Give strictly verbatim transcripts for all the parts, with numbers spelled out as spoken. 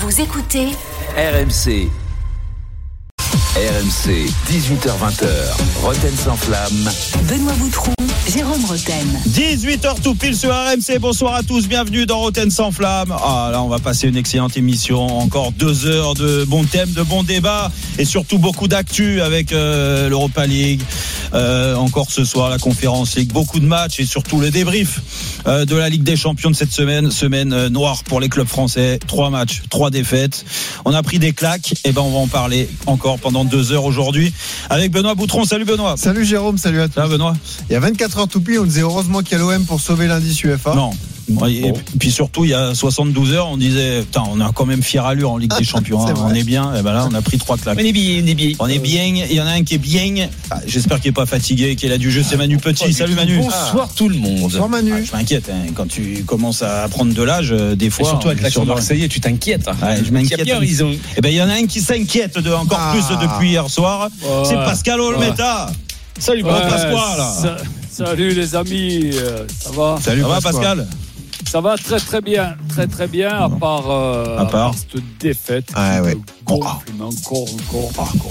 Vous écoutez R M C. R M C, dix-huit heures vingt, Roten sans flamme. Benoît Boutron, Jérôme Roten. dix-huit heures tout pile sur R M C. Bonsoir à tous, bienvenue dans Roten sans flamme. Ah là, on va passer une excellente émission. Encore deux heures de bons thèmes, de bons débats et surtout beaucoup d'actu avec euh, l'Europa League. Euh, encore ce soir, la Conference League. Beaucoup de matchs et surtout le débrief euh, de la Ligue des Champions de cette semaine. Semaine euh, noire pour les clubs français. Trois matchs, trois défaites. On a pris des claques. Et ben, on va en parler encore pendant deux heures aujourd'hui avec Benoît Boutron. Salut Benoît. Salut Jérôme, salut à tous. Salut Benoît. Il y a vingt-quatre heures tout pile, on disait heureusement qu'il y a l'O M pour sauver l'indice U F A. Non. Et puis surtout, il y a soixante-douze heures, on disait, putain, on a quand même fière allure en Ligue des Champions. Hein, on est bien. Et ben là, on a pris trois claques. On est bien, on est bien. On est bien. Il y en a un qui est bien. Ah, j'espère qu'il est pas fatigué, qu'il a du jeu. C'est Manu Petit. Salut Manu. Bonsoir tout le monde. Bonsoir Manu. Ah, je m'inquiète hein, quand tu commences à prendre de l'âge, euh, des fois. Et surtout avec l'action Marseillais, tu t'inquiètes. Ouais, je m'inquiète. Bien, ils ont... Et ben il y en a un qui s'inquiète de encore ah. plus depuis hier soir. Ouais. C'est Pascal Olmeta. Ouais. Salut ouais, Pascal. Sa- salut les amis, ça va? Salut ça va Pascal. Ça va très très bien, très très bien, à part, euh, à part. À part cette défaite. Ah ouais. Encore, encore, encore, encore.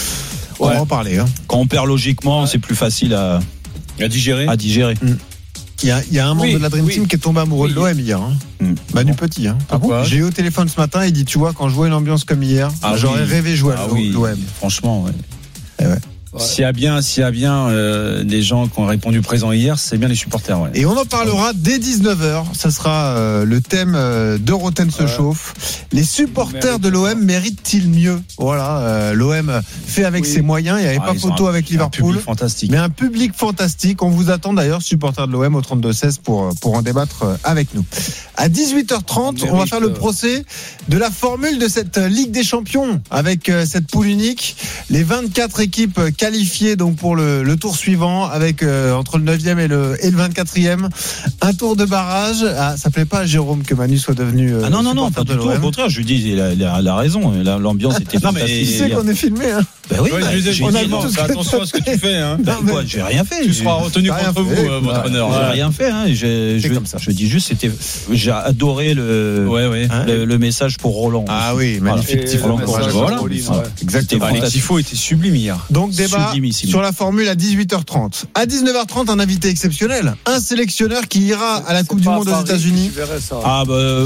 On va en parler. Hein. Quand on perd logiquement, ouais. c'est plus facile à, à digérer. À digérer. Mm. Il y a, il y a un membre oui, de la Dream oui. Team qui est tombé amoureux oui. de l'O M hier. Hein. Mm. Manu Petit. Hein. Ah bon J'ai eu au téléphone ce matin, il dit tu vois, quand je vois une ambiance comme hier, ah j'aurais oui. rêvé jouer à ah l'O M. Oui. Franchement, ouais. Et ouais. Ouais. S'il y a bien, s'il y a bien euh, des gens qui ont répondu présent hier, c'est bien les supporters. Ouais. Et on en parlera dès dix-neuf heures. Ça sera euh, le thème euh, de Roten se ouais. chauffe. Les supporters de l'O M méritent-ils mieux? Voilà, euh, l'O M fait avec oui. ses moyens. Il n'y avait ah, pas photo un, avec Liverpool. Un public fantastique. Mais un public fantastique. On vous attend d'ailleurs, supporters de l'O M au trente-deux seize pour pour en débattre avec nous. À dix-huit heures trente, on, on va faire le procès de la formule de cette Ligue des Champions avec euh, cette poule unique. Les vingt-quatre équipes qualifié donc pour le, le tour suivant avec euh, entre le neuvième et le, et le vingt-quatrième un tour de barrage. Ah, ça plaît pas à Jérôme que Manu soit devenu euh, ah non non non pas du tout, au contraire je lui dis il a, il a, il a raison, l'ambiance était non mais il sait qu'on est filmé hein. Ben oui, ouais, bah, je on a dit, non, attention à ce que tu fais hein. Ben quoi, j'ai rien fait. Tu seras retenu contre vous euh, votre bah, honneur. J'ai rien fait hein, j'ai, je, comme ça. Je dis juste c'était j'ai adoré le ouais, ouais. Hein, le, le message pour Roland. Ah oui, magnifique tifo. Voilà. Exactement. Les tifos étaient sublimes hier. Donc débat sur la formule à dix-huit heures trente. À dix-neuf heures trente, un invité exceptionnel, un sélectionneur qui ira à la Coupe du Monde aux États-Unis. Ah bah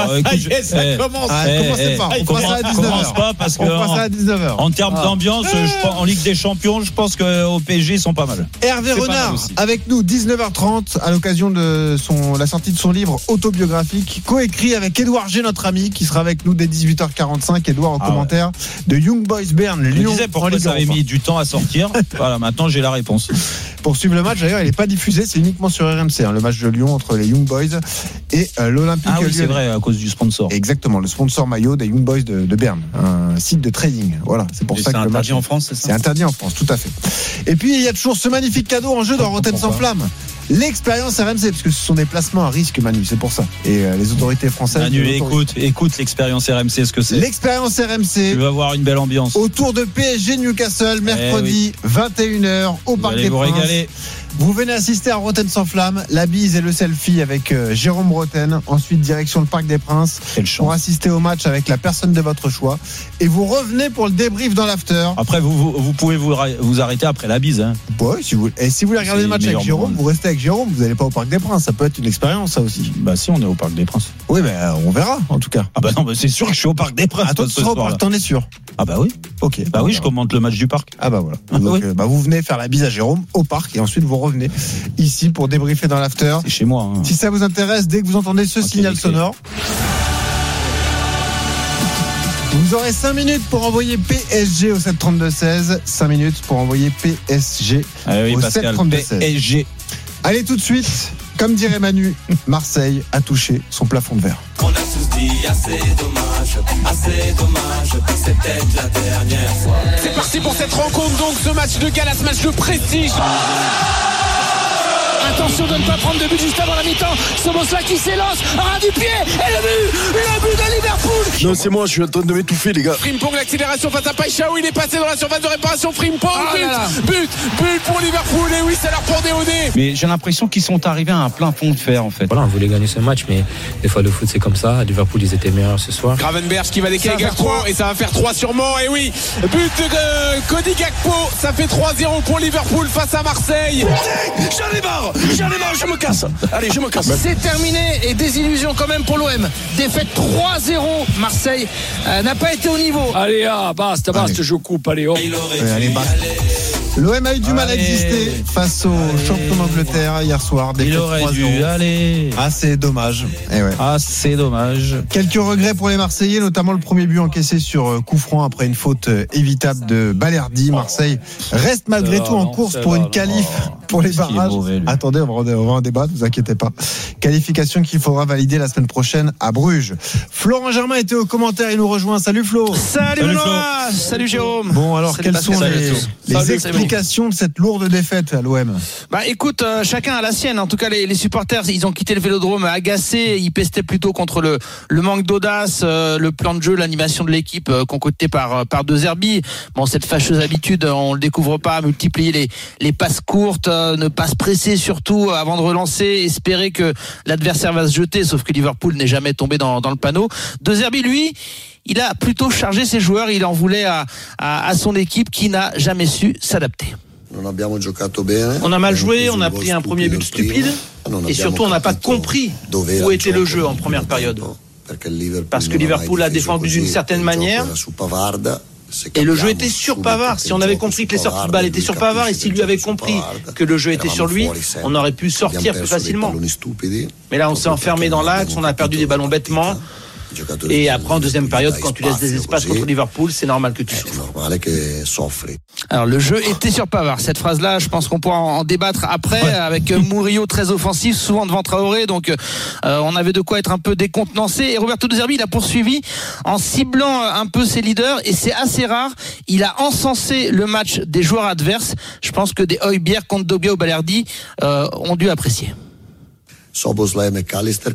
ça commence. Commencez pas. On passera à dix-neuf heures. Pas parce que on passera à dix-neuf heures. En termes d'ambiance, en Ligue des Champions, je pense qu'au P S G ils sont pas mal. Hervé Renard avec nous dix-neuf heures trente à l'occasion de son la sortie de son livre autobiographique coécrit avec Édouard G, notre ami, qui sera avec nous dès dix-huit heures quarante-cinq. Édouard en ah commentaire ouais. de Young Boys Bern. Je Lyon. Disais pourquoi ça avait mis du temps à sortir. Voilà, maintenant j'ai la réponse. Pour suivre le match, d'ailleurs, il n'est pas diffusé, c'est uniquement sur R M C, hein, le match de Lyon entre les Young Boys et euh, l'Olympique. Ah oui, c'est vrai, à cause du sponsor. Exactement, le sponsor maillot des Young Boys de, de Berne, un site de trading. Voilà, c'est pour et ça c'est que le match interdit en France, c'est ça ? C'est interdit en France, tout à fait. Et puis il y a toujours ce magnifique cadeau en jeu dans Roten sans flamme. L'expérience R M C, parce que ce sont des placements à risque, Manu, c'est pour ça. Et euh, les autorités françaises. Manu, écoute, écoute l'expérience R M C, ce que c'est. L'expérience R M C. Tu vas avoir une belle ambiance. Autour de P S G Newcastle, mercredi, eh oui. vingt et une heures, au vous Parc allez des vous Princes. Régaler. Vous venez assister à Roten sans flamme, la bise et le selfie avec euh, Jérôme Roten. Ensuite, direction le Parc des Princes pour assister au match avec la personne de votre choix. Et vous revenez pour le débrief dans l'after. Après, vous, vous, vous pouvez vous, vous arrêter après la bise. Hein. Ouais, si vous, et si vous voulez regarder le match avec Jérôme, moment. Vous restez avec Jérôme. Vous n'allez pas au Parc des Princes. Ça peut être une expérience, ça aussi. Bah si, on est au Parc des Princes. Oui, mais euh, on verra, en tout cas. Ah bah non, bah c'est sûr que je suis au Parc des Princes. Ah, toi, tu seras au Parc, t'en es sûr? Ah bah oui. Ok. Bah oui, je commente le match du Parc. Ah bah voilà. Ah, Donc, oui. euh, bah vous venez faire la bise à Jérôme au Parc et ensuite vous revenez ici pour débriefer dans l'after. C'est chez moi. Hein. Si ça vous intéresse, dès que vous entendez ce okay, signal okay. sonore, vous aurez cinq minutes pour envoyer P S G au sept trente-deux seize. cinq minutes pour envoyer P S G ah oui, au Pascal, sept trente-deux seize. P S G. Allez tout de suite, comme dirait Manu, Marseille a touché son plafond de verre. On a tous dit assez dommage, assez dommage, c'était la dernière fois. C'est parti pour cette rencontre donc, ce match de gala, ce match de prestige. Attention de ne pas prendre de but juste avant la mi-temps. Szoboszlai qui s'élance, ras du pied, et le but, le but de Liverpool Non, c'est moi, je suis en train de m'étouffer, les gars. Frimpong, l'accélération face à Paixão, il est passé dans la surface de réparation. Frimpong, Ah but, là là. but, but pour Liverpool. Et oui, ça leur pendait au nez. Mais j'ai l'impression qu'ils sont arrivés à un plein fond de fer en fait. Voilà, on voulait gagner ce match, mais des fois le foot c'est comme ça. À Liverpool, ils étaient meilleurs ce soir. Gravenberch qui va décaler Ça va faire Gakpo trois. et ça va faire trois sûrement. Et oui, but de euh, Cody Gakpo, ça fait trois zéro pour Liverpool face à Marseille. J'en ai marre, j'en ai marre, je me casse. Allez, je me casse. C'est terminé et désillusion quand même pour l'O M. Défaite trois zéro. Marseille euh, n'a pas été au niveau. Allez, ah, basta, basta, je coupe, allez, hop. Ouais, allez, basta. L'O M a eu du mal à Allez. exister face au champion d'Angleterre hier soir. Il Défaite aurait trois dû. zéro. Allez. Ah, c'est dommage. Eh ouais. Ah, c'est dommage. Quelques regrets pour les Marseillais, notamment le premier but encaissé sur euh, coup franc après une faute euh, évitable de Balerdi. Marseille reste malgré Ça tout va, en non, course ça pour va, une non. qualif pour les Qu'est-ce qu'il est barrages. mauvais, lui. Attendez, on va, on va en débattre, ne vous inquiétez pas. Qualification qu'il faudra valider la semaine prochaine à Bruges. Florent Germain était au commentaire, il nous rejoint. Salut Flo. Salut, Salut, Benoît. Salut Jérôme. Bon, alors Salut, quelles Pascal. sont Salut les, à tous. les Salut, explications de cette lourde défaite à l'O M? Bah écoute, euh, chacun a la sienne. En tout cas, les, les supporters, ils ont quitté le Vélodrome agacés. Ils pestaient plutôt contre le, le manque d'audace, euh, le plan de jeu, l'animation de l'équipe euh, concoctée par par De Zerbi. Bon, cette fâcheuse habitude, on le découvre pas, multiplier les les passes courtes, euh, ne pas se presser surtout avant de relancer, espérer que l'adversaire va se jeter. Sauf que Liverpool n'est jamais tombé dans dans le panneau. De Zerbi, lui, il a plutôt chargé ses joueurs. Il en voulait à à, à son équipe qui n'a jamais su s'adapter. On a mal joué, on a pris un premier but stupide et surtout on n'a pas compris où était le jeu en première période. Parce que Liverpool a défendu d'une certaine manière et le jeu était sur Pavard. Si on avait compris que les sorties de balles étaient sur Pavard et s'il lui avait compris que le jeu était sur lui, on aurait pu sortir plus facilement. Mais là on s'est enfermé dans l'axe, on a perdu des ballons bêtement. Et après en deuxième période, quand tu laisses des espaces contre Liverpool, c'est normal que tu souffres. Alors le jeu était sur Pavard. Cette phrase-là, je pense qu'on pourra en débattre après, ouais. Avec Murillo très offensif, souvent devant Traoré. Donc euh, on avait de quoi être un peu décontenancé. Et Roberto De Zerbi, il a poursuivi en ciblant un peu ses leaders. Et c'est assez rare. Il a encensé le match des joueurs adverses. Je pense que des Højbjerg, Kondogbia ou Balerdi euh, ont dû apprécier. Szoboszlai et McAllister.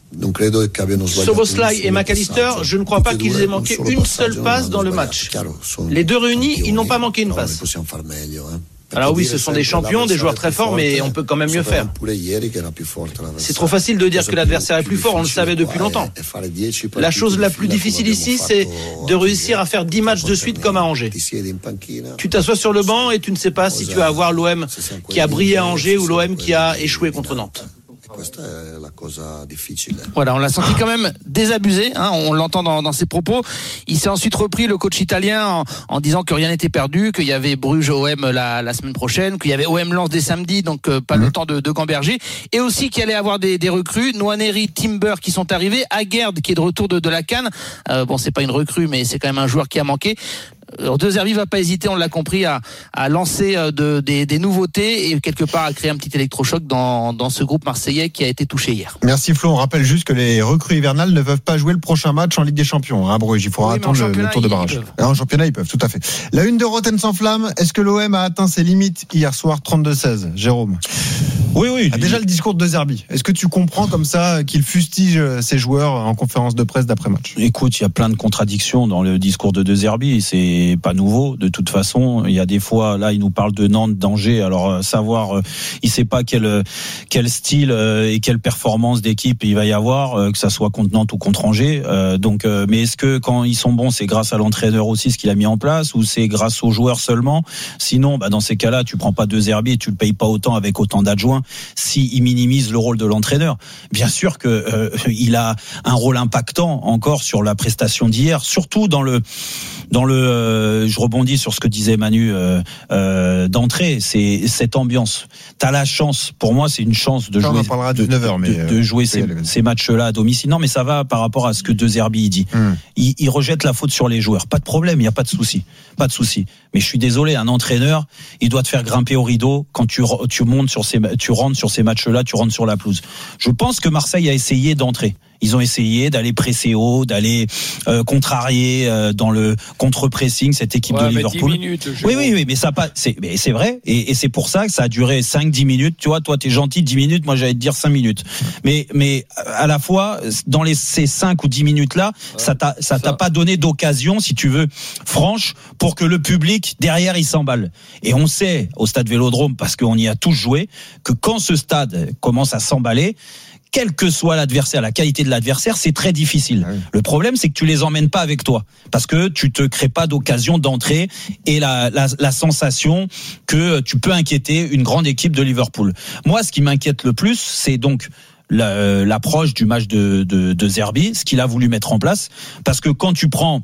Szoboszlai et McAllister, je ne crois pas qu'ils aient manqué une seule passe dans le match. Les deux réunis, ils n'ont pas manqué une passe. Alors oui, ce sont des champions, des joueurs très forts, mais on peut quand même mieux faire. C'est trop facile de dire que l'adversaire est plus fort, on le savait depuis longtemps. La chose la plus difficile ici, c'est de réussir à faire dix matchs de suite comme à Angers. Tu t'assois sur le banc et tu ne sais pas si tu vas avoir l'O M qui a brillé à Angers ou l'O M qui a échoué contre Nantes. Voilà, on l'a senti quand même désabusé, hein, on l'entend dans, dans ses propos. Il s'est ensuite repris, le coach italien, en, en disant que rien n'était perdu, qu'il y avait Bruges O M la, la semaine prochaine, qu'il y avait O M Lens dès samedi, donc euh, pas mmh. le temps de, de gamberger, et aussi qu'il allait avoir des, des recrues, Nwaneri, Timber qui sont arrivés, Aguerd qui est de retour de, de la CAN. Euh, bon, c'est pas une recrue, mais c'est quand même un joueur qui a manqué. Alors De Zerbi va pas hésiter, on l'a compris, à, à lancer de, des, des nouveautés et quelque part à créer un petit électrochoc dans, dans ce groupe marseillais qui a été touché hier. Merci Flo, on rappelle juste que les recrues hivernales ne peuvent pas jouer le prochain match en Ligue des Champions à Bruges, il faudra oui, attendre le, le tour de barrage. En championnat ils peuvent, tout à fait. La une de Rotten sans flamme, est-ce que l'O M a atteint ses limites hier soir, trente-deux seize, Jérôme? Oui, oui. Ah, déjà le discours de De Zerbi, est-ce que tu comprends comme ça qu'il fustige ses joueurs en conférence de presse d'après-match? Écoute, il y a plein de contradictions dans le discours de De Zerbi, c'est pas nouveau. De toute façon, il y a des fois, là, il nous parle de Nantes, d'Angers. Alors, savoir, euh, il sait pas quel quel style euh, et quelle performance d'équipe il va y avoir, euh, que ça soit contre Nantes ou contre Angers. Euh, donc, euh, mais est-ce que quand ils sont bons, c'est grâce à l'entraîneur aussi ce qu'il a mis en place, ou c'est grâce aux joueurs seulement? Sinon, bah dans ces cas-là, tu prends pas De Zerbi et tu le payes pas autant avec autant d'adjoints. Si il minimise le rôle de l'entraîneur, bien sûr que euh, il a un rôle impactant encore sur la prestation d'hier, surtout dans le dans le. Euh, je rebondis sur ce que disait Manu euh, euh, d'entrée, c'est cette ambiance. T'as la chance, pour moi, c'est une chance de ça, jouer, on en parlera à dix-neuf heures, mais de, de, de jouer euh, ces, oui, ces matchs-là à domicile. Non, mais ça va par rapport à ce que De Zerbi dit. Hum. Il, il rejette la faute sur les joueurs. Pas de problème, il y a pas de souci, pas de souci. Mais je suis désolé, un entraîneur, il doit te faire grimper au rideau quand tu tu montes sur ces, tu rentres sur ces matchs-là, tu rentres sur la pelouse. Je pense que Marseille a essayé d'entrer. Ils ont essayé d'aller presser haut, d'aller euh, contrarier euh, dans le contre-pressing cette équipe ouais, de Liverpool. dix minutes, oui, oui, oui, mais ça pas, c'est, mais c'est vrai, et, et c'est pour ça que ça a duré cinq dix minutes. Tu vois, toi, t'es gentil, dix minutes, moi, j'allais te dire cinq minutes. Mais, mais à la fois, dans les ces cinq ou dix minutes là, ouais, ça t'a, ça, ça t'a pas donné d'occasion, si tu veux, franche, pour que le public derrière il s'emballe. Et on sait au stade Vélodrome, parce qu'on y a tous joué, que quand ce stade commence à s'emballer, quel que soit l'adversaire, la qualité de l'adversaire, c'est très difficile. Oui. Le problème, c'est que tu les emmènes pas avec toi, parce que tu te crées pas d'occasion d'entrée et la, la, la sensation que tu peux inquiéter une grande équipe de Liverpool. Moi, ce qui m'inquiète le plus, c'est donc la, l'approche du match de, de, de Zerbi, ce qu'il a voulu mettre en place, parce que quand tu prends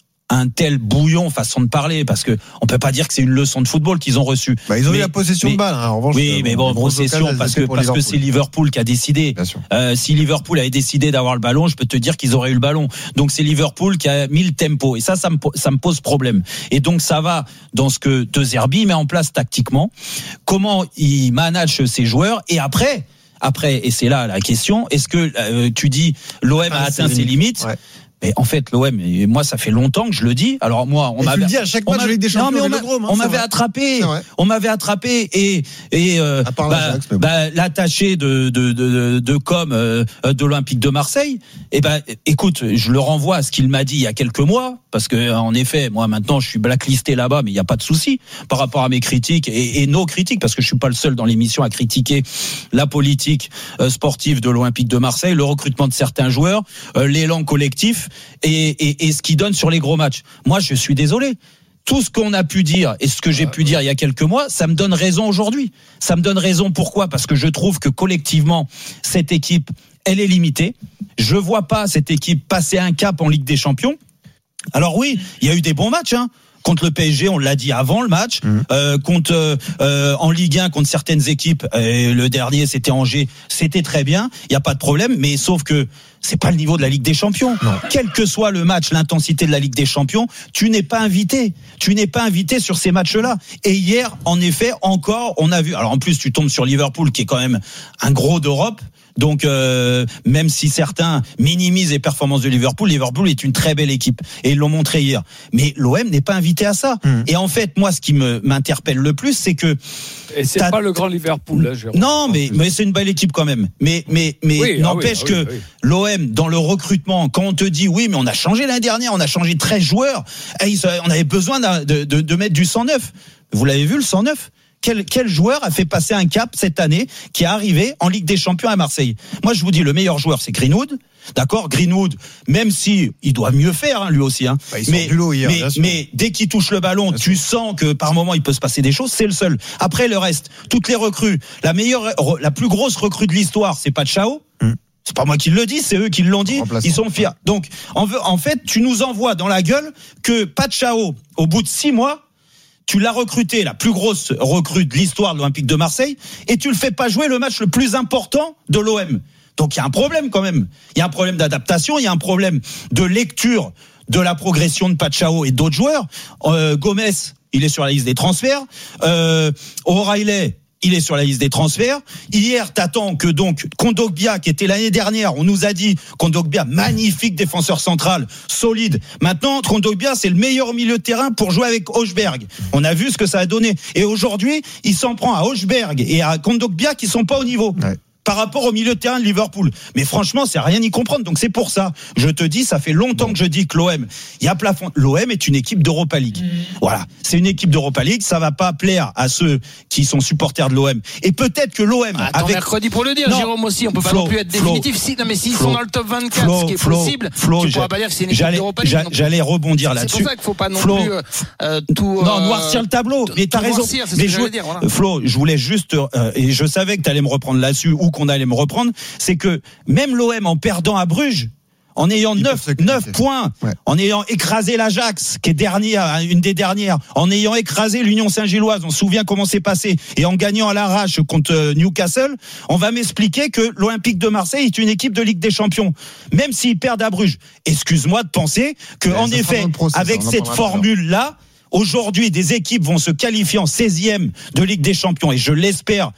un tel bouillon, façon de parler, parce que on peut pas dire que c'est une leçon de football qu'ils ont reçue. Bah, ils ont mais, eu la possession mais, de balle, hein, en revanche. Oui, mais bon, possession, parce que, parce que c'est Liverpool qui a décidé. Euh, si Liverpool avait décidé d'avoir le ballon, je peux te dire qu'ils auraient eu le ballon. Donc c'est Liverpool qui a mis le tempo. Et ça, ça me, ça me pose problème. Et donc ça va dans ce que De Zerbi met en place tactiquement. Comment il manage ses joueurs. Et après, après, et c'est là la question, est-ce que euh, tu dis l'O M ah, a atteint ses limites, ouais. Mais en fait, l'O M, et moi, ça fait longtemps que je le dis. Alors moi, on et m'avait. Tu le dis à chaque match de Ligue des Champions. Non, mais on, Vélodrome, hein, on m'avait attrapé. On m'avait attrapé et et euh, bah, bon. bah, l'attaché de de de de com euh, de l'Olympique de Marseille. Et ben, bah, écoute, je le renvoie à ce qu'il m'a dit il y a quelques mois, parce que en effet, moi maintenant, je suis blacklisté là-bas, mais il y a pas de souci par rapport à mes critiques et, et nos critiques, parce que je suis pas le seul dans l'émission à critiquer la politique euh, sportive de l'Olympique de Marseille, le recrutement de certains joueurs, euh, l'élan collectif. Et, et, et ce qui donne sur les gros matchs. Moi, je suis désolé. Tout ce qu'on a pu dire et ce que j'ai pu dire il y a quelques mois, ça me donne raison aujourd'hui. Ça me donne raison pourquoi ? Parce que je trouve que collectivement, cette équipe, elle est limitée. Je vois pas cette équipe passer un cap en Ligue des Champions. Alors oui, il y a eu des bons matchs, hein. Contre le P S G, on l'a dit avant le match, mmh. euh, contre euh, en Ligue un contre certaines équipes, et le dernier c'était Angers, c'était très bien, il y a pas de problème, mais sauf que c'est pas le niveau de la Ligue des Champions. Non. Quel que soit le match, l'intensité de la Ligue des Champions, tu n'es pas invité. Tu n'es pas invité sur ces matchs-là. Et hier, en effet, encore, on a vu. Alors en plus, tu tombes sur Liverpool, qui est quand même un gros d'Europe. Donc, euh, même si certains minimisent les performances de Liverpool, Liverpool est une très belle équipe. Et ils l'ont montré hier. Mais l'O M n'est pas invité à ça. Mmh. Et en fait, moi, ce qui me, m'interpelle le plus, c'est que... Et c'est pas le grand Liverpool, là, Jérôme. Non, mais, mais c'est une belle équipe quand même. Mais, mais, mais oui, n'empêche ah oui, ah oui, que oui. l'O M, dans le recrutement, quand on te dit, oui, mais on a changé l'année dernière, on a changé treize joueurs, et on avait besoin de, de, de mettre du cent neuf. Vous l'avez vu, le cent neuf? Quel, quel joueur a fait passer un cap cette année qui est arrivé en Ligue des Champions à Marseille? Moi, je vous dis, le meilleur joueur, c'est Greenwood. D'accord, Greenwood, même si il doit mieux faire, hein, lui aussi. Hein. Bah, mais, du lot hier, mais, mais dès qu'il touche le ballon, bien tu sûr. sens que par moment il peut se passer des choses. C'est le seul. Après le reste, toutes les recrues, la meilleure, la plus grosse recrue de l'histoire, c'est Pachao. Hum. C'est pas moi qui le dis, c'est eux qui l'ont dit. Ils sont fiers. Donc, en, en fait, tu nous envoies dans la gueule que Pachao, au bout de six mois, tu l'as recruté, la plus grosse recrue de l'histoire de l'Olympique de Marseille, et tu le fais pas jouer le match le plus important de l'O M. Donc il y a un problème quand même. Il y a un problème d'adaptation, il y a un problème de lecture de la progression de Pachao et d'autres joueurs. Euh, Gomez, il est sur la liste des transferts. Euh, O'Reilly, il est sur la liste des transferts. Hier, t'attends que donc Kondogbia, qui était l'année dernière, on nous a dit Kondogbia, magnifique défenseur central, solide. Maintenant, Kondogbia, c'est le meilleur milieu de terrain pour jouer avec Højbjerg. On a vu ce que ça a donné. Et aujourd'hui, il s'en prend à Højbjerg et à Kondogbia qui sont pas au niveau. Ouais. Par rapport au milieu de terrain de Liverpool. Mais franchement, c'est rien y comprendre. Donc c'est pour ça, je te dis, ça fait longtemps que je dis que l'O M, il y a plafond. L'O M est une équipe d'Europa League. Mmh. Voilà, c'est une équipe d'Europa League. Ça va pas plaire à ceux qui sont supporters de l'O M. Et peut-être que l'O M, attends, avec mercredi pour le dire, non, Jérôme aussi, on peut Flo, pas non plus être Flo, définitif. Si, non mais s'ils Flo, sont dans le top vingt-quatre, Flo, ce qui est Flo, possible, Flo, tu pourras pas dire que c'est une équipe d'Europa League. J'allais, j'allais rebondir là-dessus. C'est pour ça qu'il faut pas non Flo, plus euh, tout. Non, noircir le tableau. Mais t'as raison. Noircir, c'est ce mais je, dire, voilà. Flo, je voulais juste, euh, et je savais que t'allais me reprendre là-dessus ou qu'on allait me reprendre. C'est que même l'O M en perdant à Bruges, en ayant neuf points, ouais. en ayant écrasé l'Ajax, qui est dernière, une des dernières, en ayant écrasé l'Union Saint-Gilloise, on se souvient comment c'est passé, et en gagnant à l'arrache contre Newcastle, on va m'expliquer que l'Olympique de Marseille est une équipe de Ligue des Champions, même s'ils perdent à Bruges. Excuse-moi de penser que, ouais, en effet, process, avec cette formule-là, aujourd'hui, des équipes vont se qualifier en seizième de Ligue des Champions, et je l'espère,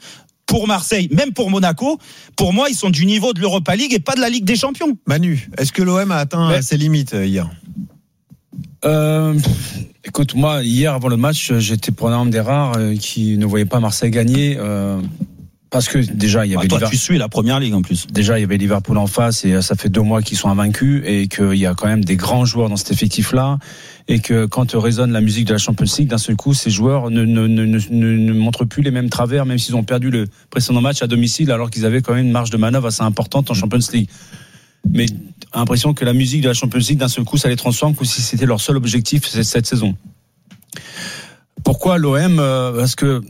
pour Marseille, même pour Monaco, pour moi, ils sont du niveau de l'Europa League et pas de la Ligue des Champions. Manu, est-ce que l'O M a atteint Mais... ses limites hier ? Euh, écoute, moi, hier, avant le match, j'étais pour l'un des rares qui ne voyait pas Marseille gagner. Euh, parce que déjà, il y avait. Ah, toi, Liverpool. Tu suis la première ligue en plus. Déjà, il y avait Liverpool en face et ça fait deux mois qu'ils sont invaincus et qu'il y a quand même des grands joueurs dans cet effectif-là. Et que quand résonne la musique de la Champions League, d'un seul coup, ces joueurs ne, ne, ne, ne, ne montrent plus les mêmes travers, même s'ils ont perdu le précédent match à domicile, alors qu'ils avaient quand même une marge de manœuvre assez importante en Champions League. Mais l'impression que la musique de la Champions League, d'un seul coup, ça les transforme, comme si c'était leur seul objectif cette, cette saison. Pourquoi l'O M ? Parce que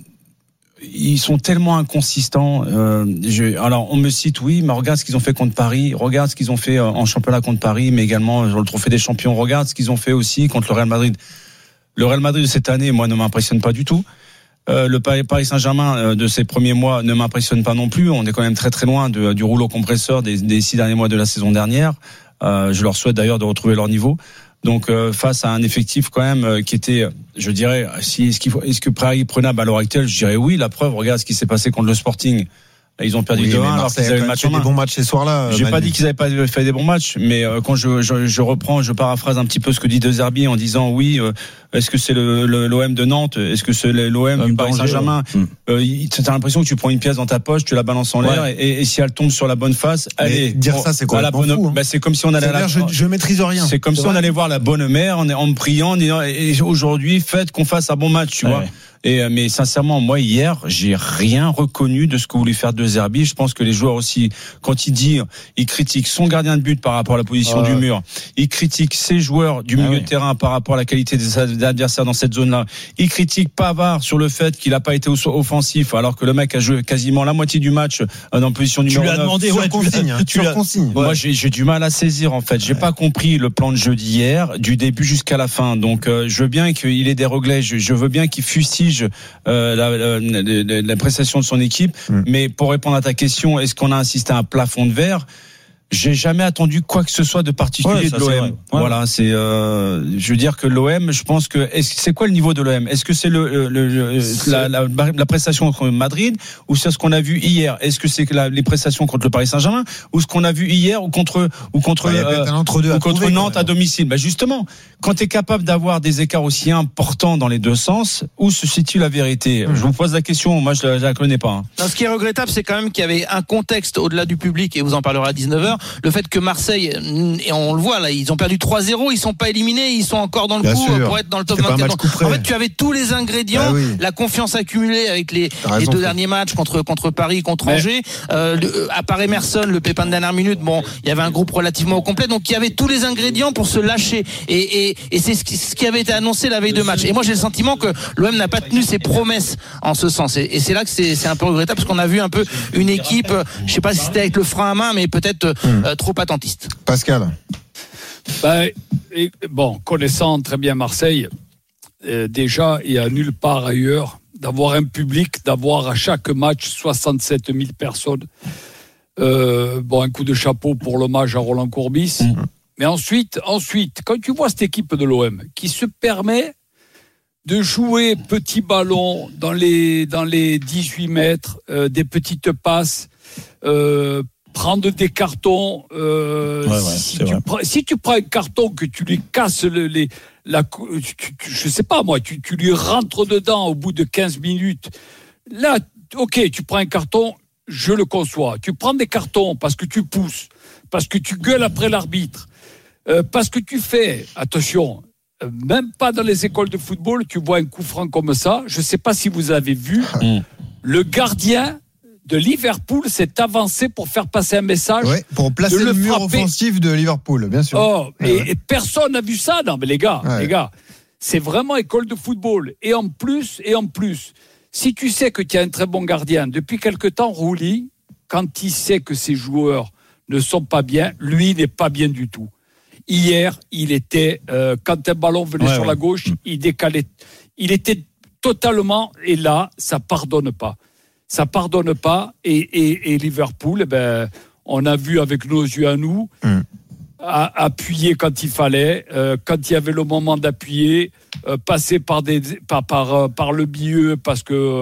ils sont tellement inconsistants. Euh, je, alors, on me cite, oui, mais regarde ce qu'ils ont fait contre Paris, regarde ce qu'ils ont fait en championnat contre Paris, mais également sur le Trophée des Champions, regarde ce qu'ils ont fait aussi contre le Real Madrid. Le Real Madrid de cette année, moi, ne m'impressionne pas du tout. Euh, le Paris Saint-Germain euh, de ces premiers mois ne m'impressionne pas non plus. On est quand même très très loin de, du rouleau compresseur des, des six derniers mois de la saison dernière. Euh, je leur souhaite d'ailleurs de retrouver leur niveau. Donc euh, face à un effectif quand même euh, qui était, je dirais, si est-ce qu'il faut, est-ce que Paris prenable à l'heure actuelle, je dirais oui. La preuve, regarde ce qui s'est passé contre le Sporting. Là, ils ont perdu oui, deux un alors qu'ils avaient le match en main. Des bons matchs ces soirs-là. J'ai Manu. pas dit qu'ils avaient pas fait des bons matchs, mais euh, quand je, je, je reprends, je paraphrase un petit peu ce que dit De Zerbi en disant oui. Euh, Est-ce que c'est le, le, l'O M de Nantes ? Est-ce que c'est l'O M du Paris Saint-Germain ? ouais. euh, T'as l'impression que tu prends une pièce dans ta poche, tu la balances en l'air, ouais. et, et si elle tombe sur la bonne face, mais allez. Dire on, ça, c'est quoi ? bonne, fou, hein. bah, c'est comme si on allait. À la, je, je maîtrise rien. C'est comme c'est si vrai. on allait voir la bonne mère en, en me priant, en disant et aujourd'hui, faites qu'on fasse un bon match, tu ouais. vois. Et mais sincèrement, moi hier, j'ai rien reconnu de ce que voulait faire De Zerbi. Je pense que les joueurs aussi, quand il dit, il critique son gardien de but par rapport à la position ah, du mur, il critique ses joueurs du milieu ah, oui. de terrain par rapport à la qualité des adversaires dans cette zone-là. Il critique Pavard sur le fait qu'il n'a pas été offensif, alors que le mec a joué quasiment la moitié du match dans position numéro neuf. Tu lui as demandé, ouais, consigne, tu l'as consigne. Ouais. Moi, j'ai, j'ai du mal à saisir en fait. J'ai ouais. pas compris le plan de jeu d'hier, du début jusqu'à la fin. Donc, euh, je veux bien qu'il ait des regrets. Je, je veux bien qu'il fustige Euh, la, la, la, la prestation de son équipe, mmh. mais pour répondre à ta question, est-ce qu'on a assisté à un plafond de verre ? J'ai jamais attendu quoi que ce soit de particulier ouais, de l'O M. Ouais. Voilà, c'est. Euh, je veux dire que l'O M, je pense que est-ce, c'est quoi le niveau de l'O M ? Est-ce que c'est le, le, le la, la, la prestation contre Madrid ou c'est ce qu'on a vu hier ? Est-ce que c'est la, les prestations contre le Paris Saint-Germain ou ce qu'on a vu hier ou contre ou contre bah, euh, ou contre trouver, Nantes à domicile ? Bah justement, quand tu es capable d'avoir des écarts aussi importants dans les deux sens, où se situe la vérité ? mmh. Je vous pose la question. Moi, je la, je la connais pas. Hein. Non, ce qui est regrettable, c'est quand même qu'il y avait un contexte au-delà du public et vous en parlerez à dix-neuf heures. Le fait que Marseille, et on le voit là, ils ont perdu trois zéro, ils sont pas éliminés, ils sont encore dans le Bien coup sûr. pour être dans le top vingt-quatre. En fait, tu avais tous les ingrédients, ah oui. la confiance accumulée avec les, les deux derniers matchs contre contre Paris, contre Mais... Angers. Euh, le, à part Emerson, le pépin de dernière minute, bon, il y avait un groupe relativement au complet, donc il y avait tous les ingrédients pour se lâcher. Et, et, et c'est ce qui, ce qui avait été annoncé la veille de match. Et moi, j'ai le sentiment que l'O M n'a pas tenu ses promesses en ce sens. Et, et c'est là que c'est, c'est un peu regrettable parce qu'on a vu un peu une équipe, je sais pas si c'était avec le frein à main, mais peut-être hum. euh, trop attentiste. Pascal. Ben, et, bon, connaissant très bien Marseille, euh, déjà, il n'y a nulle part ailleurs d'avoir un public, d'avoir à chaque match soixante-sept mille personnes. Euh, bon, un coup de chapeau pour l'hommage à Roland Courbis. Mmh. Mais ensuite, ensuite, quand tu vois cette équipe de l'O M qui se permet de jouer petit ballon dans les, dans les dix-huit mètres, euh, des petites passes, euh, prendre des cartons, euh, ouais, ouais, si, tu prends, si tu prends un carton que tu lui casses le, les, la, tu, tu, je sais pas moi, tu, tu lui rentres dedans au bout de quinze minutes. Là, ok, tu prends un carton, je le conçois. Tu prends des cartons parce que tu pousses, parce que tu gueules après l'arbitre, euh, parce que tu fais, attention, euh, même pas dans les écoles de football, tu vois un coup franc comme ça. Je sais pas si vous avez vu, mmh. le gardien de Liverpool s'est avancé pour faire passer un message. Ouais, pour placer le, le mur frapper. offensif de Liverpool, bien sûr. Oh, ouais, et, ouais. et personne n'a vu ça. Non, mais les gars, ouais. les gars, c'est vraiment école de football. Et en plus, et en plus, si tu sais que tu as un très bon gardien, depuis quelque temps, Rouli, quand il sait que ses joueurs ne sont pas bien, lui n'est pas bien du tout. Hier, il était, euh, quand un ballon venait ouais, sur ouais. la gauche, il décalait. Il était totalement, et là, ça pardonne pas. Ça pardonne pas et, et, et Liverpool, eh ben, on a vu avec nos yeux à nous, mmh. à, appuyer quand il fallait, euh, quand il y avait le moment d'appuyer, euh, passer par des par par par le milieu parce que euh,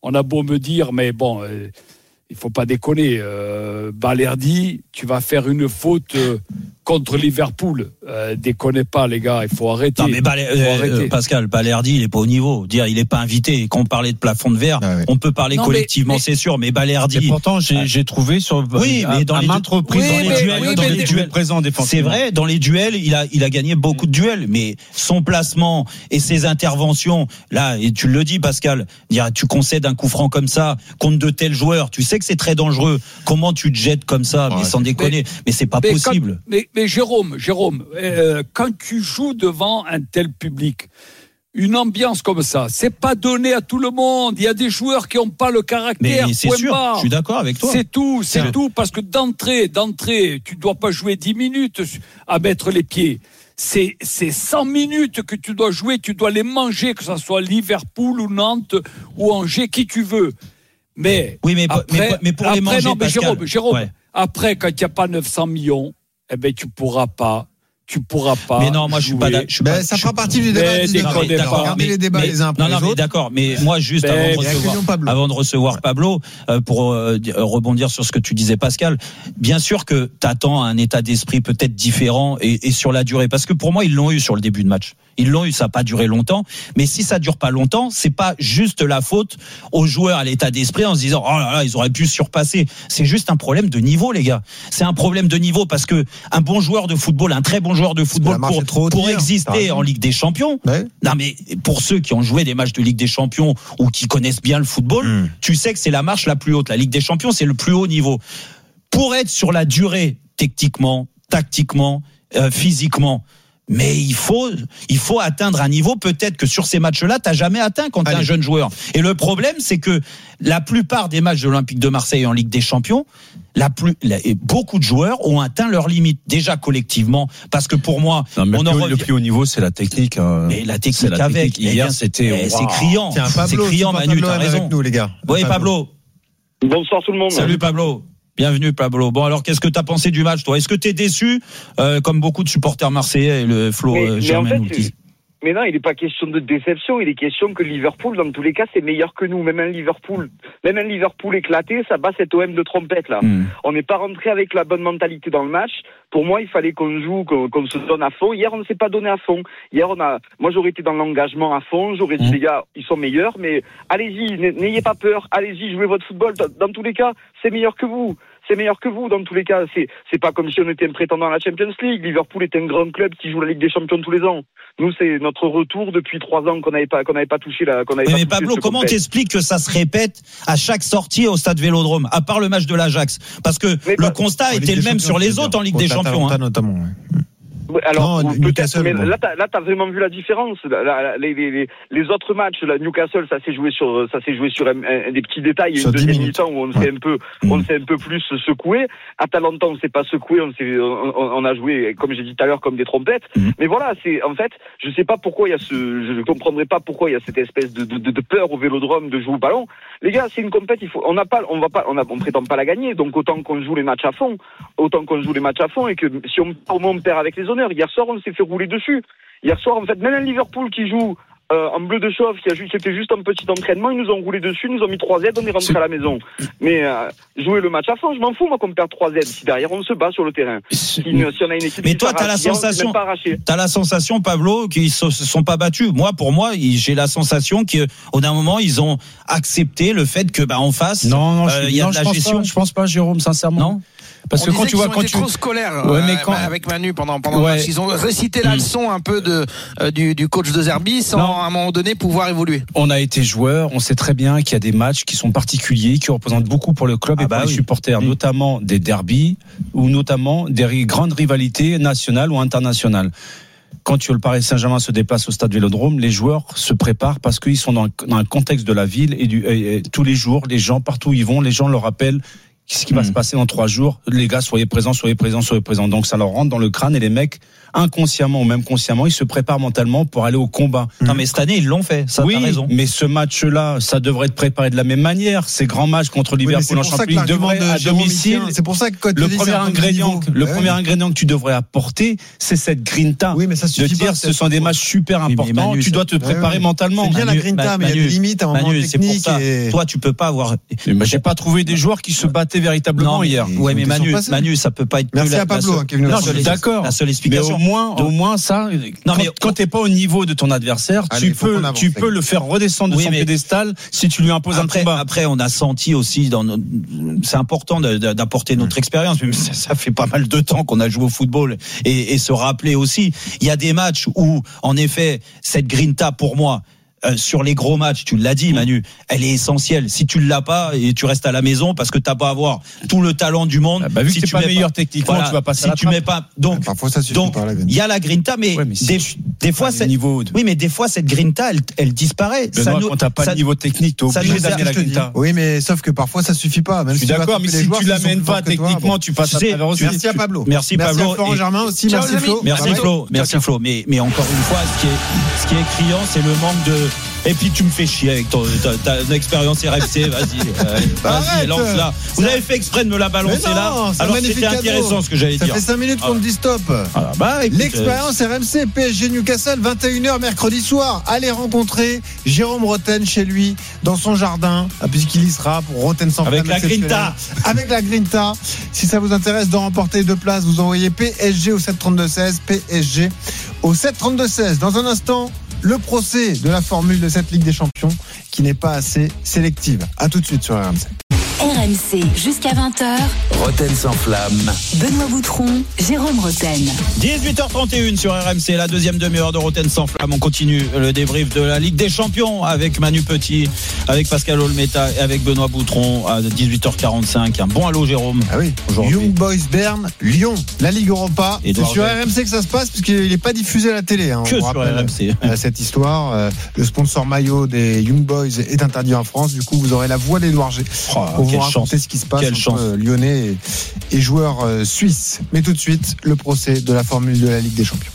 on a beau me dire, mais bon, euh, il faut pas déconner. Euh, Balerdi, tu vas faire une faute euh, contre Liverpool. Euh, déconnez pas, les gars, il faut arrêter. Non, mais Balé- euh, Pascal, Balerdi, il est pas au niveau. Dire, il est pas invité. Quand on parlait de plafond de verre, ah ouais. on peut parler non, collectivement, mais, mais, c'est sûr, mais Balerdi. Et pourtant, j'ai, euh, j'ai trouvé sur oui, mais dans à les maintes reprises, oui, dans les mais, duels, oui, dans mais, les duels présents défensivement. C'est vrai, dans les duels, il a, il a gagné beaucoup de duels, mais son placement et ses interventions, là, et tu le dis, Pascal, dire, tu concèdes un coup franc comme ça contre de tels joueurs, tu sais que c'est très dangereux. Comment tu te jettes comme ça, ouais, mais sans déconner, mais, mais c'est pas mais possible. Quand, mais, mais Jérôme, Jérôme, euh, quand tu joues devant un tel public, une ambiance comme ça, c'est pas donné à tout le monde. Il y a des joueurs qui n'ont pas le caractère. Mais c'est point sûr, barre. Je suis d'accord avec toi. C'est tout, c'est, c'est tout, parce que d'entrée, d'entrée, tu dois pas jouer dix minutes à mettre les pieds. C'est, c'est cent minutes que tu dois jouer, tu dois les manger, que ce soit Liverpool ou Nantes ou Angers, qui tu veux. Mais, oui, mais, après, mais, mais pour après, les manger, non, mais Pascal, Jérôme, Jérôme ouais. après, quand il n'y a pas neuf cents millions, eh ben, tu pourras pas. Tu pourras pas. Mais non, moi je suis pas d'accord. Ben, ça fera partie du débat. Regardez les débats mais, les uns après non, les non, autres. Mais d'accord, mais moi juste ben, avant, de recevoir, avant de recevoir Pablo, euh, pour euh, rebondir sur ce que tu disais, Pascal, bien sûr que t'attends un état d'esprit peut-être différent et, et sur la durée, parce que pour moi ils l'ont eu sur le début de match. Ils l'ont eu, ça n'a pas duré longtemps. Mais si ça dure pas longtemps, c'est pas juste la faute aux joueurs, à l'état d'esprit, en se disant oh là là, ils auraient pu surpasser. C'est juste un problème de niveau, les gars. C'est un problème de niveau parce que un bon joueur de football, un très bon joueur de football pour, pour exister en Ligue des Champions. Ouais. Non mais pour ceux qui ont joué des matchs de Ligue des Champions ou qui connaissent bien le football, mmh. tu sais que c'est la marche la plus haute. La Ligue des Champions, c'est le plus haut niveau. Pour être sur la durée, techniquement, tactiquement, euh, physiquement. Mais il faut, il faut atteindre un niveau peut-être que sur ces matchs-là, t'as jamais atteint quand t'es un jeune joueur. Et le problème, c'est que la plupart des matchs de l'Olympique de Marseille en Ligue des Champions, la plus, la, et beaucoup de joueurs ont atteint leurs limites déjà collectivement. Parce que pour moi, non, mais on le, en plus, revient... le plus haut niveau, c'est la technique. Euh, mais la technique la avec. Technique. Hier, c'était, eh, wow. c'est criant. Tiens, Pablo, c'est criant, Manu, t'as raison. Avec nous, les gars. Oui, Pablo. Bonsoir tout le monde. Salut Pablo. Bienvenue Pablo. Bon alors qu'est-ce que t'as pensé du match toi ? Est-ce que t'es déçu euh, comme beaucoup de supporters marseillais et le Flo mais, euh, mais Germain en fait, nous le disent ? Mais non, il n'est pas question de déception, il est question que Liverpool, dans tous les cas, c'est meilleur que nous. Même un Liverpool, même un Liverpool éclaté, ça bat cet O M de trompette, là. Mm. On n'est pas rentré avec la bonne mentalité dans le match. Pour moi, il fallait qu'on joue, qu'on, qu'on se donne à fond. Hier, on ne s'est pas donné à fond. Hier, on a, moi, j'aurais été dans l'engagement à fond. J'aurais dit, mm. les gars, ils sont meilleurs, mais allez-y, n'ayez pas peur. Allez-y, jouez votre football. Dans tous les cas, c'est meilleur que vous. C'est meilleur que vous, dans tous les cas. C'est, c'est pas comme si on était un prétendant à la Champions League. Liverpool est un grand club qui joue la Ligue des Champions tous les ans. Nous, c'est notre retour depuis trois ans qu'on n'avait pas, qu'on n'avait pas touché la, qu'on n'avait mais pas mais touché Pablo, comment complet. T'expliques que ça se répète à chaque sortie au stade Vélodrome, à part le match de l'Ajax? Parce que mais le bah, constat était le même sur les autres en Ligue des Champions, hein. Notamment, ouais. Alors, non, peut-être, mais là, t'as, là, t'as vraiment vu la différence. La, la, les, les, les autres matchs, la Newcastle, ça s'est joué sur, ça s'est joué sur un, un, des petits détails. Il y a une deuxième mi-temps où on s'est un peu, mmh. on s'est un peu plus secoué. Atalanta, on s'est pas secoué, on s'est, on, on a joué, comme j'ai dit tout à l'heure, comme des trompettes. Mmh. Mais voilà, c'est, en fait, je sais pas pourquoi il y a ce, je ne comprendrai pas pourquoi il y a cette espèce de, de, de peur au Vélodrome de jouer au ballon. Les gars, c'est une compète, il faut, on n'a pas, on va pas, on a, on prétend pas la gagner. Donc, autant qu'on joue les matchs à fond, autant qu'on joue les matchs à fond et que si on, au moins on perd avec les honneurs. Hier soir, on s'est fait rouler dessus. Hier soir, en fait, même un Liverpool qui joue euh, en bleu de chauffe, qui a juste, c'était juste un petit entraînement, ils nous ont roulé dessus, ils nous ont mis trois Z, on est rentré c'est... à la maison. Mais euh, jouer le match à fond, je m'en fous, moi, qu'on perd trois Z. Si derrière, on se bat sur le terrain. Si, si on a une équipe mais toi, t'as la sensation, t'as la sensation, Pablo, qu'ils se sont pas battus. Moi, pour moi, j'ai la sensation qu'au d'un moment, ils ont accepté le fait que, bah, en face, non, non, euh, il y a non, de la je gestion. Pense pas, je pense pas, Jérôme, sincèrement. Non. Parce on que quand tu vois quand tu trop scolaire ouais, mais quand... avec Manu pendant pendant ouais. ils ont récité la leçon un peu de euh, du, du coach de Zerbi sans non. à un moment donné pouvoir évoluer. On a été joueurs, on sait très bien qu'il y a des matchs qui sont particuliers, qui représentent beaucoup pour le club ah et bah pour oui. les supporters, oui. notamment des derbys ou notamment des grandes rivalités nationales ou internationales. Quand le Paris Saint-Germain se déplace au stade Vélodrome, les joueurs se préparent parce qu'ils sont dans, dans un contexte de la ville et, du, et, et tous les jours, les gens partout où ils vont, les gens leur rappellent ce qui va mmh. se passer dans trois jours. Les gars, soyez présents, soyez présents, soyez présents. Donc ça leur rentre dans le crâne et les mecs inconsciemment ou même consciemment, ils se préparent mentalement pour aller au combat. Non, mais cette année, ils l'ont fait. Ça, oui, t'as raison. Mais ce match-là, ça devrait être préparé de la même manière. Ces grands matchs contre Liverpool en Champions League devraient à domicile. C'est pour ça que quand le premier ingrédient, le ouais. premier ingrédient que tu devrais apporter, c'est cette grinta. Oui, mais ça suffit de dire, pas, ce sont des matchs super oui, importants. Manu, tu dois te préparer ouais, ouais. mentalement. C'est bien Manu, la grinta, mais il y a des limites à un moment Manu, c'est pour ça. Et... Toi, tu peux pas avoir. Mais j'ai pas trouvé des joueurs qui se battaient véritablement non, hier. Ouais, mais Manu, Manu, ça peut pas être. Merci à Pablo qui est venu. Non, je suis d'accord. La seule explication. Mais au moins, au moins ça. Non, mais quand t'es pas au niveau de ton adversaire, tu peux, tu peux le faire redescendre de son piédestal si tu lui imposes un combat. Après, on a senti aussi dans nos... c'est important d'apporter notre expérience. Ça, ça fait pas mal de temps qu'on a joué au football et, et se rappeler aussi. Il y a des matchs où, en effet, cette grinta pour moi. Euh, sur les gros matchs, tu l'as dit Manu, elle est essentielle. Si tu l'as pas et tu restes à la maison parce que t'as pas à avoir tout le talent du monde, bah, vu si que tu t'es pas meilleur pas, techniquement, voilà, tu vas passer si à la tu trappe. mets pas donc parfois ça suffit donc il y a la grinta, mais, ouais, mais si des, tu, des fois c'est niveau de... oui, mais des fois cette grinta elle, elle disparaît. Benoît, ça nous, quand t'as pas ça, le niveau technique, t'es obligé d'amener la grinta. Oui, mais sauf que parfois ça suffit pas. Même je suis si d'accord, mais si tu l'amènes pas techniquement, tu passes à travers aussi. Merci à Pablo. Merci Pablo. Florent Germain aussi. Merci Flo. Merci Flo. Merci Flo. Mais mais encore une fois, ce qui est ce qui est criant, c'est le manque de. Et puis tu me fais chier avec ton, ta, ta, ta expérience R M C, vas-y, euh, vas-y, lance-la. Vous avez fait exprès de me la balancer non, là, alors c'était intéressant cadeau. Ce que j'allais ça dire. Ça fait cinq minutes qu'on me dit stop. Ah, bah, écoute, l'expérience euh... R M C, P S G Newcastle, vingt et une heures mercredi soir. Allez rencontrer Jérôme Roten chez lui, dans son jardin, puisqu'il y sera pour Roten sans avec la grinta. Avec la grinta. Si ça vous intéresse de remporter deux places, vous envoyez P S G au sept trente-deux seize, P S G au sept trente-deux seize. Dans un instant, le procès de la formule de cette Ligue des Champions qui n'est pas assez sélective. A tout de suite sur R M C. R M C jusqu'à vingt heures. Roten sans flamme. Benoît Boutron, Jérôme Roten. dix-huit heures trente et une sur R M C, la deuxième demi-heure de Roten sans flamme. On continue le débrief de la Ligue des Champions avec Manu Petit, avec Pascal Olmeta et avec Benoît Boutron à dix-huit heures quarante-cinq. Un bon allô Jérôme. Ah oui. Young Boys Bern, Lyon, la Ligue Europa. Et c'est sur R M C que ça se passe puisqu'il n'est pas diffusé à la télé. Hein. Que sur R M C. Cette histoire, euh, le sponsor maillot des Young Boys est interdit en France. Du coup, vous aurez la voix d'Édouard G. Oh, pour vous raconter ce qui se passe Quelle entre chance. Lyonnais et, et joueurs euh, suisses. Mais tout de suite, le procès de la formule de la Ligue des Champions.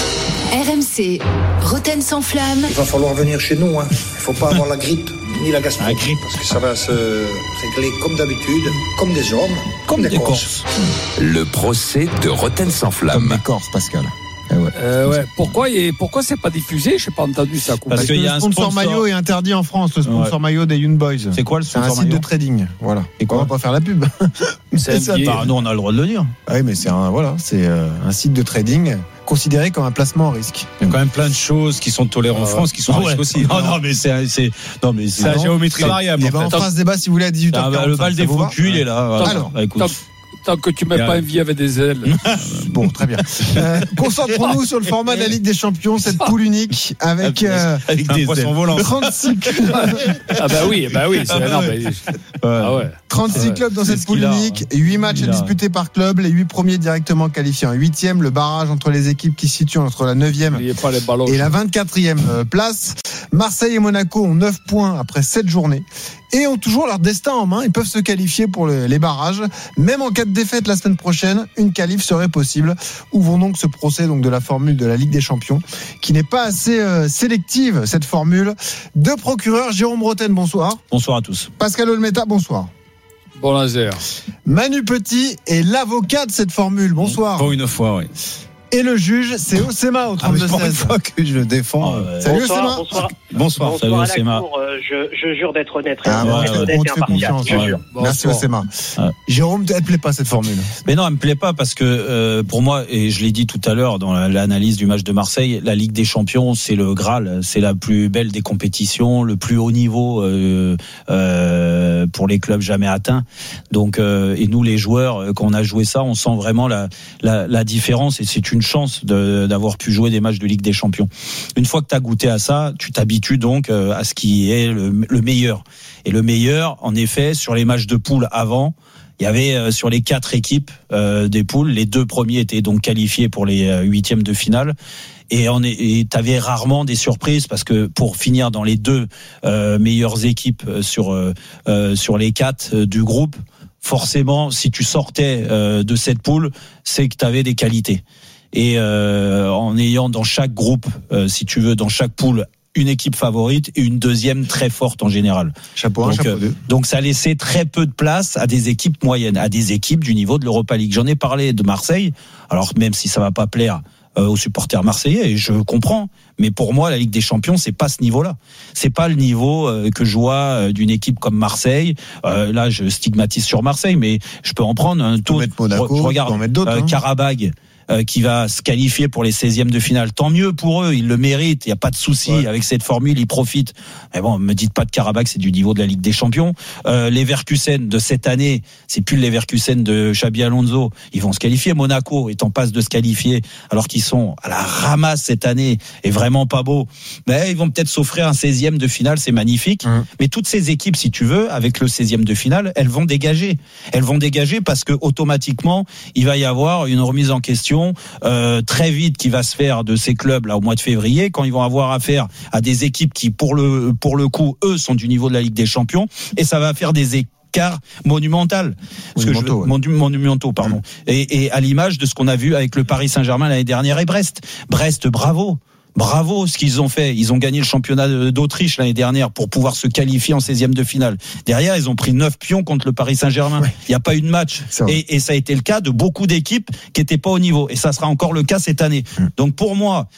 R M C, Roten sans flamme. Il va falloir venir chez nous. Hein. Il ne faut pas avoir la grippe ni la gastro. La grippe. Parce que ça va se régler comme d'habitude, comme des hommes, comme, comme des, des Corses. Corses. Le procès de Roten sans flamme. Comme des Corses, Pascal. Eh ouais. Euh, ouais. Pourquoi, et pourquoi c'est pas diffusé? J'ai pas entendu ça. Parce, Parce que le sponsor, sponsor maillot est interdit en France, le sponsor ouais. maillot des Young Boys. C'est quoi le sponsor maillot? C'est un site de trading. Voilà. Et quoi? On va pas faire la pub. C'est ça. Bah, nous, on a le droit de le dire. Ah oui, mais c'est un, voilà, c'est euh, un site de trading considéré comme un placement en risque. Il y a quand même plein de choses qui sont tolérées en euh, France qui sont ouais. risques aussi. Non, non, mais c'est, c'est, non, mais c'est, c'est la géométrie variable. Et ben, on fera ce débat si vous voulez à dix-huit heures quarante. Ah, le bal des faux culs, il est là. Voilà. Alors, bah, écoute. Tant que tu mets pas un vie avec des ailes. Bon, très bien. Euh, concentrons-nous sur le format de la Ligue des Champions, cette poule unique avec, euh, avec des poissons volants. trente-six clubs. Ah bah oui, bah oui, c'est ah non, ouais. Ah ouais. trente-six clubs dans cette poule unique, huit matchs à disputer par club, les huit premiers directement qualifiés en huitième, le barrage entre les équipes qui se situent entre la neuvième et la vingt-quatrième place. Marseille et Monaco ont neuf points après sept journées et ont toujours leur destin en main. Ils peuvent se qualifier pour les barrages. Même en cas de défaite la semaine prochaine, une qualif serait possible. Ouvrons donc ce procès donc de la formule de la Ligue des Champions, qui n'est pas assez euh, sélective, cette formule. Deux procureurs, Jérôme Roten, bonsoir. Bonsoir à tous. Pascal Olmeta, bonsoir. Bon laser. Manu Petit est l'avocat de cette formule, bonsoir. Pour une fois, oui. Et le juge, c'est Osema au trente-deux seize. Ah, pour une fois que je le défends. Oh, ouais. Salut bonsoir, Osema. Bonsoir. Bonsoir. Bonsoir salut à la Osema. cour, euh, je, je jure d'être honnête. Ah, ouais, ouais, honnête on et te fait impartial, confiance. je Ouais. jure. Merci Osema. Ouais. Jérôme, elle te plaît pas cette formule? Mais non, elle me plaît pas parce que euh, pour moi, et je l'ai dit tout à l'heure dans l'analyse du match de Marseille, la Ligue des Champions, c'est le Graal, c'est la plus belle des compétitions, le plus haut niveau euh, euh, pour les clubs jamais atteints. Donc, euh, et nous les joueurs, quand on a joué ça, on sent vraiment la, la, la différence et c'est une chance de d'avoir pu jouer des matchs de Ligue des Champions. Une fois que tu as goûté à ça, tu t'habitues donc à ce qui est le, le meilleur. Et le meilleur, en effet, sur les matchs de poule avant, il y avait euh, sur les quatre équipes euh, des poules, les deux premiers étaient donc qualifiés pour les euh, huitièmes de finale. Et on est, t'avais rarement des surprises parce que pour finir dans les deux euh, meilleures équipes sur euh, sur les quatre euh, du groupe, forcément, si tu sortais euh, de cette poule, c'est que tu avais des qualités. et euh, en ayant dans chaque groupe, euh, si tu veux, dans chaque poule, une équipe favorite et une deuxième très forte en général. Chapeau un, donc, chapeau deux. Donc ça laissait très peu de place à des équipes moyennes, à des équipes du niveau de l'Europa League. J'en ai parlé de Marseille, alors même si ça va pas plaire euh, aux supporters marseillais, et je comprends, mais pour moi la Ligue des Champions c'est pas ce niveau-là. C'est pas le niveau euh, que je vois euh, d'une équipe comme Marseille. Euh, là je stigmatise sur Marseille, mais je peux en prendre un tour. Monaco, je regarde euh, hein. Karabag. Euh, qui va se qualifier pour les seizièmes de finale. Tant mieux pour eux, ils le méritent, il n'y a pas de souci. Ouais. Avec cette formule, ils profitent. Mais bon, me dites pas de Karabakh, c'est du niveau de la Ligue des Champions. Euh, les Leverkusen de cette année, c'est plus le Leverkusen de Xabi Alonso. Ils vont se qualifier. Monaco est en passe de se qualifier, alors qu'ils sont à la ramasse cette année et vraiment pas beau. Mais ils vont peut-être s'offrir un seizième de finale, c'est magnifique. Mmh. Mais toutes ces équipes, si tu veux, avec le seizième de finale, elles vont dégager. Elles vont dégager parce que automatiquement, il va y avoir une remise en question Euh, très vite qui va se faire de ces clubs là au mois de février, quand ils vont avoir affaire à des équipes qui pour le pour le coup eux sont du niveau de la Ligue des Champions, et ça va faire des écarts monumentaux, monumentaux, ouais. monu, monumentaux pardon. Mmh. Et, et à l'image de ce qu'on a vu avec le Paris Saint-Germain l'année dernière et Brest. Brest, bravo. Bravo ce qu'ils ont fait. Ils ont gagné le championnat d'Autriche l'année dernière pour pouvoir se qualifier en seizième de finale. Derrière, ils ont pris neuf pions contre le Paris Saint-Germain. Ouais. Il n'y a pas eu de match. Et, et ça a été le cas de beaucoup d'équipes qui n'étaient pas au niveau. Et ça sera encore le cas cette année. Mmh. Donc pour moi,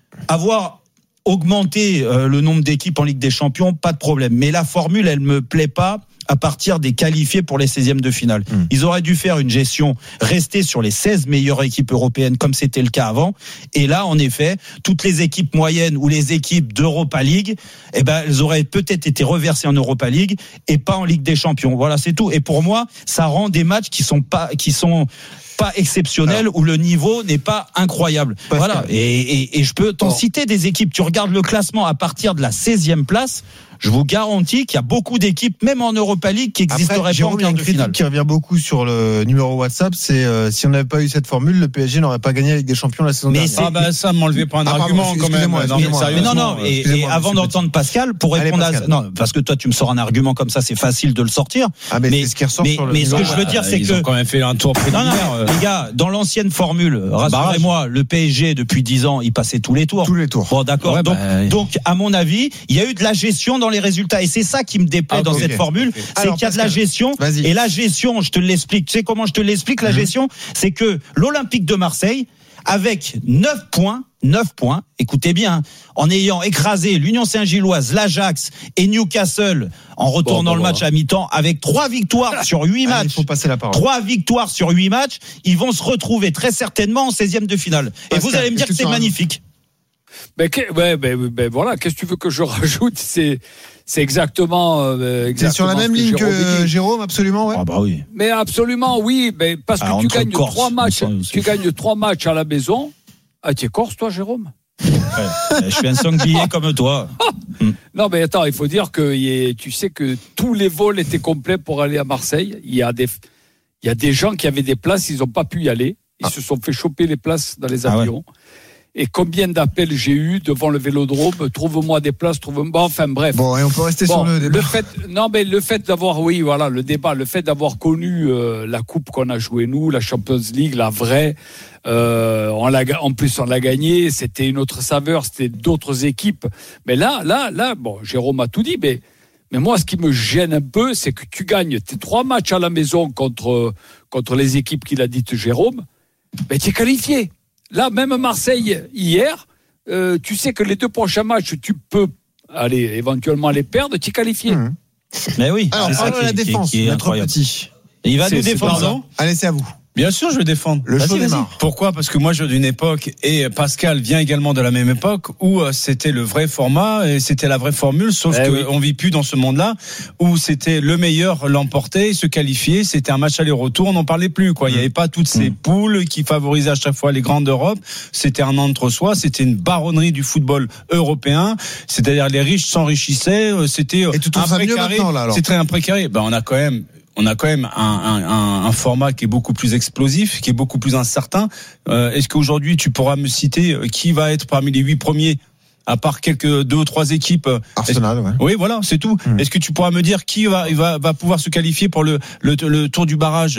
avoir augmenté euh, le nombre d'équipes en Ligue des Champions, pas de problème. Mais la formule, elle me plaît pas à partir des qualifiés pour les seizièmes de finale. Mmh. Ils auraient dû faire une gestion, rester sur les seize meilleures équipes européennes comme c'était le cas avant. Et là, en effet, toutes les équipes moyennes ou les équipes d'Europa League, eh ben, elles auraient peut-être été reversées en Europa League et pas en Ligue des Champions. Voilà, c'est tout. Et pour moi, ça rend des matchs qui sont pas, qui sont pas exceptionnel, alors, où le niveau n'est pas incroyable. Voilà. Et, et, et je peux t'en bon. citer des équipes. Tu regardes le classement à partir de la seizième place. Je vous garantis qu'il y a beaucoup d'équipes, même en Europa League, qui n'existeraient pas en quart de finale. Qui revient beaucoup sur le numéro WhatsApp, c'est euh, si on n'avait pas eu cette formule, le P S G n'aurait pas gagné la Ligue des Champions la saison mais dernière. Ah bah ça m'enlevait pas un ah, argument pardon, quand même. Non, mais non, non. Et, et avant d'entendre Pascal, pour répondre Allez, Pascal. à non, parce que toi tu me sors un argument comme ça, c'est facile de le sortir. Ah mais, mais c'est ce qui ressort mais, sur le. Mais ce que je veux dire, c'est ils que ont quand même fait un tour préliminaire. Non, non, les gars, dans l'ancienne formule, rassurez-moi, le P S G depuis dix ans, il passait tous les tours. Tous les tours. Bon, d'accord. Donc, donc, à mon avis, il y a eu de la gestion dans les résultats, et c'est ça qui me déplaît ah, dans okay, cette formule, okay. c'est Alors, qu'il y a de la gestion. Vas-y. Et la gestion, je te l'explique. Tu sais comment je te l'explique, la mmh. gestion? C'est que l'Olympique de Marseille, avec neuf points, neuf points, écoutez bien, en ayant écrasé l'Union Saint-Gilloise, l'Ajax et Newcastle en retournant bon, bon, le match bon. à mi-temps, avec trois victoires sur huit matchs. Il faut passer la parole. Trois victoires sur huit matchs, ils vont se retrouver très certainement en seizième de finale. Et Pascal, vous allez me dire que, que c'est magnifique. Ben, que, ouais, ben, ben voilà, qu'est-ce que tu veux que je rajoute? C'est, c'est exactement, euh, exactement. C'est sur la même ligne que Jérôme, Jérôme, absolument, ouais. Ah bah oui. Mais absolument, oui, ben, parce que ah, tu gagnes Corse, trois matchs, tu gagnes trois matchs à la maison. Ah, tu es corse, toi, Jérôme? Ouais, je suis un sanglier comme toi. Non, mais attends, il faut dire que tu sais que tous les vols étaient complets pour aller à Marseille. Il y a des, il y a des gens qui avaient des places, ils n'ont pas pu y aller. Ils ah. se sont fait choper les places dans les avions. Ah ouais. Et combien d'appels j'ai eu devant le Vélodrome, trouve-moi des places, trouve-moi, bon, enfin bref. Bon, et on peut rester bon, sur le débat. Le fait, non, mais le fait d'avoir, oui, voilà, le débat, le fait d'avoir connu euh, la coupe qu'on a jouée nous, la Champions League, la vraie, euh, on l'a, en plus on l'a gagnée, c'était une autre saveur, c'était d'autres équipes. Mais là, là, là, bon, Jérôme a tout dit, mais, mais moi, ce qui me gêne un peu, c'est que tu gagnes tes trois matchs à la maison contre, contre les équipes qu'il a dites Jérôme, mais tu es qualifié. Là, même Marseille, hier, euh, tu sais que les deux prochains matchs, tu peux aller éventuellement les perdre, tu es qualifié. Mmh. Mais oui, alors, c'est ça qui, la défense, qui est notre petit. Et il va c'est, nous défendre. Allez, c'est à vous. Bien sûr, je vais défendre. Le show démarre. Pourquoi ? Parce que moi, je viens d'une époque, et Pascal vient également de la même époque, où c'était le vrai format, et c'était la vraie formule, sauf eh qu'on oui. vit plus dans ce monde-là, où c'était le meilleur l'emporter, se qualifier, c'était un match aller-retour, on n'en parlait plus, quoi. Il n'y avait pas toutes ces mmh. poules qui favorisaient à chaque fois les grandes d'Europe. C'était un entre-soi, c'était une baronnerie du football européen. C'est-à-dire, les riches s'enrichissaient, c'était et tout un précaré. C'est très un précaré. Ben, on a quand même, on a quand même un, un, un format qui est beaucoup plus explosif, qui est beaucoup plus incertain. Euh, est-ce qu'aujourd'hui, tu pourras me citer qui va être parmi les huit premiers, à part quelques deux ou trois équipes? Arsenal, ouais. Oui, voilà, c'est tout. Mmh. Est-ce que tu pourras me dire qui va, va, va pouvoir se qualifier pour le, le, le tour du barrage?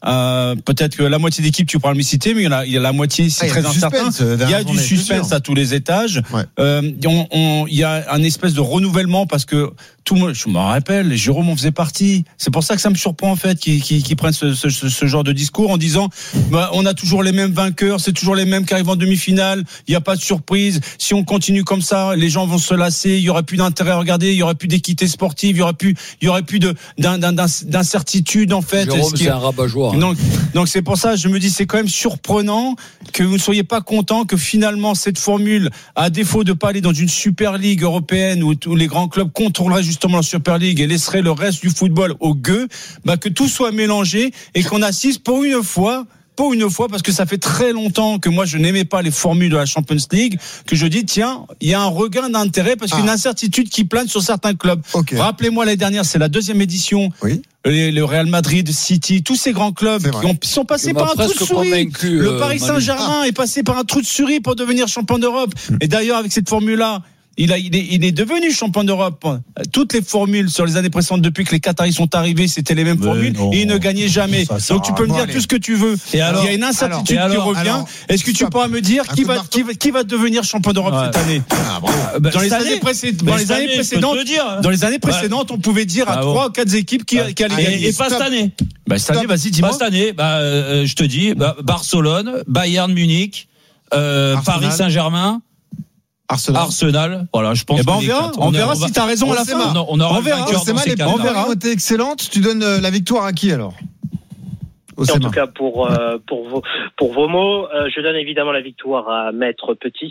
Euh, peut-être que la moitié d'équipe, tu pourras le citer, mais il y, a, il y a la moitié, c'est ah, très incertain. Il y a du suspense à tous les étages. Ouais. Euh, on, on, il y a un espèce de renouvellement parce que tout le monde, je me rappelle, Jérôme en faisait partie. C'est pour ça que ça me surprend en fait qu'ils, qu'ils, qu'ils prennent ce, ce, ce genre de discours en disant bah, on a toujours les mêmes vainqueurs, c'est toujours les mêmes qui arrivent en demi-finale, il n'y a pas de surprise. Si on continue comme ça, les gens vont se lasser, il y aura plus d'intérêt à regarder, il y aura plus d'équité sportive, il y aura plus, il y aurait plus de d'un, d'un, d'incertitude en fait. Jérôme, c'est un rabat-joie. Hein. Donc, donc c'est pour ça, je me dis, c'est quand même surprenant que vous ne soyez pas content que finalement cette formule, à défaut de pas aller dans une Super League européenne où, où les grands clubs contrôleraient justement la Super League et laisseraient le reste du football au gueux, bah que tout soit mélangé et qu'on assiste pour une fois. Pour une fois, parce que ça fait très longtemps que moi je n'aimais pas les formules de la Champions League, que je dis tiens, il y a un regain d'intérêt parce qu'il y a une incertitude qui plane sur certains clubs. Okay. Rappelez-moi l'année dernière, c'est la deuxième édition. Oui. Le Real Madrid, City, tous ces grands clubs qui ont, sont passés par un trou de souris. Le Paris Saint-Germain ah. est passé par un trou de souris pour devenir champion d'Europe. Mmh. Et d'ailleurs, avec cette formule-là, Il, a, il, est, il est devenu champion d'Europe. Toutes les formules sur les années précédentes, depuis que les Qataris sont arrivés, c'était les mêmes Mais formules non, et ils ne gagnaient jamais. Ça, ça Donc tu peux me dire allez. tout ce que tu veux. Et alors, il y a une incertitude alors, qui alors, revient. Alors, Est-ce que tu pourras me dire qui va, qui, va, qui va devenir champion d'Europe ouais. cette année ah, bon. bah, Dans les années, précéd... dans les années précédentes, dire, dans les années précédentes, on pouvait dire à trois ou quatre équipes qui, qui allaient gagner. Et pas cette année. Bah, cette année, vas-y, dis-moi. Pas cette année, bah, euh, je te dis, bah, Barcelone, Bayern Munich, euh, Paris Saint-Germain. Arsenal. Arsenal. Voilà, je pense. Eh ben on verra. On, on verra si t'as raison à la fin. On, on, on verra. Les paris ont été excellentes. Tu donnes la victoire à qui alors? En tout cas, pour euh, pour vos pour vos mots, euh, je donne évidemment la victoire à Maître Petit.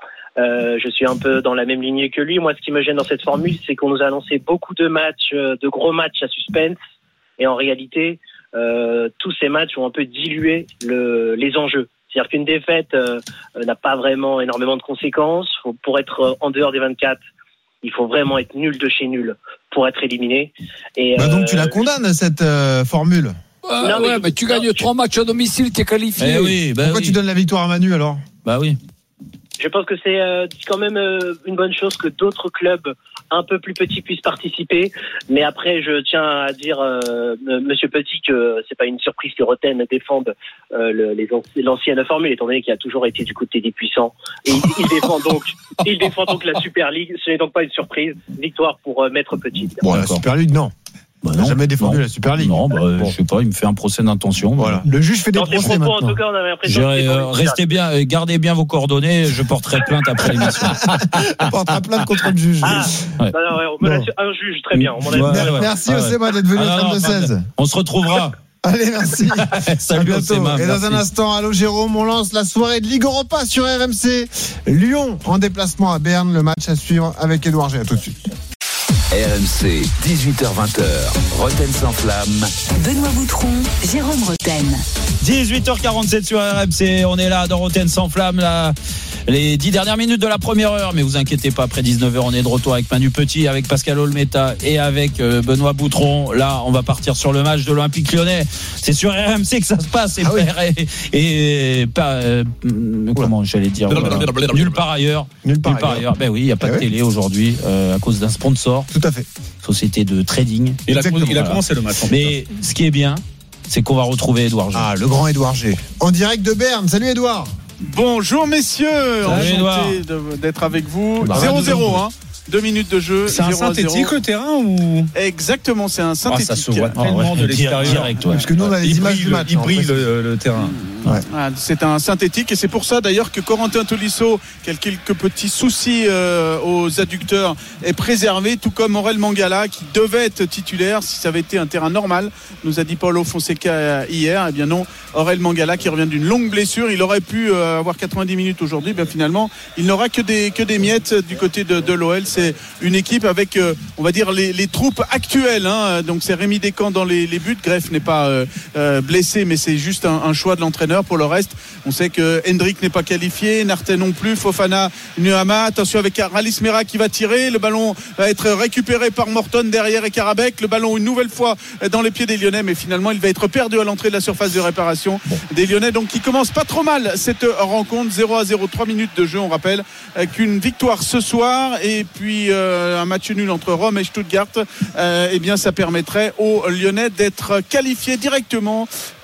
Euh, je suis un peu dans la même lignée que lui. Moi, ce qui me gêne dans cette formule, c'est qu'on nous a annoncé beaucoup de matchs, de gros matchs à suspense, et en réalité, euh, tous ces matchs ont un peu dilué le, les enjeux. C'est-à-dire qu'une défaite euh, n'a pas vraiment énormément de conséquences. Faut, pour être euh, en dehors des vingt-quatre, il faut vraiment être nul de chez nul pour être éliminé. Et, bah donc euh, tu la condamnes cette euh, formule. Euh, non, mais, ouais, mais tu gagnes trois matchs à domicile, tu es qualifié. Eh oui, bah Pourquoi oui. tu donnes la victoire à Manu alors? Bah oui. Je pense que c'est euh, quand même euh, une bonne chose que d'autres clubs un peu plus petits puissent participer. Mais après, je tiens à dire, euh, Monsieur Petit, que c'est pas une surprise que Roten défende euh, le, les, l'ancienne formule, étant donné qu'il a toujours été du côté des puissants. Et il, il défend donc, il défend donc la Super League. Ce n'est donc pas une surprise. Victoire pour euh, Maître Petit. Bon, la Super League, non. Bah non, jamais défendu non. la Super League. Non, bah, bon. je sais pas, il me fait un procès d'intention. Voilà. Le juge fait des Dans procès propos, maintenant. En tout cas, on avait l'impression que euh, restez bien, euh, gardez bien vos coordonnées. Je porterai plainte après l'émission. On portera plainte contre le juge. Ah, ouais. non, non, ouais, bon. Un juge, très bien. On ouais, ouais, ouais. Merci Osema ouais. d'être venu au trente-deux seize. On se retrouvera. Allez, merci. Salut Osema. Et dans merci. un instant, allô Jérôme, on lance la soirée de Ligue Europa sur R M C. Lyon en déplacement à Berne. Le match à suivre avec Édouard G. À tout de suite. R M C, dix-huit heures vingt, Roten sans flamme. Benoît Boutron, Jérôme Roten. dix-huit heures quarante-sept sur R M C, on est là dans Roten sans flamme, là, les dix dernières minutes de la première heure, mais vous inquiétez pas, après dix-neuf heures, on est de retour avec Manu Petit, avec Pascal Olmeta et avec euh, Benoît Boutron. Là, on va partir sur le match de l'Olympique Lyonnais. C'est sur R M C que ça se passe, et, ah oui. et, et pas, euh, comment j'allais dire, voilà. Nulle part ailleurs. Nulle part, Nulle part ailleurs. Ben oui, il n'y a pas eh de télé oui. aujourd'hui euh, à cause d'un sponsor. Tout à fait. Société de trading. Il a, il a commencé le match. Mais ce qui est bien, c'est qu'on va retrouver Édouard G. Ah, le grand Édouard G. En direct de Berne. Salut Édouard. Bonjour messieurs, Salut enchanté de, d'être avec vous. Bah, zéro zéro, hein. Deux minutes de jeu. C'est un synthétique le terrain ou Exactement, c'est un synthétique. Ah, ça se voit tellement oh, ouais. de l'extérieur. Direct, ouais. Parce que nous on a les images du match. Il brille le, le terrain. Ouais. Ah, c'est un synthétique et c'est pour ça d'ailleurs que Corentin Tolisso, qui a quelques petits soucis euh, aux adducteurs, est préservé, tout comme Aurel Mangala qui devait être titulaire si ça avait été un terrain normal, nous a dit Paulo Fonseca hier. Eh bien non, Aurel Mangala qui revient d'une longue blessure, il aurait pu euh, avoir quatre-vingt-dix minutes aujourd'hui, bien finalement il n'aura que des, que des miettes du côté de, de l'O L. C'est une équipe avec euh, on va dire les, les troupes actuelles, hein. Donc c'est Rémi Descamps dans les, les buts, Greff n'est pas euh, euh, blessé mais c'est juste un, un choix de l'entraîneur. Pour le reste, on sait que Hendrick n'est pas qualifié, Narté non plus, Fofana, Nuama. Attention avec Ralis Mera qui va tirer. Le ballon va être récupéré par Morton derrière et Karabek. Le ballon une nouvelle fois dans les pieds des Lyonnais, mais finalement il va être perdu à l'entrée de la surface de réparation bon. des Lyonnais. Donc qui commence pas trop mal cette rencontre. zéro à zéro, trois minutes de jeu. On rappelle qu'une victoire ce soir et puis euh, un match nul entre Rome et Stuttgart, euh, eh bien ça permettrait aux Lyonnais d'être qualifiés directement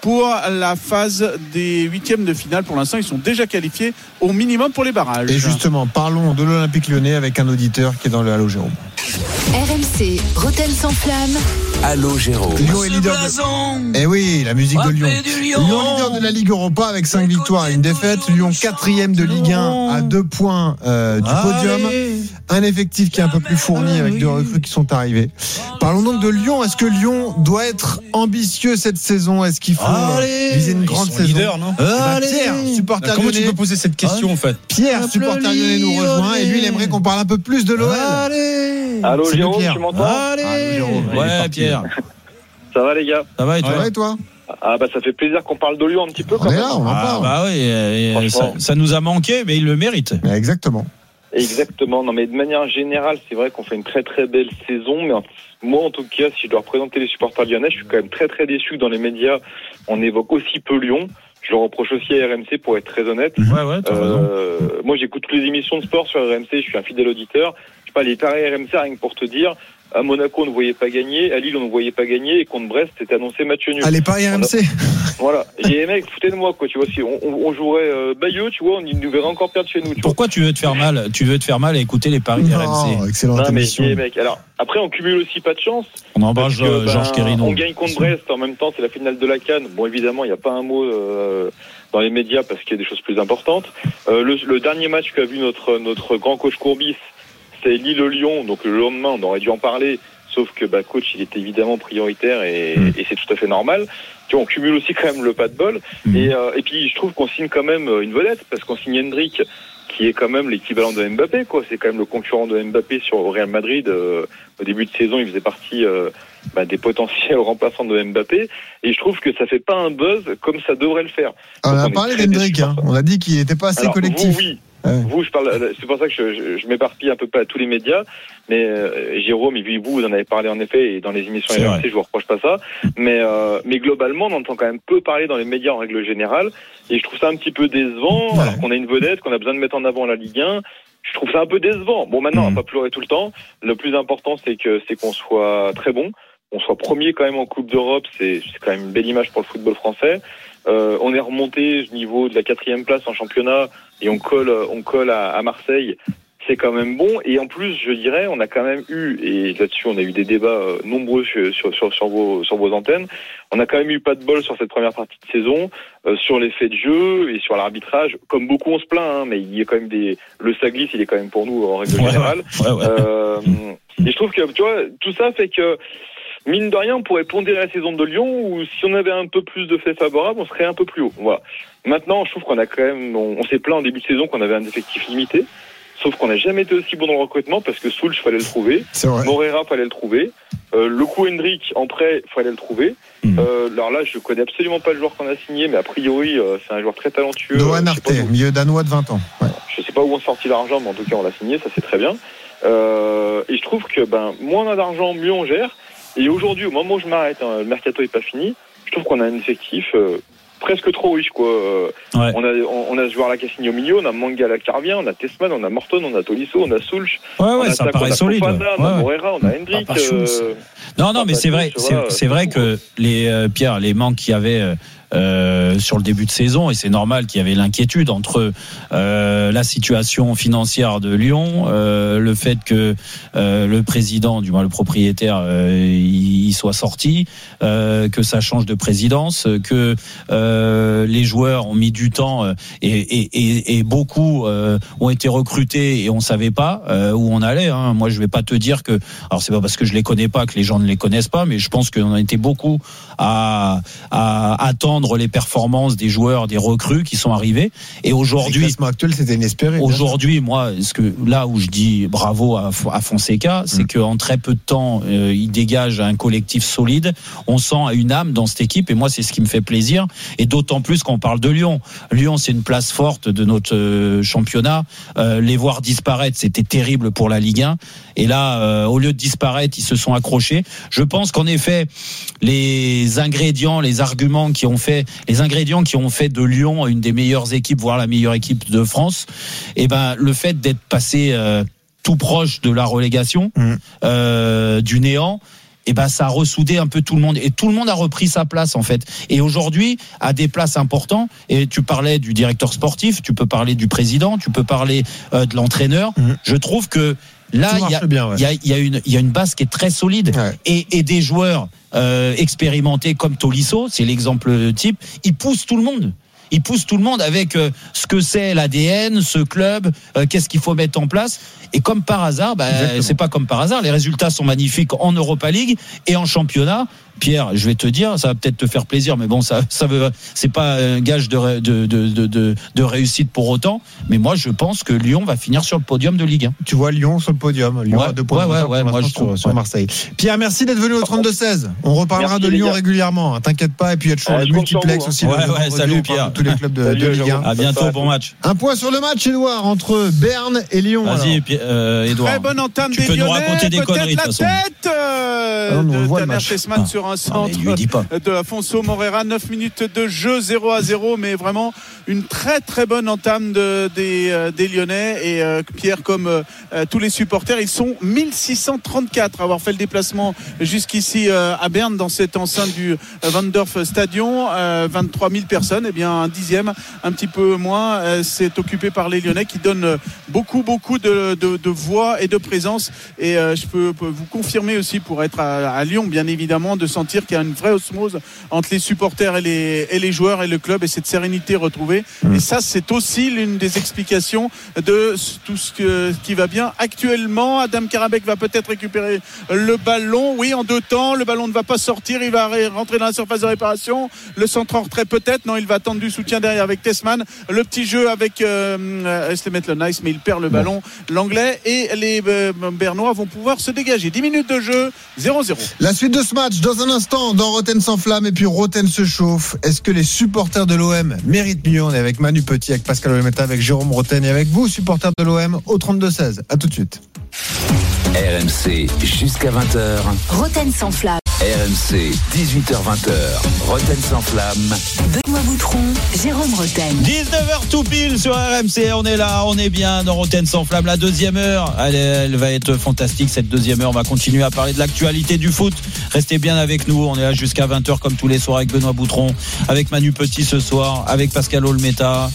pour la phase des huitièmes de finale. Pour l'instant, ils sont déjà qualifiés au minimum pour les barrages. Et justement, parlons de l'Olympique Lyonnais avec un auditeur qui est dans le Allô Jérôme. R M C, Rotten sans flamme. Allô Jérôme. Lyon est leader de... Eh oui, la musique de Lyon. Lyon. Lyon leader de la Ligue Europa avec cinq victoires et une défaite. Lyon quatrième de Ligue un à deux points euh, du podium. Un effectif qui est un peu plus fourni avec deux recrues qui sont arrivées. Parlons donc de Lyon. Est-ce que Lyon doit être ambitieux cette saison? Est-ce qu'il faut Allez. viser une grande saison leader, non eh ben, Pierre, supporter Comment lyonnais. tu peux poser cette question en fait? Pierre, supporter lyonnais, nous rejoint et lui, il aimerait qu'on parle un peu plus de l'O L. Allez. Allô Jérôme, tu m'entends? Allez. Allô, Jérôme. Ouais, Pierre. Ça va les gars? Ça va et toi? Ça va et toi? Ah bah ça fait plaisir qu'on parle de Lyon un petit peu quand on même. Est là, on en parle. Ah bah oui, et, ça, ça nous a manqué, mais il le mérite. Exactement. Exactement. Non mais de manière générale, c'est vrai qu'on fait une très très belle saison, mais moi en tout cas, si je dois représenter les supporters lyonnais, je suis quand même très très déçu que dans les médias, on évoque aussi peu Lyon. Je le reproche aussi à R M C pour être très honnête. Ouais, ouais, t'as euh, raison. Moi j'écoute toutes les émissions de sport sur R M C, je suis un fidèle auditeur. Je sais pas, les paris R M C, rien que pour te dire, à Monaco on ne voyait pas gagner, à Lille on ne voyait pas gagner, et contre Brest c'était annoncé match nul. Allez, paris R M C. Voilà. Et les mecs, foutez de moi quoi, tu vois, si on, on, on jouerait euh, Bayeux, tu vois, on nous verrait encore perdre chez nous. Tu Pourquoi vois. tu veux te faire mal? Tu veux te faire mal à écouter les paris non, R M C? Excellente non, mais émission. les mecs, alors après on cumule aussi pas de chance. On embrasse que, Georges ben, Quérino. On gagne contre Brest, en même temps c'est la finale de la CAN. Bon évidemment il n'y a pas un mot euh, dans les médias parce qu'il y a des choses plus importantes. Euh, le, le dernier match qu'a vu notre notre grand coach Courbis, c'est Lille-Lyon, donc le lendemain on aurait dû en parler. Sauf que bah, coach, il était évidemment prioritaire et, mmh. et c'est tout à fait normal. Tu vois, on cumule aussi quand même le pas de bol. Mmh. Et, euh, et puis, je trouve qu'on signe quand même une vedette parce qu'on signe Hendrick, qui est quand même l'équivalent de Mbappé, quoi. C'est quand même le concurrent de Mbappé sur au Real Madrid. Euh, au début de saison, il faisait partie euh, bah, des potentiels remplaçants de Mbappé. Et je trouve que ça fait pas un buzz comme ça devrait le faire. On Donc, a on parlé d'Hendrick, hein. On a dit qu'il n'était pas assez Alors, collectif. Vous, oui. Ouais. Vous, je parle. C'est pour ça que je, je, je m'éparpille un peu pas à tous les médias, mais euh, Jérôme et puis vous, vous en avez parlé en effet, et dans les émissions R M C, je vous reproche pas ça. Mais euh, mais globalement, on entend quand même peu parler dans les médias en règle générale, et je trouve ça un petit peu décevant. Ouais. Alors qu'on a une vedette, qu'on a besoin de mettre en avant la Ligue un. Je trouve ça un peu décevant. Bon, maintenant, mmh. on va pas pleurer tout le temps. Le plus important, c'est que c'est qu'on soit très bon, qu'on soit premier quand même en Coupe d'Europe. C'est c'est quand même une belle image pour le football français. Euh, on est remonté au niveau de la quatrième place en championnat et on colle, on colle à, à Marseille. C'est quand même bon. Et en plus, je dirais, on a quand même eu, et là-dessus, on a eu des débats euh, nombreux sur, sur, sur, sur, vos, sur vos antennes. On a quand même eu pas de bol sur cette première partie de saison, euh, sur les faits de jeu et sur l'arbitrage. Comme beaucoup, on se plaint, hein, mais il y a quand même des, le ça glisse, il est quand même pour nous en règle ouais, générale. Ouais, ouais. Euh, et je trouve que, tu vois, tout ça fait que, mine de rien, on pourrait pondérer la saison de Lyon, où si on avait un peu plus de faits favorables, on serait un peu plus haut. Voilà. Maintenant, je trouve qu'on a quand même, on, on s'est plaint en début de saison qu'on avait un effectif limité. Sauf qu'on n'a jamais été aussi bon dans le recrutement parce que Soulch, fallait le trouver. Moreira, fallait le trouver. Euh, le coup Hendrick, en prêt, fallait le trouver. Mmh. Euh, alors là, je connais absolument pas le joueur qu'on a signé, mais a priori, euh, c'est un joueur très talentueux. Noah Arte, milieu danois de vingt ans. Ouais. Je sais pas où on sortit l'argent, mais en tout cas, on l'a signé, ça c'est très bien. Euh, et je trouve que, ben, moins on a d'argent, mieux on gère. Et aujourd'hui, au moment où je m'arrête, hein, le mercato est pas fini, je trouve qu'on a un effectif euh, presque trop riche, quoi. Euh, ouais. On a on, on a ce joueur-là qui a signé au milieu, on a Mangala qui revient, on a Tessman, on a Morton, on a Tolisso, on a Soulch. Ouais, ouais, on a ça Tac, paraît on a solide. Fofana, ouais. on a Moreira, on a Hendrick. Euh, non, non, mais c'est vrai, c'est, c'est vrai que les euh, Pierre, les manques qu'il y avait. Euh, Euh, sur le début de saison, et c'est normal qu'il y avait l'inquiétude entre euh, la situation financière de Lyon, euh, le fait que euh, le président, du moins le propriétaire, euh, il, il soit sorti, euh, que ça change de présidence, que euh, les joueurs ont mis du temps et, et, et, et beaucoup euh, ont été recrutés et on savait pas euh, où on allait. Hein. Moi, je vais pas te dire que, alors c'est pas parce que je les connais pas que les gens ne les connaissent pas, mais je pense qu'on a été beaucoup à, à attendre les performances des joueurs, des recrues qui sont arrivés. Et aujourd'hui, actuel, c'était inespéré. Aujourd'hui, moi, ce que là où je dis bravo à, à Fonseca, c'est mmh. qu'en très peu de temps, euh, il dégage un collectif solide. On sent une âme dans cette équipe, et moi, c'est ce qui me fait plaisir. Et d'autant plus qu'on parle de Lyon. Lyon, c'est une place forte de notre euh, championnat. Euh, les voir disparaître, c'était terrible pour la Ligue un. Et là, euh, au lieu de disparaître, ils se sont accrochés. Je pense qu'en effet, les ingrédients, les arguments qui ont fait, les ingrédients qui ont fait de Lyon une des meilleures équipes, voire la meilleure équipe de France, et ben le fait d'être passé euh, tout proche de la relégation, mmh. euh, du néant, et ben ça a ressoudé un peu tout le monde et tout le monde a repris sa place en fait. Et aujourd'hui, à des places importantes, et tu parlais du directeur sportif, tu peux parler du président, tu peux parler euh, de l'entraîneur. Mmh. Je trouve que là, il y a, bien, ouais. y, a, y, a une, y a une base qui est très solide ouais. et, et des joueurs euh, expérimentés comme Tolisso, c'est l'exemple type, ils poussent tout le monde. Il pousse tout le monde avec euh, ce que c'est l'A D N, ce club, euh, qu'est-ce qu'il faut mettre en place. Et comme par hasard, bah, c'est pas comme par hasard, les résultats sont magnifiques en Europa League et en championnat. Pierre, je vais te dire, ça va peut-être te faire plaisir, mais bon, ça, ça veut, c'est pas un gage de, de, de, de, de réussite pour autant. Mais moi, je pense que Lyon va finir sur le podium de Ligue un. Tu vois Lyon sur le podium. Lyon ouais, a deux points ouais, ouais, ouais, moi, je sur, trouve, sur ouais. Marseille. Pierre, merci d'être venu au trente-deux seize. On reparlera merci, de Lyon régulièrement. Hein, t'inquiète pas. Et puis il y a toujours ouais, le multiplex aussi. Ouais, ouais, salut Pierre. Tous les clubs de, salut, de Ligue un. À bientôt, bon match. Un point sur le match, Edouard, entre Berne et Lyon. Vas-y, euh, Edouard. Très bonne entame tu des peux Lyonnais, nous raconter des conneries de toute façon. Tête euh, non, de Tanner Tessman ah. sur un centre ah, de Afonso Moreira. neuf minutes de jeu, zéro à zéro, mais vraiment une très très bonne entame de, des, euh, des Lyonnais. Et euh, Pierre, comme euh, tous les supporters, ils sont mille six cent trente-quatre à avoir fait le déplacement jusqu'ici euh, à Berne dans cette enceinte du Wandorf Stadion. Euh, vingt-trois mille personnes, et eh bien un dixième, un petit peu moins, euh, c'est occupé par les Lyonnais qui donnent beaucoup beaucoup de, de, de voix et de présence. Et euh, je peux, peux vous confirmer aussi, pour être à, à Lyon bien évidemment, de sentir qu'il y a une vraie osmose entre les supporters et les, et les joueurs et le club, et cette sérénité retrouvée. Mmh. Et ça, c'est aussi l'une des explications de tout ce que, qui va bien actuellement. Adam Karabek va peut-être récupérer le ballon, oui, en deux temps. Le ballon ne va pas sortir, il va rentrer dans la surface de réparation. Le centre en retrait peut-être, non, il va attendre du soutien derrière avec Tessman. Le petit jeu avec euh, Eslemet Le Nice, mais il perd le ballon, bon. L'anglais, et les euh, Bernois vont pouvoir se dégager. dix minutes de jeu, zéro zéro. La suite de ce match dans un instant dans Roten sans flamme, et puis Roten se chauffe. Est-ce que les supporters de l'O M méritent mieux? On est avec Manu Petit, avec Pascal Olemeta, avec Jérôme Roten et avec vous, supporters de l'O M, au trente-deux seize. À tout de suite. R M C jusqu'à vingt heures. Roten sans flamme. R M C, dix-huit heures vingt, Roten sans flamme. Benoît Boutron, Jérôme Roten. dix-neuf heures tout pile sur R M C, on est là, on est bien dans Roten sans flamme. La deuxième heure, elle, elle va être fantastique cette deuxième heure. On va continuer à parler de l'actualité du foot. Restez bien avec nous, on est là jusqu'à vingt heures comme tous les soirs avec Benoît Boutron, avec Manu Petit ce soir, avec Pascal Olmeta.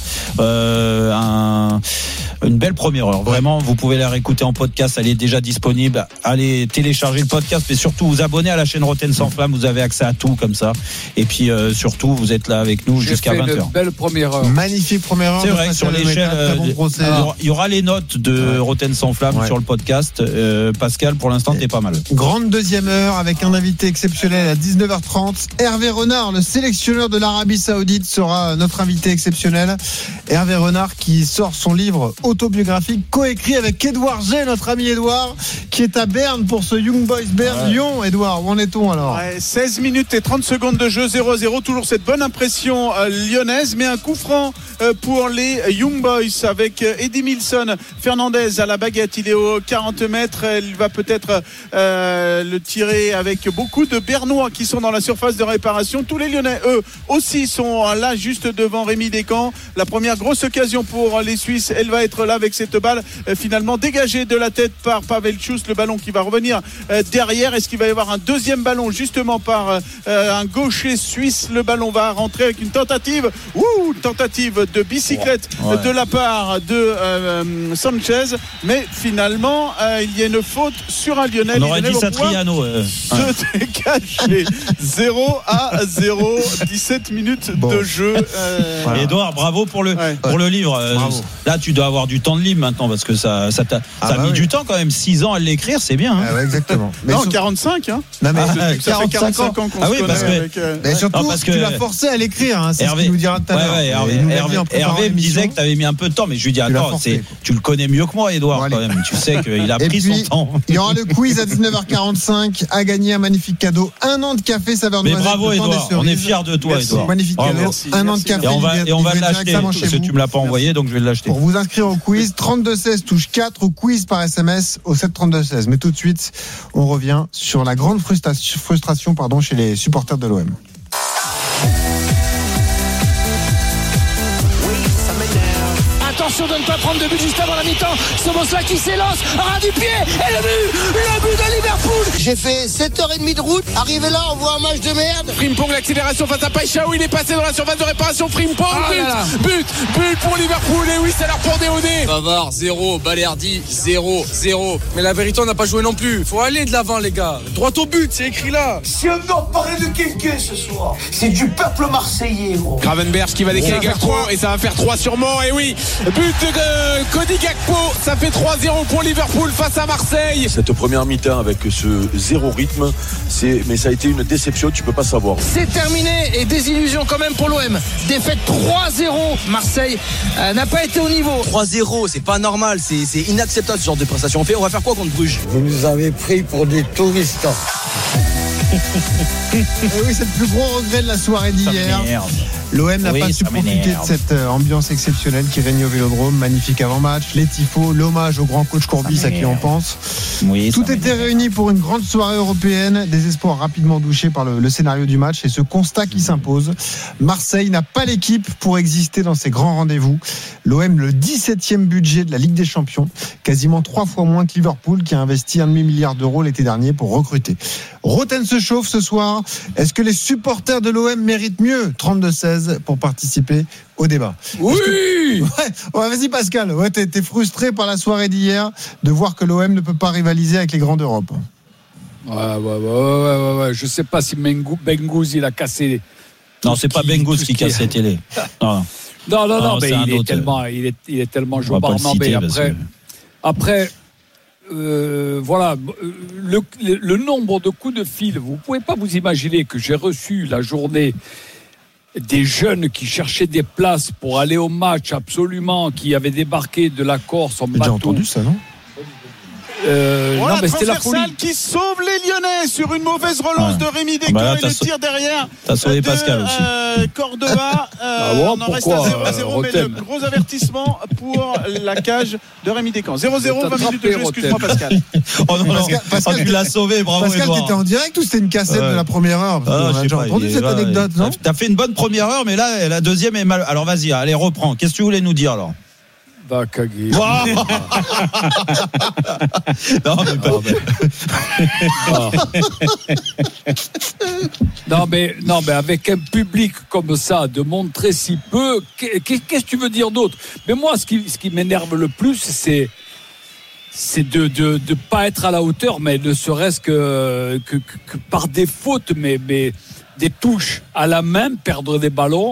Euh, un, une belle première heure, vraiment. Vous pouvez la réécouter en podcast, elle est déjà disponible. Allez télécharger le podcast, mais surtout vous abonner à la chaîne Roten sans flamme, vous avez accès à tout comme ça. Et puis euh, surtout, vous êtes là avec nous J'ai jusqu'à vingt heures. Belle première heure. Magnifique première heure. C'est vrai, sur l'échelle, euh, bon il y aura les notes de ouais. Roten sans flamme ouais. sur le podcast. Euh, Pascal, pour l'instant, t'es pas mal. Grande deuxième heure avec un invité exceptionnel à dix-neuf heures trente. Hervé Renard, le sélectionneur de l'Arabie Saoudite, sera notre invité exceptionnel. Hervé Renard qui sort son livre autobiographique coécrit avec Édouard G, notre ami Édouard, qui est à Berne pour ce Young Boys Berne ouais. Lyon. Édouard, où en est-on alors? Ouais, seize minutes et trente secondes de jeu, zéro à zéro. Toujours cette bonne impression euh, lyonnaise, mais un coup franc euh, pour les Young Boys avec euh, Eddie Milson Fernandez à la baguette. Il est aux quarante mètres. Il va peut-être euh, le tirer avec beaucoup de Bernois qui sont dans la surface de réparation. Tous les Lyonnais, eux aussi, sont là juste devant Rémi Descamps. La première grosse occasion pour les Suisses, elle va être là avec cette balle euh, finalement dégagée de la tête par Pavel Tchous. Le ballon qui va revenir euh, derrière. Est-ce qu'il va y avoir un deuxième ballon justement par euh, un gaucher suisse? Le ballon va rentrer avec une tentative, ouh, une tentative de bicyclette ouais. de la part de euh, Sanchez, mais finalement euh, il y a une faute sur un Lyonnais. On aurait dit Satriano. Euh, se ouais. dégager. zéro à zéro, dix-sept minutes bon. de jeu. Euh... Voilà. Edouard, bravo pour le ouais. pour le livre. Bravo. Là, tu dois avoir du temps de livre maintenant parce que ça ça t'a ah ça bah a mis oui. du temps quand même, six ans à l'écrire, c'est bien. Hein. Ah ouais, exactement. Mais non, quarante-cinq hein. Non mais ah, ça fait quarante-cinq ans qu'on ah oui, se parce connaît que, avec, euh... mais surtout, non, parce que tu l'as forcé à l'écrire, hein, c'est Hervé, ce qu'il nous dira tout à l'heure. Ouais, ouais, Hervé, Hervé, Hervé me disait que tu avais mis un peu de temps, mais je lui dis attends, c'est, tu le connais mieux que moi, Edouard, bon, quand même. Tu sais qu'il a pris puis, son temps. Il y aura le quiz à dix-neuf heures quarante-cinq à gagner un magnifique cadeau, un an de café saveur mais noisette. Mais bravo, Edouard, on est fiers de toi, Edouard. Magnifique cadeau, un an de café. Et on va, et on va l'acheter parce que tu me l'as pas envoyé, donc je vais l'acheter. Pour vous inscrire au quiz, trente-deux seize touche quatre au quiz par S M S au sept trente-deux seize. Mais tout de suite, on revient sur la grande frustration, frustration pardon, chez les supporters de l'O M. Attention de ne pas prendre de but juste avant la mi-temps. Soboslai qui s'élance, ras du pied et le but, le but de Liverpool. J'ai fait sept heures trente de route. Arrivé là, on voit un match de merde. Frimpong, l'accélération face à Paixão. Il est passé dans la surface de réparation. Frimpong, oh but, but, but pour Liverpool. Et oui, ça leur prend des au nez. Pavard, zéro. Balerdi, zéro, zéro. Mais la vérité, on n'a pas joué non plus. Faut aller de l'avant, les gars. Droit au but, c'est écrit là. Si on doit parler de quelqu'un ce soir, c'est du peuple marseillais, gros. Gravenberch qui va décaler Gakpo. Et ça va faire trois sûrement. Et oui, but de euh, Cody Gakpo. Ça fait trois zéro pour Liverpool face à Marseille. Cette première mi-temps avec ce zéro rythme, c'est, mais ça a été une déception, tu peux pas savoir. C'est terminé et désillusion quand même pour l'O M. Défaite trois zéro. Marseille euh, n'a pas été au niveau. trois zéro, c'est pas normal, c'est, c'est inacceptable ce genre de prestation. On fait, on va faire quoi contre Bruges? Vous nous avez pris pour des touristes. Et oui, c'est le plus gros regret de la soirée d'hier. L'O M n'a oui, pas su profiter de cette ambiance exceptionnelle qui règne au Vélodrome. Magnifique avant-match, les tifos, l'hommage au grand coach Courbis, à qui on pense. Oui, tout était réuni pour une grande soirée européenne. Des espoirs rapidement douchés par le, le scénario du match et ce constat qui s'impose. Marseille n'a pas l'équipe pour exister dans ces grands rendez-vous. L'O M, le dix-septième budget de la Ligue des Champions, quasiment trois fois moins que Liverpool qui a investi un demi-milliard d'euros l'été dernier pour recruter. Roten se chauffe ce soir. Est-ce que les supporters de l'O M méritent mieux? Trente-deux seize pour participer au débat. Oui que... ouais. ouais, vas-y Pascal, ouais, t'es, t'es frustré par la soirée d'hier de voir que l'O M ne peut pas rivaliser avec les grands d'Europe. Ouais, ouais, ouais, ouais, ouais, ouais. Je sais pas si Bengouz il a cassé. Non, c'est pas Bengouz qui casse les télés. Non, non, non, non, non mais il est, tellement, il est, il est tellement joué par non, mais après, que... après euh, voilà, le, le, le nombre de coups de fil, vous pouvez pas vous imaginer que j'ai reçu la journée des jeunes qui cherchaient des places pour aller au match absolument, qui avaient débarqué de la Corse en bateau. J'ai entendu ça, non? Euh, voilà, non, mais c'était la folie qui sauve les Lyonnais sur une mauvaise relance ouais. de Rémi Descamps bah et le tir derrière. T'as sauvé de, Pascal aussi. Euh, Cordova. Euh, ah bon, on en reste à zéro à zéro, mais le gros avertissement pour la cage de Rémi Descamps. zéro zéro, vingt minutes de jeu. Excuse-moi, Pascal. Oh non, Pascal, Pascal, tu l'as sauvé, bravo. Pascal, Edouard. T'étais en direct ou c'était une cassette ouais. de la première heure? Ah, j'ai entendu cette anecdote, non? T'as fait une bonne première heure, mais là, la deuxième est mal. Alors vas-y, allez, reprends. Qu'est-ce que tu voulais nous dire alors? Va caguer. Wow. non, mais pas. Non. non, mais, non, mais avec un public comme ça, de montrer si peu, qu'est-ce que tu veux dire d'autre? Mais moi, ce qui, ce qui m'énerve le plus, c'est. c'est de de de pas être à la hauteur, mais ne serait-ce que, que, que, que par des fautes, mais, mais des touches à la main, perdre des ballons.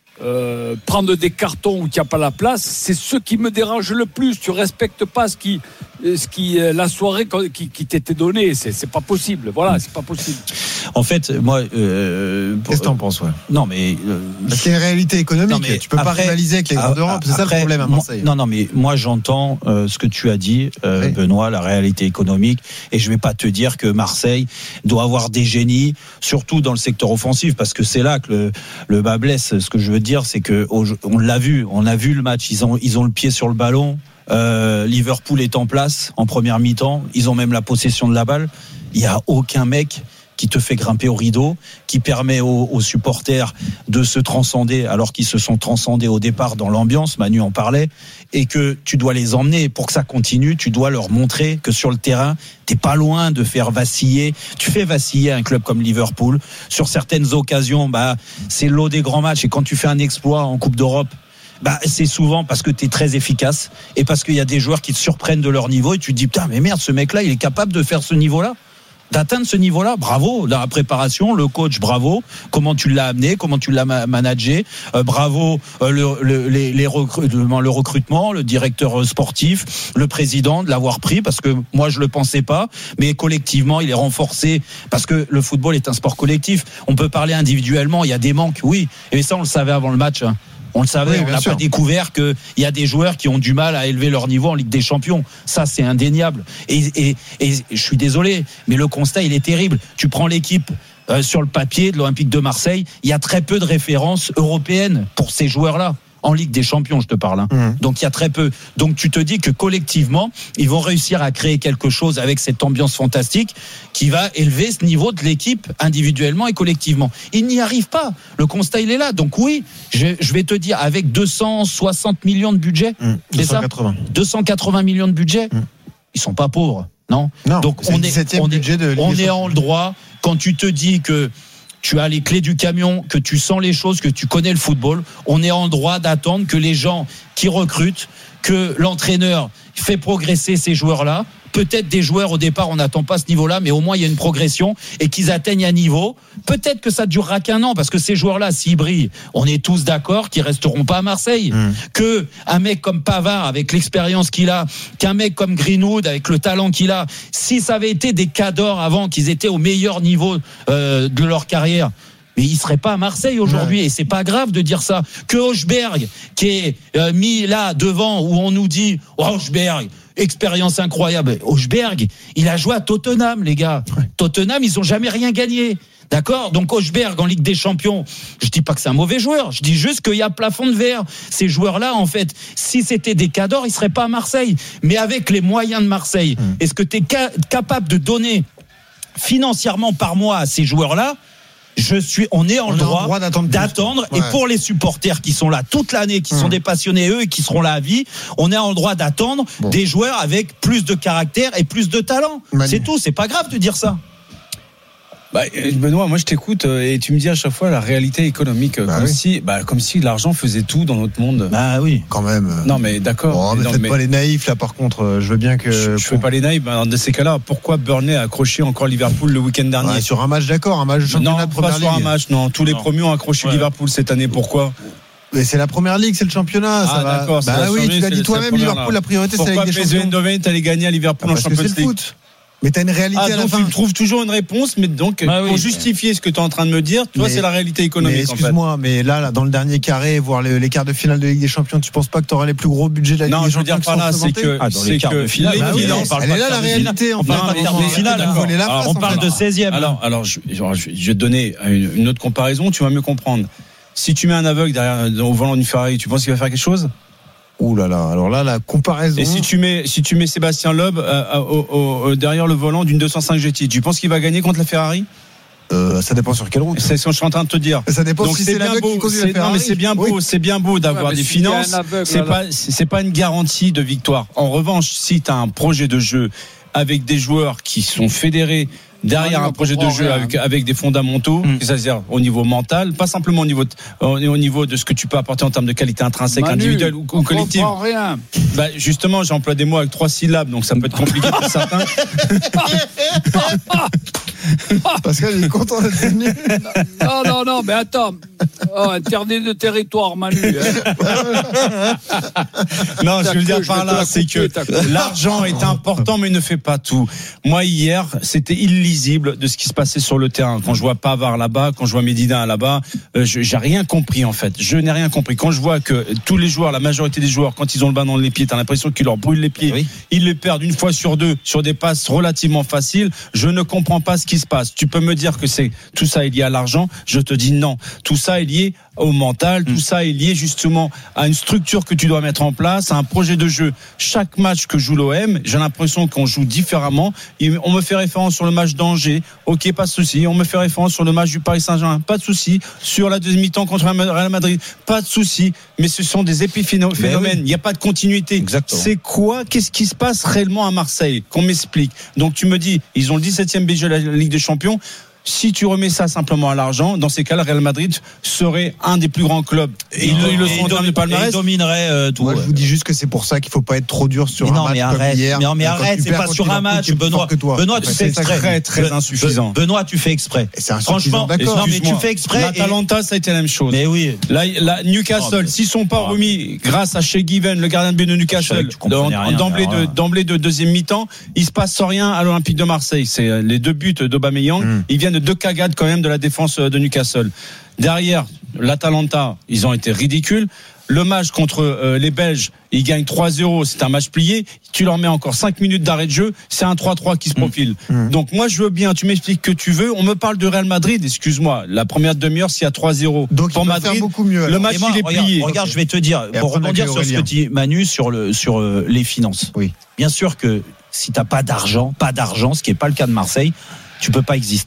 Euh, prendre des cartons où il n'y a pas la place, c'est ce qui me dérange le plus. Tu respectes pas ce qui, ce qui, la soirée qui, qui t'était donnée. C'est, c'est pas possible. Voilà, c'est pas possible. En fait, moi, euh, qu'est-ce que t'en penses, ouais? Non, mais euh, c'est une réalité économique. Non, mais tu peux après, pas rivaliser avec les grands d'Europe. C'est après, ça le problème à Marseille. Non, non, mais moi j'entends euh, ce que tu as dit, euh, oui. Benoît, la réalité économique, et je vais pas te dire que Marseille doit avoir des génies, surtout dans le secteur offensif, parce que c'est là que le, le bas blesse. Ce que je veux dire, c'est que on l'a vu, on a vu le match. Ils ont, ils ont le pied sur le ballon. Euh, Liverpool est en place en première mi-temps. Ils ont même la possession de la balle. Il y a aucun mec qui te fait grimper au rideau, qui permet aux, aux supporters de se transcender alors qu'ils se sont transcendés au départ dans l'ambiance, Manu en parlait, et que tu dois les emmener. Pour que ça continue, tu dois leur montrer que sur le terrain, t'es pas loin de faire vaciller. Tu fais vaciller un club comme Liverpool. Sur certaines occasions, bah, c'est l'eau des grands matchs. Et quand tu fais un exploit en Coupe d'Europe, bah, c'est souvent parce que tu es très efficace et parce qu'il y a des joueurs qui te surprennent de leur niveau et tu te dis, putain, mais merde, ce mec-là, il est capable de faire ce niveau-là, d'atteindre ce niveau-là. Bravo, la préparation, le coach, bravo. Comment tu l'as amené, comment tu l'as managé, euh, bravo. Euh, le, le, les, les recrutements, le recrutement, le directeur sportif, le président de l'avoir pris, parce que moi je le pensais pas, mais collectivement il est renforcé parce que le football est un sport collectif. On peut parler individuellement, il y a des manques, oui, et ça on le savait avant le match. Hein. On le savait, oui, on n'a pas découvert qu'il y a des joueurs qui ont du mal à élever leur niveau en Ligue des Champions. Ça, c'est indéniable. Et, et, et je suis désolé, mais le constat, il est terrible. Tu prends l'équipe euh, sur le papier de l'Olympique de Marseille, il y a très peu de références européennes pour ces joueurs-là. En Ligue des Champions, je te parle. Hein. Mmh. Donc il y a très peu. Donc tu te dis que collectivement, ils vont réussir à créer quelque chose avec cette ambiance fantastique qui va élever ce niveau de l'équipe individuellement et collectivement. Ils n'y arrivent pas. Le constat, il est là. Donc oui, je, je vais te dire, avec deux cent soixante millions de budget, mmh. c'est deux cent quatre-vingts ça deux cent quatre-vingts millions de budget, mmh. ils sont pas pauvres. Non, non donc c'est on le dix-septième est, on budget de est, on est en le droit quand tu te dis que tu as les clés du camion, que tu sens les choses, que tu connais le football. On est en droit d'attendre que les gens qui recrutent, que l'entraîneur fait progresser ces joueurs-là. Peut-être des joueurs au départ on n'attend pas ce niveau-là, mais au moins il y a une progression et qu'ils atteignent un niveau. Peut-être que ça durera qu'un an parce que ces joueurs-là, s'ils brillent, on est tous d'accord qu'ils resteront pas à Marseille. Mmh. Que un mec comme Pavard avec l'expérience qu'il a, qu'un mec comme Greenwood avec le talent qu'il a, si ça avait été des cadors avant, qu'ils étaient au meilleur niveau euh, de leur carrière. Mais il serait pas à Marseille aujourd'hui, ouais. Et c'est pas grave de dire ça. Que Hochberg, qui est euh, mis là devant, où on nous dit oh, Hochberg, expérience incroyable. Hochberg, il a joué à Tottenham, les gars. Ouais. Tottenham, ils ont jamais rien gagné. D'accord ? Donc Hochberg en Ligue des Champions, je dis pas que c'est un mauvais joueur, je dis juste qu'il y a plafond de verre. Ces joueurs-là, en fait, si c'était des cadors, ils seraient pas à Marseille. Mais avec les moyens de Marseille, mmh. est-ce que tu es ca- capable de donner financièrement par mois à ces joueurs-là ? Je suis, on est en on droit, droit d'attendre, d'attendre ouais. Et pour les supporters qui sont là toute l'année, qui mmh. sont des passionnés eux et qui seront là à vie, on est en droit d'attendre bon. Des joueurs avec plus de caractère et plus de talent. Manu. C'est tout, c'est pas grave de dire ça. Bah, Benoît, moi je t'écoute et tu me dis à chaque fois la réalité économique, bah comme oui. si, bah, comme si l'argent faisait tout dans notre monde. Bah oui, quand même. Non mais d'accord. Oh, mais non, faites mais... pas les naïfs là. Par contre, je veux bien que. Je, je fais pas les naïfs. Bah, dans ces cas-là, pourquoi Burnley a accroché encore Liverpool le week-end dernier ouais, sur un match, d'accord, un match de championnat non, de première pas ligue. Sur un match, non. Tous les non. promus ont accroché ouais. Liverpool cette année. Pourquoi? Mais c'est la première ligue, c'est le championnat. Ah ça d'accord. Va... Bah oui, tu l'as dit toi-même. Liverpool, la priorité, c'est la Ligue des Champions. Pourquoi P S V Eindhoven allait gagner à Liverpool ah, en Champions League? Mais t'as une réalité ah, à la donc fin. Tu trouves toujours une réponse, mais donc bah pour oui, justifier mais... ce que tu es en train de me dire, toi mais... c'est la réalité économique. Mais excuse-moi, en fait. mais là, là, dans le dernier carré, voir les, les quarts de finale de Ligue des Champions, tu penses pas que tu auras les plus gros budgets de la Ligue non, des Champions? Non, je veux dire par là, c'est que ah, dans les quarts de finale, bah oui, on parle elle pas est là la réalité. On parle pas de quart de finale. On parle de seizième. Alors, alors, je vais te donner une autre comparaison. Tu vas mieux comprendre. Si tu mets un aveugle derrière au volant d'une Ferrari, tu penses qu'il va faire quelque chose? Ouh là là, alors là, la comparaison. Et si tu mets, si tu mets Sébastien Loeb euh, au, au, derrière le volant d'une deux cent cinq G T, tu penses qu'il va gagner contre la Ferrari? Euh, ça dépend sur quelle route. C'est ce que je suis en train de te dire. Ça dépend. Donc si c'est, c'est bien beau. C'est, non, mais c'est bien beau. Oui. C'est bien beau d'avoir ouais, des si finances. Aveugle, c'est pas, c'est, c'est pas une garantie de victoire. En revanche, si tu as un projet de jeu avec des joueurs qui sont fédérés derrière un projet de jeu avec, avec des fondamentaux, mmh. c'est-à-dire au niveau mental, pas simplement au niveau, de, au niveau de ce que tu peux apporter en termes de qualité intrinsèque, Manu, individuelle ou, ou collective. Rien. Bah, justement, j'emploie des mots avec trois syllabes, donc ça peut être compliqué pour certains. Pascal, il est content d'être venu. Non, non, non, mais attends. Oh, interdit de territoire, Manu. Hein. Non, je veux dire par là, c'est que l'argent est important, mais ne fait pas tout. Moi, hier, c'était illisible de ce qui se passait sur le terrain. Quand je vois Pavard là-bas, quand je vois Medina là-bas, euh, je, j'ai rien compris en fait. Je n'ai rien compris. Quand je vois que tous les joueurs, la majorité des joueurs, quand ils ont le ballon dans les pieds, t'as l'impression qu'ils leur brûlent les pieds. Oui. Ils les perdent une fois sur deux sur des passes relativement faciles. Je ne comprends pas ce qui se passe. Tu peux me dire que c'est tout ça est lié à l'argent. Je te dis non. Tout ça est lié au mental. Tout mmh. ça est lié justement à une structure que tu dois mettre en place, à un projet de jeu. Chaque match que joue l'O M, j'ai l'impression qu'on joue différemment. On me fait référence sur le match d'Angers. Ok, pas de souci. On me fait référence sur le match du Paris Saint-Germain. Pas de souci. Sur la deuxième mi-temps contre le Real Madrid. Pas de souci. Mais ce sont des épiphénomènes. Il n'y a pas de continuité. Exactement. C'est quoi? Qu'est-ce qui se passe réellement à Marseille? Qu'on m'explique. Donc tu me dis, ils ont le dix-septième budget de la Ligue des Champions. Si tu remets ça simplement à l'argent, dans ces cas, le Real Madrid serait un des plus grands clubs. Et, et ils, ils le sont en termes de palmarès. Ils domineraient euh, tout. Moi, je vous dis juste que c'est pour ça qu'il faut pas être trop dur sur mais un non, match mais comme arrête, hier. Mais non, mais arrête, c'est pas sur un match, Benoît. Benoît, tu fais exprès. C'est très, très insuffisant. Benoît, tu fais exprès. C'est franchement, d'accord. Non, mais tu fais exprès. L'Atalanta, ça a été la même chose. Mais oui. Là, la Newcastle, s'ils sont pas remis grâce à Shea Given, le gardien de but de Newcastle, d'emblée de d'emblée de deuxième mi-temps, il se passe rien à l'Olympique de Marseille. C'est les deux buts d'Aubameyang. Ils viennent de deux cagades quand même de la défense de Newcastle. Derrière, l'Atalanta, ils ont été ridicules. Le match contre euh, les Belges, ils gagnent trois zéro, c'est un match plié. Tu leur mets encore cinq minutes d'arrêt de jeu, c'est un trois trois qui se profile. Mmh. Donc moi, je veux bien, tu m'expliques que tu veux. On me parle de Real Madrid, excuse-moi. La première demi-heure, s'il y a trois zéro. Donc pour il Madrid, faire beaucoup mieux. Alors. Le match, moi, il est regarde, plié. Regarde, je vais te dire, et pour rebondir sur ce que dit Manu sur, le, sur euh, les finances. Oui. Bien sûr que si tu n'as pas d'argent, pas d'argent, ce qui n'est pas le cas de Marseille, tu peux pas exister.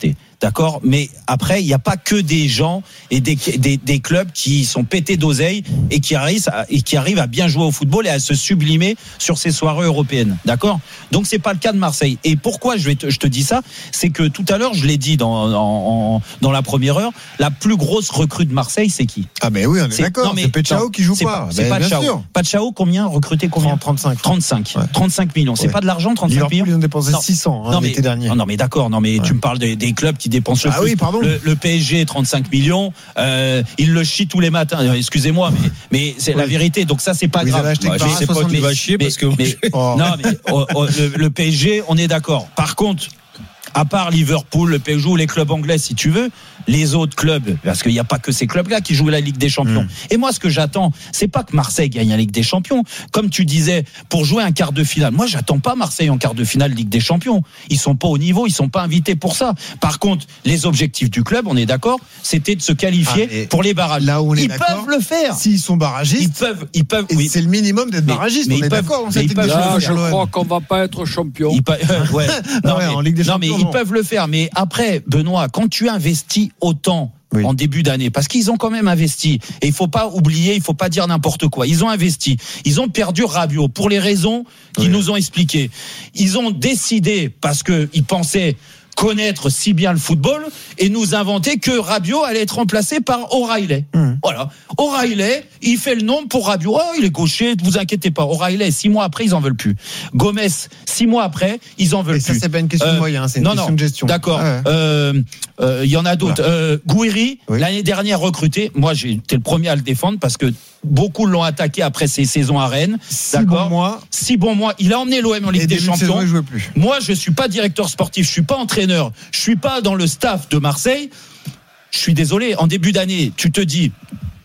D'accord, mais après il n'y a pas que des gens et des, des, des clubs qui sont pétés d'oseille et qui arrivent à, et qui arrivent à bien jouer au football et à se sublimer sur ces soirées européennes. D'accord. Donc c'est pas le cas de Marseille. Et pourquoi je vais te, je te dis ça, c'est que tout à l'heure je l'ai dit dans dans, dans la première heure, la plus grosse recrue de Marseille c'est qui? Ah mais oui, on est, c'est, d'accord. Non, mais, c'est Pechao qui joue c'est pas. pas c'est pas Pechao. Pechao combien recruté combien? trente-cinq. trente-cinq. Ouais. trente-cinq millions. C'est ouais. pas de l'argent trente-cinq millions. Ils ont dépensé non. six cents hein, non, mais, l'été dernier. Non, non mais d'accord. Non mais ouais. tu me parles des, des clubs qui dépensent ah le plus. Oui, pardon. Le, le P S G trente-cinq millions, euh, il le chie tous les matins. Excusez-moi, mais, mais c'est oui. la vérité. Donc ça, c'est pas oui, grave. Ouais, je sais pas qui va chier parce que mais, oh. non, mais oh, oh, le, le P S G, on est d'accord. Par contre, à part Liverpool, le P S G ou les clubs anglais, si tu veux, les autres clubs, parce qu'il n'y a pas que ces clubs-là qui jouent la Ligue des Champions. Mmh. Et moi, ce que j'attends, c'est pas que Marseille gagne la Ligue des Champions. Comme tu disais, pour jouer un quart de finale. Moi, j'attends pas Marseille en quart de finale Ligue des Champions. Ils sont pas au niveau, ils sont pas invités pour ça. Par contre, les objectifs du club, on est d'accord, c'était de se qualifier ah, pour les barrages. Là où on est ils d'accord, peuvent le faire. S'ils sont barragistes, ils peuvent, ils peuvent. Oui. C'est le minimum d'être mais, barragistes. Mais on ils est peuvent, d'accord. Mais ils peuvent, là, je crois qu'on va pas être champion. Ils peuvent, euh, ouais. non, mais, en Ligue des non, Champions. mais ils peuvent le faire. Mais après, Benoît, quand tu investis autant. Oui. En début d'année, parce qu'ils ont quand même investi. Et il faut pas oublier, il faut pas dire n'importe quoi. Ils ont investi. Ils ont perdu Rabiot pour les raisons qu'ils oui. nous ont expliquées. Ils ont décidé parce que ils pensaient connaître si bien le football et nous inventer que Rabiot allait être remplacé par O'Reilly. Mmh. Voilà. O'Reilly, il fait le nombre pour Rabiot. Oh, il est gaucher, ne vous inquiétez pas. O'Reilly, six mois après, ils en veulent plus. Gomez, six mois après, ils en veulent et plus. Ça, c'est pas une question euh, de moyens, c'est une non, question non, de gestion. D'accord. Il ah ouais. euh, euh, y en a d'autres. Voilà. Euh, Gouiri, oui. l'année dernière recruté. Moi, j'ai été le premier à le défendre parce que beaucoup l'ont attaqué après ses saisons à Rennes. Six d'accord. bons mois. Six bons mois. Il a emmené l'O M en Ligue et des Champions. De saison, plus. Moi, je suis pas directeur sportif, je suis pas entraîneur, je suis pas dans le staff de Marseille. Je suis désolé. En début d'année, tu te dis,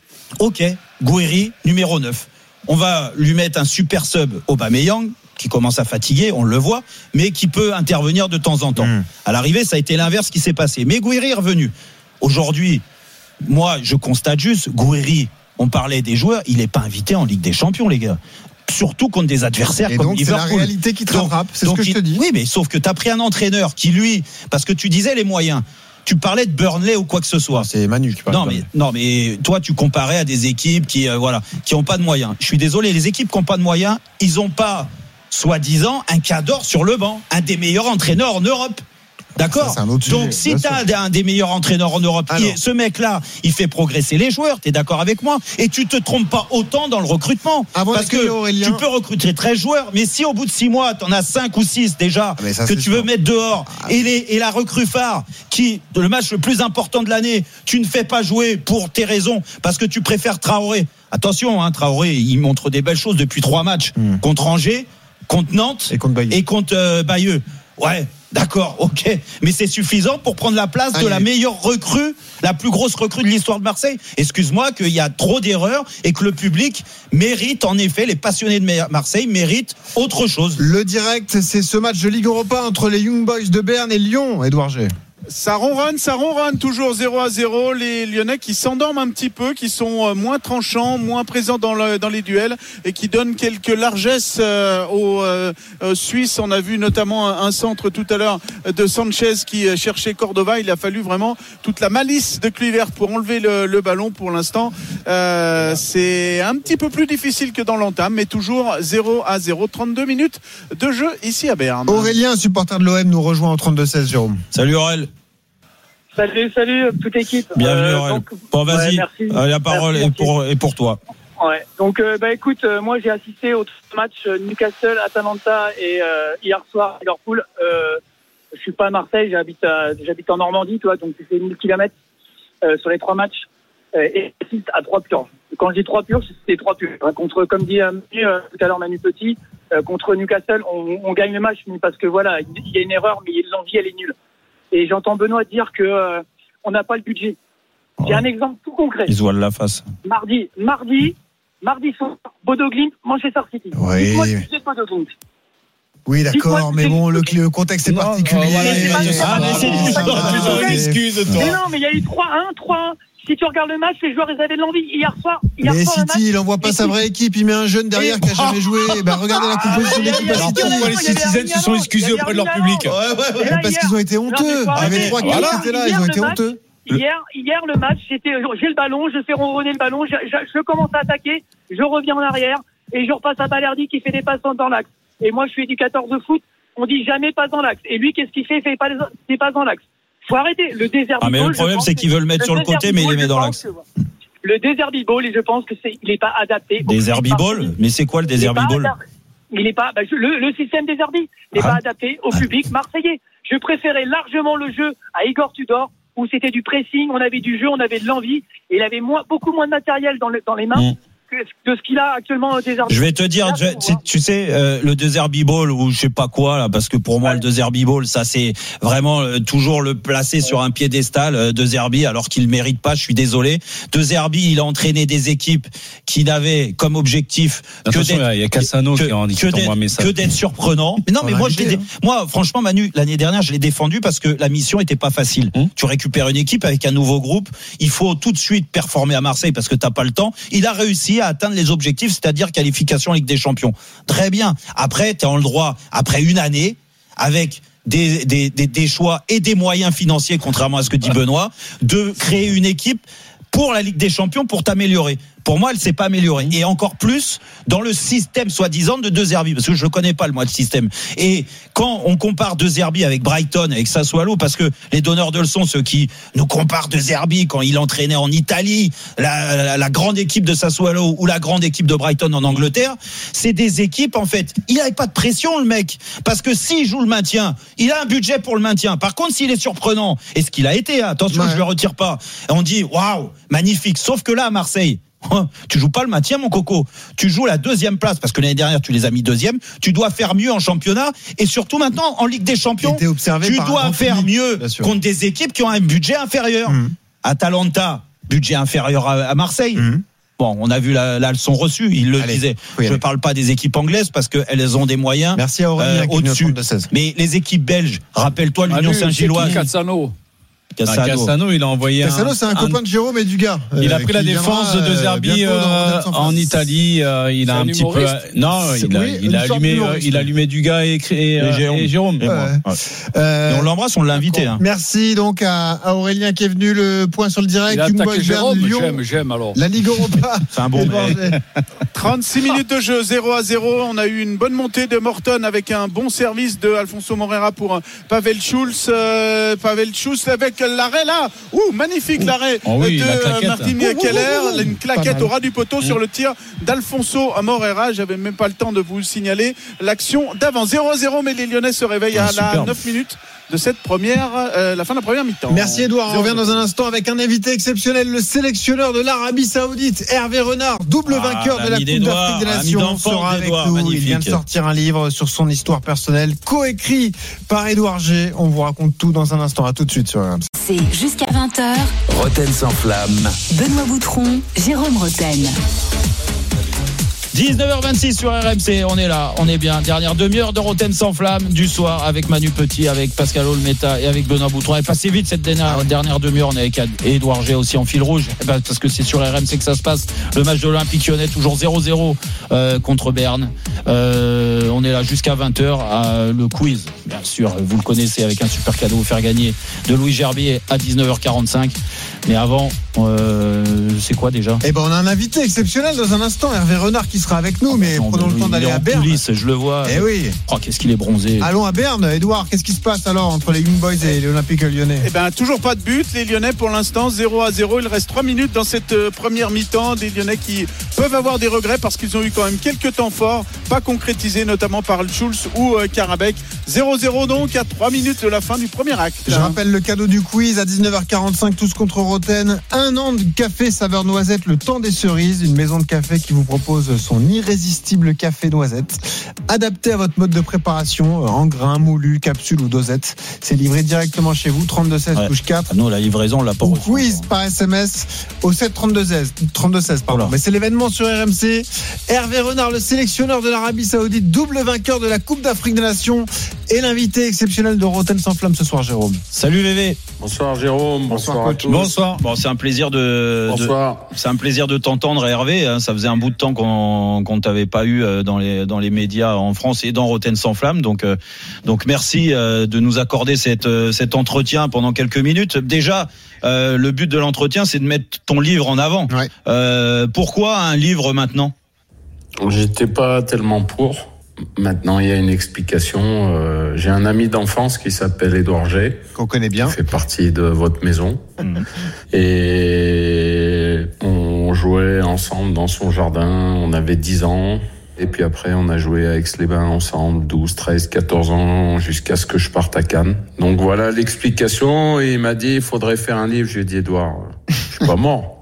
ok, Gouiri, numéro neuf. On va lui mettre un super sub Aubameyang, qui commence à fatiguer, on le voit, mais qui peut intervenir de temps en temps. Mmh. À l'arrivée, ça a été l'inverse qui s'est passé. Mais Gouiri est revenu. Aujourd'hui, moi, je constate juste, Gouiri, on parlait des joueurs, il n'est pas invité en Ligue des Champions, les gars. Surtout contre des adversaires et comme donc Liverpool. C'est la réalité qui te rattrape, c'est donc ce que il, je te dis. Oui, mais sauf que tu as pris un entraîneur qui, lui, parce que tu disais les moyens, tu parlais de Burnley ou quoi que ce soit. C'est Manu qui parle. Non, mais, non, mais toi, tu comparais à des équipes qui euh, voilà, qui n'ont pas de moyens. Je suis désolé, les équipes qui n'ont pas de moyens, ils n'ont pas, soi-disant, un cadre sur le banc, un des meilleurs entraîneurs en Europe. D'accord. Ça, donc sujet, si tu as un des meilleurs entraîneurs en Europe, qui est, ce mec-là, il fait progresser les joueurs, tu es d'accord avec moi, et tu te trompes pas autant dans le recrutement. Avant parce que Aurélien... tu peux recruter treize joueurs, mais si au bout de six mois, tu en as cinq ou six déjà ah ça, que tu veux mettre dehors, ah, et, les, et la recrue phare, qui, le match le plus important de l'année, tu ne fais pas jouer pour tes raisons, parce que tu préfères Traoré. Attention, hein, Traoré, il montre des belles choses depuis trois matchs, mmh. contre Angers, contre Nantes et contre Bayeux. Et contre, euh, Bayeux. Ouais. D'accord, ok, mais c'est suffisant pour prendre la place Allez. de la meilleure recrue, la plus grosse recrue de l'histoire de Marseille. Excuse-moi qu'il y a trop d'erreurs et que le public mérite, en effet, les passionnés de Marseille méritent autre chose. Le direct, c'est ce match de Ligue Europa entre les Young Boys de Berne et Lyon, Édouard G. Ça ronronne, ça ronronne, toujours zéro à zéro. Les Lyonnais qui s'endorment un petit peu, qui sont moins tranchants, moins présents dans, le, dans les duels et qui donnent quelques largesses euh, aux euh, Suisses. On a vu notamment un, un centre tout à l'heure de Sanchez qui cherchait Cordova. Il a fallu vraiment toute la malice de Kluivert pour enlever le, le ballon pour l'instant. Euh, c'est un petit peu plus difficile que dans l'entame, mais toujours zéro à zéro. trente-deux minutes de jeu ici à Berne. Aurélien, supporter de l'O M, nous rejoint en trente-deux seize, Jérôme. Salut Aurélien. Salut, salut, toute l'équipe. Bienvenue, euh, donc, bon, vas-y, ouais, euh, la parole merci, est, pour, est pour toi. Ouais, donc, euh, bah, écoute, euh, moi, j'ai assisté au match Newcastle, Atalanta et euh, hier soir, Liverpool. Euh, je suis pas à Marseille, j'habite, à, j'habite en Normandie, toi, donc c'est mille kilomètres euh, sur les trois matchs. Euh, et j'assiste à trois purges. Quand je dis trois purges, c'est trois purges. Contre, comme dit euh, tout à l'heure Manu Petit, euh, contre Newcastle, on, on gagne le match, mais parce que voilà, il y a une erreur, mais l'envie, elle est nulle. Et j'entends Benoît dire que euh, on n'a pas le budget. J'ai oh. un exemple tout concret. Ils se voilent la face. Mardi, mardi, mardi soir, Bodo Glimt, Manchester City. Oui. Dites-moi le budget de Bodo Glimt. Oui, d'accord, mais bon, le, le contexte est non, particulier. Oh, voilà, ah, mais c'est du genre, tu t'en excuses, toi. Mais non, mais il y a eu trois un, trois un. si tu regardes le match, les joueurs, ils avaient de l'envie. Hier soir, hier mais soir, City, match, il envoie pas sa vraie équipe, il met un jeune derrière qui a jamais joué. Ben, regardez la composition de l'équipe. Alors pourquoi les Citizens se sont excusés auprès de leur public? Ouais, ouais, ouais. Parce qu'ils ont été honteux. Il y avait trois quatre qui étaient là, ils ont été honteux. Hier, hier, le match, c'était, j'ai le ballon, je fais ronronner le ballon, je, je, je commence à attaquer, je reviens en arrière, et je repasse à Balerdi qui fait des passes dans l'axe. Et moi, je suis éducateur de foot, on dit jamais passe dans l'axe. Et lui, qu'est-ce qu'il fait? Il fait pas des passes dans l'axe. Faut arrêter. Le désert. Ah, mais le problème, c'est qu'ils veulent le mettre sur le côté, mais il les met dans l'axe. Le désert b-ball, et je pense que c'est, il est pas adapté. Désert b-ball? Mais c'est quoi le désert b-ball? Il est pas, bah, le, le système désert b, il n'est ah. pas adapté au public marseillais. Je préférais largement le jeu à Igor Tudor, où c'était du pressing, on avait du jeu, on avait de l'envie, et il avait moins, beaucoup moins de matériel dans, le, dans les mains. Mmh. De ce qu'il a actuellement au désert. Je vais te dire, tu, tu, tu sais, euh, le désert b-ball ou je sais pas quoi là, parce que pour moi ouais. le désert b-ball, ça c'est vraiment euh, toujours le placer ouais. sur un piédestal. Euh, De Zerbi, alors qu'il mérite pas. Je suis désolé. De Zerbi, il a entraîné des équipes qui n'avaient comme objectif que d'être, il y a Cassano que, qui en que, d'être, que d'être surprenant. Mais non, mais moi, je l'ai, hein. moi, franchement, Manu, l'année dernière, je l'ai défendu parce que la mission était pas facile. Hum. Tu récupères une équipe avec un nouveau groupe, il faut tout de suite performer à Marseille parce que t'as pas le temps. Il a réussi à atteindre les objectifs, c'est-à-dire qualification en Ligue des Champions. Très bien. Après, tu as le droit, après une année, avec des, des, des, des choix et des moyens financiers, contrairement à ce que dit Benoît, de créer une équipe pour la Ligue des Champions pour t'améliorer. Pour moi, elle s'est pas améliorée. Et encore plus dans le système soi-disant de De Zerbi, parce que je connais pas le moi le système. Et quand on compare De Zerbi avec Brighton, avec Sassuolo, parce que les donneurs de leçons, ceux qui nous comparent De Zerbi quand il entraînait en Italie, la, la, la grande équipe de Sassuolo ou la grande équipe de Brighton en Angleterre, c'est des équipes en fait. Il avait pas de pression le mec, parce que s'il joue le maintien, il a un budget pour le maintien. Par contre, s'il est surprenant, et ce qu'il a été, attention, ouais. je le retire pas. On dit waouh, magnifique. Sauf que là, à Marseille. Tu joues pas le maintien, mon coco. Tu joues la deuxième place parce que l'année dernière tu les as mis deuxième. Tu dois faire mieux en championnat et surtout maintenant en Ligue des Champions. Tu dois faire mieux contre des équipes qui ont un budget inférieur. Mmh. Atalanta, budget inférieur à, à Marseille. Mmh. Bon, on a vu la, la leçon reçue. Il le Allez, disait. Je ne parle pas des équipes anglaises parce qu'elles ont des moyens. Merci à Aurélien, euh, au-dessus. Mais les équipes belges, rappelle-toi l'Union Saint-Gilloise. Cassano. Cassano. Cassano, il a envoyé Cassano, un, c'est un, un copain de Jérôme et du gars. Il a pris la défense de Zerbi euh, en Italie. Euh, il a un, un petit peu. Non, il a, oui, il a allumé, il a allumé du gars et, et, et Jérôme. Et Jérôme. Et ouais. Ouais. Euh, et on l'embrasse, on l'a invité. Hein. Merci donc à, à Aurélien qui est venu. Le point sur le direct. Il a attaqué Jérôme. Lyon, j'aime, j'aime alors. La Ligue Europa. C'est un bon mec. trente-six minutes de jeu, zéro à zéro. On a eu une bonne montée de Morton avec un bon service de Alfonso Moreira pour Pavel Schulz. Euh, Pavel Schulz avec l'arrêt là. Ouh, magnifique l'arrêt oh oui, de Martin Keller, une claquette au ras du poteau mmh. sur le tir d'Alfonso Moreira. J'avais même pas le temps de vous signaler l'action d'avant. zéro à zéro, mais les Lyonnais se réveillent ah, à la neuf minutes de cette première, euh, la fin de la première mi-temps. Merci Edouard. On revient dans un instant avec un invité exceptionnel, le sélectionneur de l'Arabie Saoudite, Hervé Renard, double ah, vainqueur de la Coupe d'Afrique des Nations, sera avec nous. Magnifique. Il vient de sortir un livre sur son histoire personnelle, coécrit par Édouard G. On vous raconte tout dans un instant. À tout de suite sur R M C. C'est jusqu'à vingt heures. Roten sans flamme. Benoît Boutron, Jérôme Roten. dix-neuf heures vingt-six sur R M C, on est là, on est bien. Dernière demi-heure de Roten sans flamme du soir avec Manu Petit, avec Pascal Olmeta et avec Benoît Boutron. Elle est passée vite cette dernière, dernière demi-heure. On est avec Édouard G aussi en fil rouge, parce que c'est sur R M C que ça se passe. Le match de l'Olympique Lyonnais, toujours zéro zéro euh, contre Berne. Euh, on est là jusqu'à vingt heures. Euh, le quiz, bien sûr, vous le connaissez, avec un super cadeau, vous faire gagner de Louis Gerbier à dix-neuf heures quarante-cinq. Mais avant, euh, c'est quoi déjà ? Eh ben, on a un invité exceptionnel dans un instant, Hervé Renard qui sera avec nous, oh, mais non, prenons le temps d'aller à Berne. Coulisses, je le vois. Eh oui. Oh, qu'est-ce qu'il est bronzé. Allons à Berne, Edouard. Qu'est-ce qui se passe alors entre les Young Boys et l'Olympique Lyonnais ? Eh ben, toujours pas de but. Les Lyonnais, pour l'instant, zéro à zéro. Il reste trois minutes dans cette première mi-temps. Des Lyonnais qui peuvent avoir des regrets parce qu'ils ont eu quand même quelques temps forts, pas concrétisés, notamment par Schulz ou euh, Karabek. zéro zéro donc à trois minutes de la fin du premier acte. Je rappelle le cadeau du quiz à dix-neuf heures quarante-cinq, tous contre Roten. Un an de café saveur noisette, le temps des cerises, une maison de café qui vous propose son irrésistible café noisette, adapté à votre mode de préparation, en grains, moulu, capsule ou dosette. C'est livré directement chez vous, trente-deux seize ouais. touche quatre. Ah non, la livraison, on l'a pas reçu. Quiz par S M S au sept trente-deux seize, trente-deux seize pardon. Oh. Mais c'est l'événement sur R M C. Hervé Renard, le sélectionneur de l'Arabie Saoudite, double vainqueur de la Coupe d'Afrique des Nations, et l'invité exceptionnel de Rotten sans flamme ce soir, Jérôme. Salut V V. Bonsoir Jérôme, bonsoir, bonsoir à tous. Bonsoir. Bon, c'est un plaisir de, bonsoir. de c'est un plaisir de t'entendre Hervé. Ça faisait un bout de temps qu'on qu'on t'avait pas eu dans les dans les médias en France et dans Rotten sans flamme. Donc donc merci de nous accorder cette cet entretien pendant quelques minutes. Déjà, euh, le but de l'entretien, c'est de mettre ton livre en avant. Ouais. Euh, pourquoi un livre maintenant ? J'étais pas tellement pour. Maintenant, il y a une explication. Euh, j'ai un ami d'enfance qui s'appelle Édouard G. Qu'on connaît bien. Qui fait partie de votre maison. Mmh. Et on jouait ensemble dans son jardin. On avait dix ans. Et puis après, on a joué à Aix-les-Bains ensemble, douze, treize, quatorze ans, jusqu'à ce que je parte à Cannes. Donc voilà l'explication. Et il m'a dit, il faudrait faire un livre. Je lui ai dit, Édouard, je suis pas mort.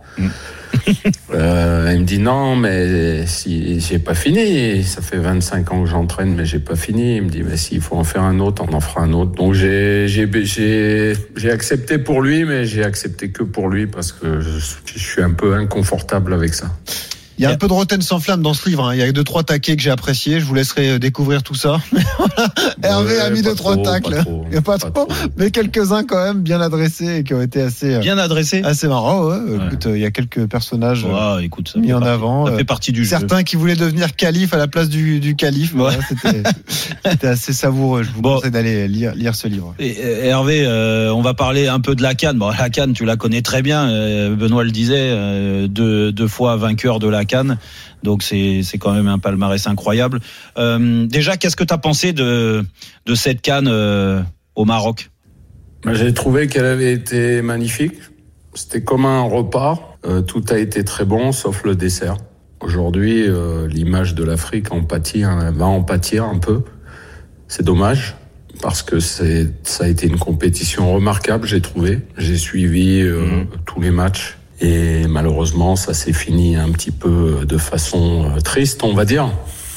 Euh, il me dit non, mais si j'ai pas fini, ça fait vingt-cinq ans que j'entraîne, mais j'ai pas fini. Il me dit mais s'il faut en faire un autre, on en fera un autre. Donc j'ai j'ai j'ai j'ai accepté pour lui, mais j'ai accepté que pour lui parce que je, je suis un peu inconfortable avec ça. Il y a un peu de Rotten sans flamme dans ce livre. Hein. Il y a deux trois taquets que j'ai appréciés. Je vous laisserai découvrir tout ça. Hervé ouais, a mis deux trois tacles. Il n'y a pas, pas trop, trop, mais quelques-uns quand même bien adressés et qui ont été assez bien adressés, assez marrants. Ouais. Ouais. Écoute, il y a quelques personnages ouais, écoute, ça mis en partie, avant. Ça fait partie du Certains jeu. Certains qui voulaient devenir calife à la place du, du calife. Ouais. Ouais, c'était, c'était assez savoureux. Je vous bon. conseille d'aller lire, lire ce livre. Et, et Hervé, euh, on va parler un peu de la CAN. Bon, la CAN, tu la connais très bien. Euh, Benoît le disait, euh, deux, deux fois vainqueur de la CAN. Donc c'est c'est quand même un palmarès incroyable. Euh, déjà, qu'est-ce que tu as pensé de de cette CAN euh, au Maroc ? J'ai trouvé qu'elle avait été magnifique. C'était comme un repas. Euh, tout a été très bon, sauf le dessert. Aujourd'hui, euh, l'image de l'Afrique en pâtit, hein, va en pâtir un peu. C'est dommage parce que c'est ça a été une compétition remarquable, j'ai trouvé. J'ai suivi euh, mmh. tous les matchs. Et malheureusement, ça s'est fini un petit peu de façon triste, on va dire.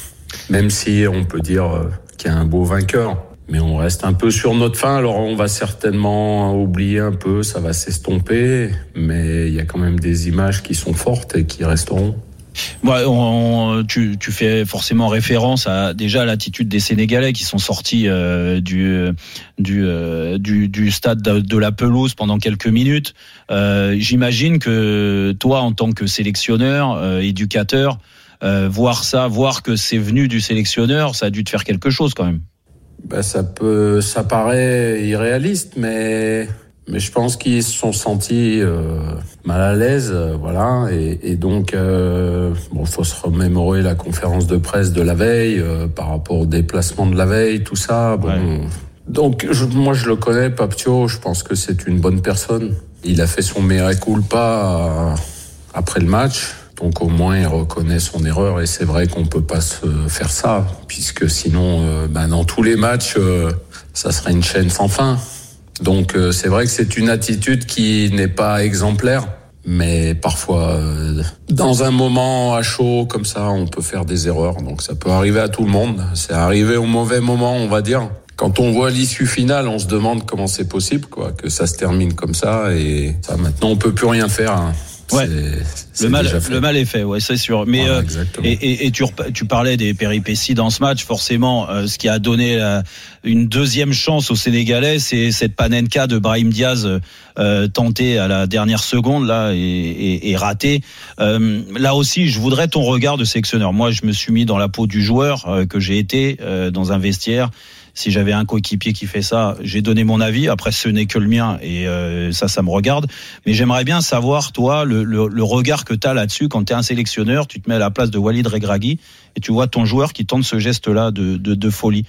Même si on peut dire qu'il y a un beau vainqueur. Mais on reste un peu sur notre faim. Alors on va certainement oublier un peu, ça va s'estomper. Mais il y a quand même des images qui sont fortes et qui resteront. Ouais, on, tu, tu fais forcément référence à déjà à l'attitude des Sénégalais qui sont sortis euh, du, du, euh, du du stade de, de la pelouse pendant quelques minutes. Euh, j'imagine que toi, en tant que sélectionneur, euh, éducateur, euh, voir ça, voir que c'est venu du sélectionneur, ça a dû te faire quelque chose quand même. Ben ça peut, ça paraît irréaliste, mais. Mais je pense qu'ils se sont sentis euh, mal à l'aise, euh, voilà. Et, et donc, euh, bon, faut se remémorer la conférence de presse de la veille euh, par rapport au déplacement de la veille, tout ça. Bon, ouais. Donc, je, moi, je le connais, Paptio. Je pense que c'est une bonne personne. Il a fait son mea culpa après le match, donc au moins il reconnaît son erreur. Et c'est vrai qu'on peut pas se faire ça, puisque sinon, euh, ben, dans tous les matchs, euh, ça serait une chaîne sans fin. Donc euh, c'est vrai que c'est une attitude qui n'est pas exemplaire, mais parfois euh, dans un moment à chaud comme ça, on peut faire des erreurs. Donc ça peut arriver à tout le monde. C'est arrivé au mauvais moment, on va dire. Quand on voit l'issue finale, on se demande comment c'est possible, quoi, que ça se termine comme ça. Et ça, maintenant, on peut plus rien faire. Hein. Ouais. C'est, c'est le mal, le mal est fait, ouais, c'est sûr. Mais voilà, euh, et, et, et tu, tu parlais des péripéties dans ce match. Forcément, euh, ce qui a donné la, une deuxième chance aux Sénégalais, c'est cette Panenka de Brahim Diaz euh, tentée à la dernière seconde là et, et, et ratée. Euh, là aussi, je voudrais ton regard de sélectionneur. Moi, je me suis mis dans la peau du joueur euh, que j'ai été euh, dans un vestiaire. Si j'avais un coéquipier qui fait ça, j'ai donné mon avis. Après, ce n'est que le mien et euh, ça, ça me regarde. Mais j'aimerais bien savoir, toi, le, le, le regard que tu as là-dessus quand tu es un sélectionneur, tu te mets à la place de Walid Regragui et tu vois ton joueur qui tente ce geste-là de, de, de folie.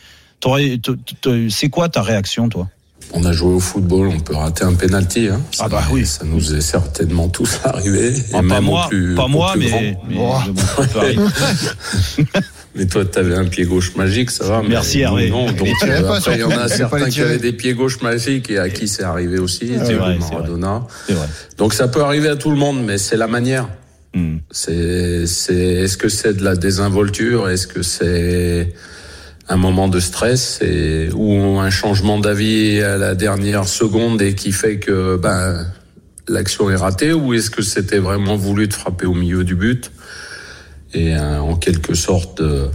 C'est quoi ta réaction, toi ? On a joué au football, on peut rater un penalty. Hein. Ça, ah bah oui, ça nous est certainement tous arrivé. Ah, et pas même moi, au plus, pas au moi, plus mais, grand. mais, mais bon, Mais toi, t'avais un pied gauche magique, ça va. Merci Hervé. Non, donc euh, après, il y en a certains qui avaient des pieds gauches magiques et à qui c'est arrivé aussi. C'est vrai, Maradona. C'est vrai. Donc ça peut arriver à tout le monde, mais c'est la manière. Mm. C'est, c'est, est-ce que c'est de la désinvolture? Est-ce que c'est un moment de stress et, ou un changement d'avis à la dernière seconde et qui fait que ben l'action est ratée, ou est-ce que c'était vraiment voulu de frapper au milieu du but et euh, en quelque sorte euh,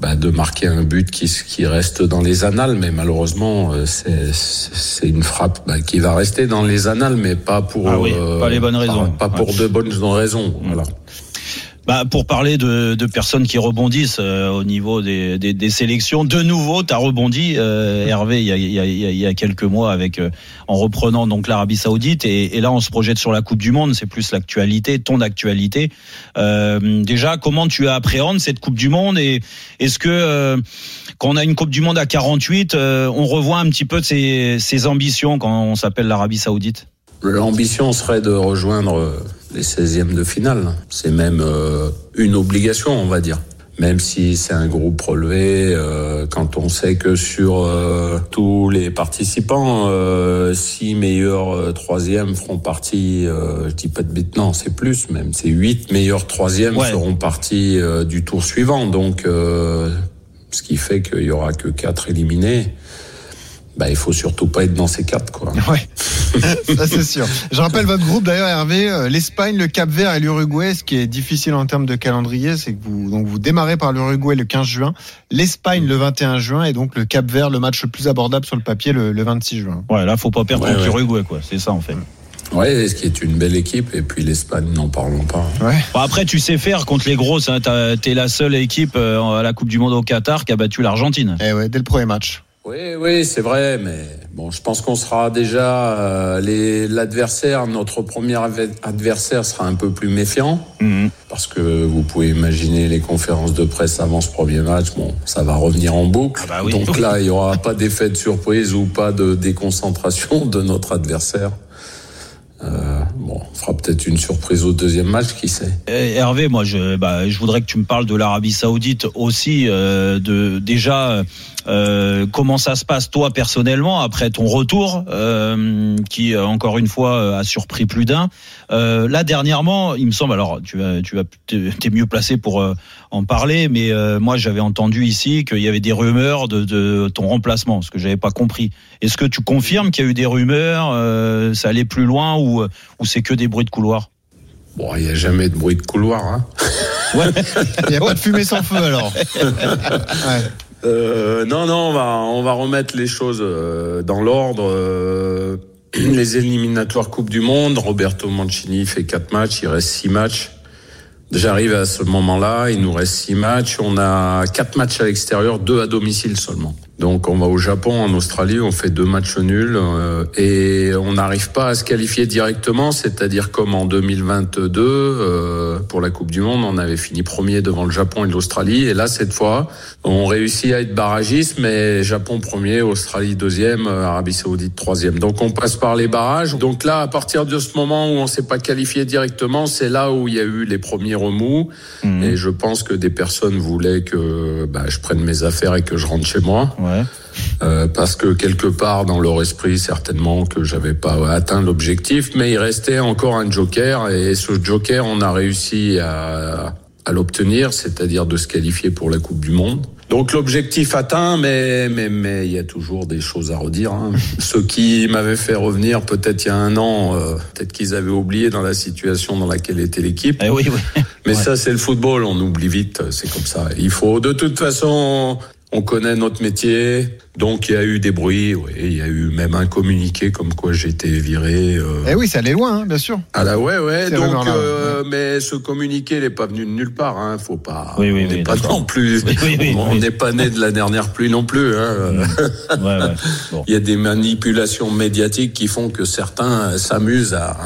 bah, de marquer un but qui, qui reste dans les annales, mais malheureusement, c'est, c'est une frappe bah, qui va rester dans les annales, mais pas pour, ah oui, euh, pas les bonnes raisons. Pas, pas pour ouais. de bonnes raisons. Voilà. Bah, pour parler de, de personnes qui rebondissent euh, au niveau des, des, des sélections, de nouveau, tu as rebondi, euh, Hervé, il y a, il y, a, il y a quelques mois avec euh, en reprenant donc l'Arabie Saoudite, et, et là on se projette sur la Coupe du Monde. C'est plus l'actualité, ton actualité. Euh, déjà, comment tu appréhendes cette Coupe du Monde, et est-ce que euh, quand on a une Coupe du Monde à quarante-huit, euh, on revoit un petit peu de ses, ses ambitions quand on s'appelle l'Arabie Saoudite? L'ambition serait de rejoindre les seizièmes de finale. C'est même euh, une obligation, on va dire. Même si c'est un groupe relevé, euh, quand on sait que sur euh, tous les participants, euh, six meilleurs euh, troisièmes feront partie, euh, je dis pas de bêtises, non, c'est plus même, c'est huit meilleurs troisièmes ouais. feront partie euh, du tour suivant. Donc, euh, ce qui fait qu'il y aura que quatre éliminés. Bah, il faut surtout pas être dans ces quatre, quoi. Ouais. Ça, c'est sûr. Je rappelle votre groupe, d'ailleurs, Hervé, l'Espagne, le Cap-Vert et l'Uruguay. Ce qui est difficile en termes de calendrier, c'est que vous, donc, vous démarrez par l'Uruguay le quinze juin, l'Espagne le vingt et un juin, et donc le Cap-Vert, le match le plus abordable sur le papier, le, le vingt-six juin. Ouais, là, faut pas perdre ouais, contre ouais. l'Uruguay, quoi. C'est ça, en fait. Ouais, ce qui est une belle équipe, et puis l'Espagne, n'en parlons pas. Ouais. Bon, après, tu sais faire contre les grosses, hein. T'es la seule équipe à la Coupe du Monde au Qatar qui a battu l'Argentine. Eh ouais, dès le premier match. Oui, oui, c'est vrai, mais bon, je pense qu'on sera déjà euh, les, l'adversaire, notre premier adversaire sera un peu plus méfiant, mmh. parce que vous pouvez imaginer les conférences de presse avant ce premier match, bon, ça va revenir en boucle. Ah bah oui. Donc là, il y aura pas d'effet de surprise ou pas de déconcentration de notre adversaire. Euh, bon, on fera peut-être une surprise au deuxième match, qui sait. Et Hervé, moi, je, bah, je voudrais que tu me parles de l'Arabie Saoudite aussi, euh, de déjà. Euh, comment ça se passe toi personnellement après ton retour euh, qui encore une fois a surpris plus d'un. Euh, là dernièrement, il me semble, alors tu vas, tu vas, t'es mieux placé pour euh, en parler, mais euh, moi j'avais entendu ici qu'il y avait des rumeurs de, de ton remplacement, ce que j'avais pas compris. Est-ce que tu confirmes qu'il y a eu des rumeurs, euh, ça allait plus loin ou ou c'est que des bruits de couloir? Bon, il y a jamais de bruit de couloir, hein. Ouais. Il y a pas de fumée sans feu alors. Ouais. Euh, non, non, on va, on va remettre les choses euh, dans l'ordre. Euh, les éliminatoires Coupe du Monde, Roberto Mancini fait quatre matchs, il reste six matchs. J'arrive à ce moment-là, il nous reste six matchs. On a quatre matchs à l'extérieur, deux à domicile seulement. Donc on va au Japon, en Australie, on fait deux matchs nuls euh, et on n'arrive pas à se qualifier directement, c'est-à-dire comme en deux mille vingt-deux, euh, pour la Coupe du Monde, on avait fini premier devant le Japon et l'Australie, et là cette fois, on réussit à être barragiste, mais Japon premier, Australie deuxième, Arabie Saoudite troisième. Donc on passe par les barrages. Donc là, à partir de ce moment où on s'est pas qualifié directement, c'est là où il y a eu les premiers remous, mmh. et je pense que des personnes voulaient que bah, je prenne mes affaires et que je rentre chez moi. Ouais. Euh, parce que quelque part dans leur esprit certainement que j'avais pas atteint l'objectif, mais il restait encore un joker, et ce joker on a réussi à, à l'obtenir, c'est-à-dire de se qualifier pour la Coupe du Monde. Donc l'objectif atteint, mais mais mais il y a toujours des choses à redire, hein. Ceux qui m'avaient fait revenir peut-être il y a un an, euh, peut-être qu'ils avaient oublié dans la situation dans laquelle était l'équipe. Eh oui, oui. Mais ouais. Ça c'est le football, on oublie vite, c'est comme ça. Il faut de toute façon. On connaît notre métier, donc il y a eu des bruits, oui, il y a eu même un communiqué comme quoi j'étais viré. Euh... Eh oui, ça allait loin, hein, bien sûr. Ah là, ouais, ouais. C'est donc, euh, ouais. Mais ce communiqué, il n'est pas venu de nulle part, hein. Faut pas. Oui, oui, on n'est oui, pas d'accord. non plus. Oui, oui, oui, on n'est oui. pas né de la dernière pluie non plus, hein. Mmh. Ouais, ouais. Bon. Il y a des manipulations médiatiques qui font que certains s'amusent à.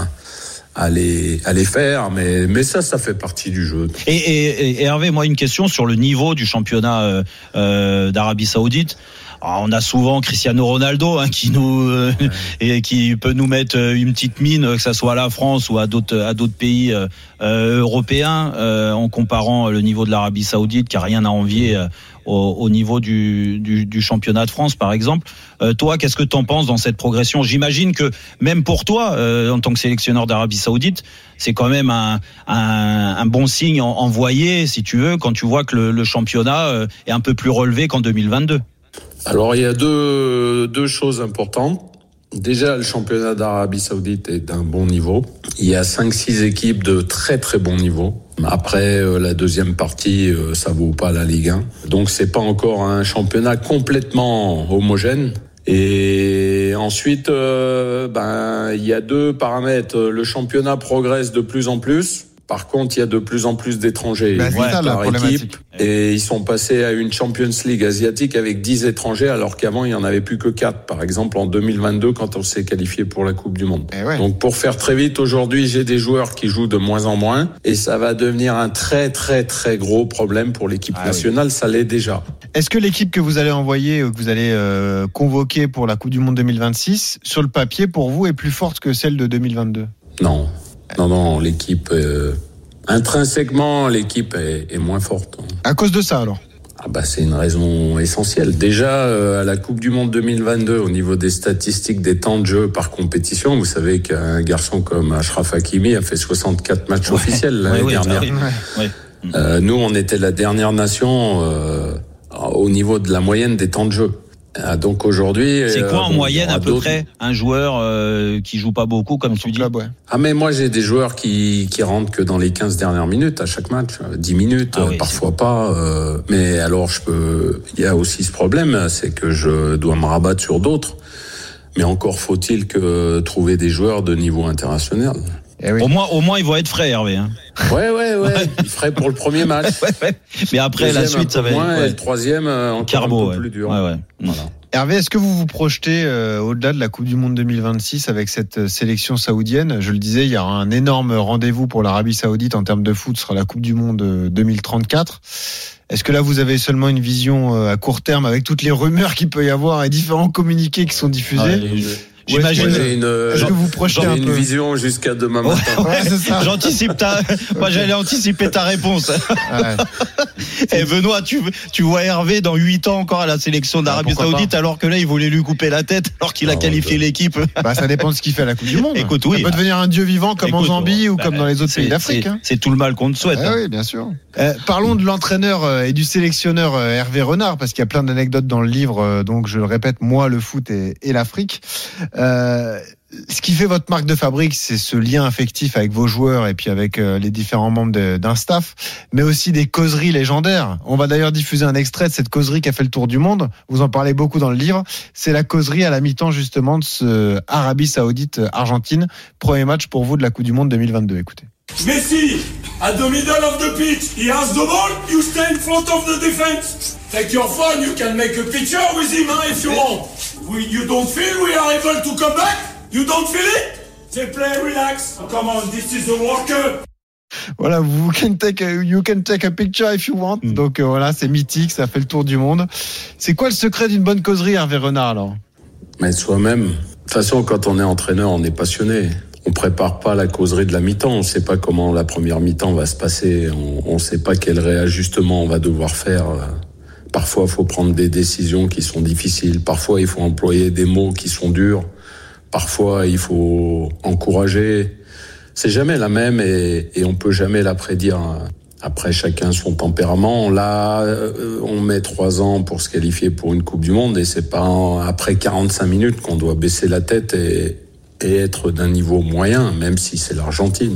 À les, à les faire, mais, mais ça, ça fait partie du jeu. Et, et, et Hervé, moi, une question sur le niveau du championnat euh, euh, d'Arabie Saoudite. Alors, on a souvent Cristiano Ronaldo hein, qui nous euh, ouais. et qui peut nous mettre une petite mine, que ça soit à la France ou à d'autres à d'autres pays euh, européens, euh, en comparant le niveau de l'Arabie Saoudite, qui a rien à envier euh, au, au niveau du, du, du championnat de France, par exemple. Euh, toi, qu'est-ce que tu en penses dans cette progression? J'imagine que même pour toi, euh, en tant que sélectionneur d'Arabie Saoudite, c'est quand même un, un, un bon signe envoyé, si tu veux, quand tu vois que le, le championnat euh, est un peu plus relevé qu'en deux mille vingt-deux. Alors il y a deux deux choses importantes. Déjà, le championnat d'Arabie Saoudite est d'un bon niveau. Il y a cinq six équipes de très très bon niveau. Après, euh, la deuxième partie, euh, ça vaut pas la Ligue un. Donc, c'est pas encore un championnat complètement homogène. Et ensuite, euh, ben, il y a deux paramètres. Le championnat progresse de plus en plus. Par contre, il y a de plus en plus d'étrangers bah, ouais, ça, par équipe. Et ils sont passés à une Champions League asiatique avec dix étrangers, alors qu'avant, il n'y en avait plus que quatre. Par exemple, en deux mille vingt-deux, quand on s'est qualifié pour la Coupe du Monde. Ouais. Donc, pour faire très vite, aujourd'hui, j'ai des joueurs qui jouent de moins en moins. Et ça va devenir un très, très, très gros problème pour l'équipe ah, nationale. Oui. Ça l'est déjà. Est-ce que l'équipe que vous allez envoyer, que vous allez euh, convoquer pour la Coupe du Monde deux mille vingt-six, sur le papier, pour vous, est plus forte que celle de deux mille vingt-deux ? Non. Non, non, l'équipe... Euh, intrinsèquement, l'équipe est, est moins forte. À cause de ça, alors ? Ah bah, c'est une raison essentielle. Déjà, euh, à la Coupe du Monde deux mille vingt-deux, au niveau des statistiques des temps de jeu par compétition, vous savez qu'un garçon comme Achraf Hakimi a fait soixante-quatre matchs ouais. officiels l'année ouais, dernière. Oui, ouais. Ouais. Euh, nous, on était la dernière nation euh, au niveau de la moyenne des temps de jeu. Ah, donc aujourd'hui, c'est quoi en euh, moyenne à peu d'autres... près un joueur euh, qui joue pas beaucoup comme tu dis club, ouais. Ah mais moi j'ai des joueurs qui qui rentrent que dans les quinze dernières minutes à chaque match, dix minutes, ah, oui, parfois pas. Euh, mais alors je peux. Il y a aussi ce problème, c'est que je dois me rabattre sur d'autres. Mais encore faut-il que trouver des joueurs de niveau international. Eh oui. Au moins, au moins, ils vont être frais, Hervé. Hein. Ouais, ouais, ouais. Frais pour le premier match. ouais, ouais. Mais après, deuxième, la suite, ça va être. Ouais. Et le troisième, euh, encore Carbo, un peu ouais. plus dur. Ouais, ouais. Voilà. Hervé, est-ce que vous vous projetez euh, au-delà de la Coupe du Monde deux mille vingt-six avec cette sélection saoudienne ? Je le disais, il y aura un énorme rendez-vous pour l'Arabie Saoudite en termes de foot, ce sera la Coupe du Monde deux mille trente-quatre. Est-ce que là, vous avez seulement une vision à court terme avec toutes les rumeurs qu'il peut y avoir et différents communiqués qui sont diffusés ? Ah, les... J'imagine. J'ai une, Est-ce que vous projetez un une peu vision jusqu'à demain matin. Ouais, c'est ça. J'anticipe ta. Moi, j'allais anticiper ta réponse. Ouais. Et Benoît, tu tu vois Hervé dans huit ans encore à la sélection d'Arabie ah, Saoudite, pas. Alors que là, il voulait lui couper la tête, alors qu'il ah, a qualifié ouais. l'équipe. Bah, ça dépend de ce qu'il fait à la Coupe du Monde. Écoute, oui. Ça peut devenir un dieu vivant comme Écoute, en Zambie ouais. ou bah, comme dans les autres pays d'Afrique. C'est, hein. c'est tout le mal qu'on te souhaite. Ah, hein. Oui, bien sûr. Euh, parlons de l'entraîneur et du sélectionneur Hervé Renard, parce qu'il y a plein d'anecdotes dans le livre. Donc, je le répète, moi, le foot et, et l'Afrique. Euh, Ce qui fait votre marque de fabrique, c'est ce lien affectif avec vos joueurs et puis avec euh, les différents membres de, d'un staff, mais aussi des causeries légendaires. On va d'ailleurs diffuser un extrait de cette causerie qui a fait le tour du monde. Vous en parlez beaucoup dans le livre. C'est la causerie à la mi-temps justement de ce Arabie Saoudite-Argentine. Premier match pour vous de la Coupe du Monde deux mille vingt-deux. Écoutez. Messi, at the middle of the pitch, he has the ball, you stay in front of the defense. Take your phone, you can make a picture with him huh, if you want. We, you don't feel we are able to come back? You don't feel it? They play, relax. Come on, this is a worker. Voilà, vous can take a, you can take a picture if you want. Mm. Donc euh, voilà, c'est mythique, ça fait le tour du monde. C'est quoi le secret d'une bonne causerie, Hervé Renard, alors ? Mais soi-même. De toute façon, quand on est entraîneur, on est passionné. On prépare pas la causerie de la mi-temps. On sait pas comment la première mi-temps va se passer. On, on sait pas quel réajustement on va devoir faire. Parfois, il faut prendre des décisions qui sont difficiles. Parfois, il faut employer des mots qui sont durs. Parfois, il faut encourager. C'est jamais la même et, et on peut jamais la prédire. Après, chacun son tempérament. Là, on met trois ans pour se qualifier pour une Coupe du Monde et c'est pas après quarante-cinq minutes qu'on doit baisser la tête et, et être d'un niveau moyen, même si c'est l'Argentine.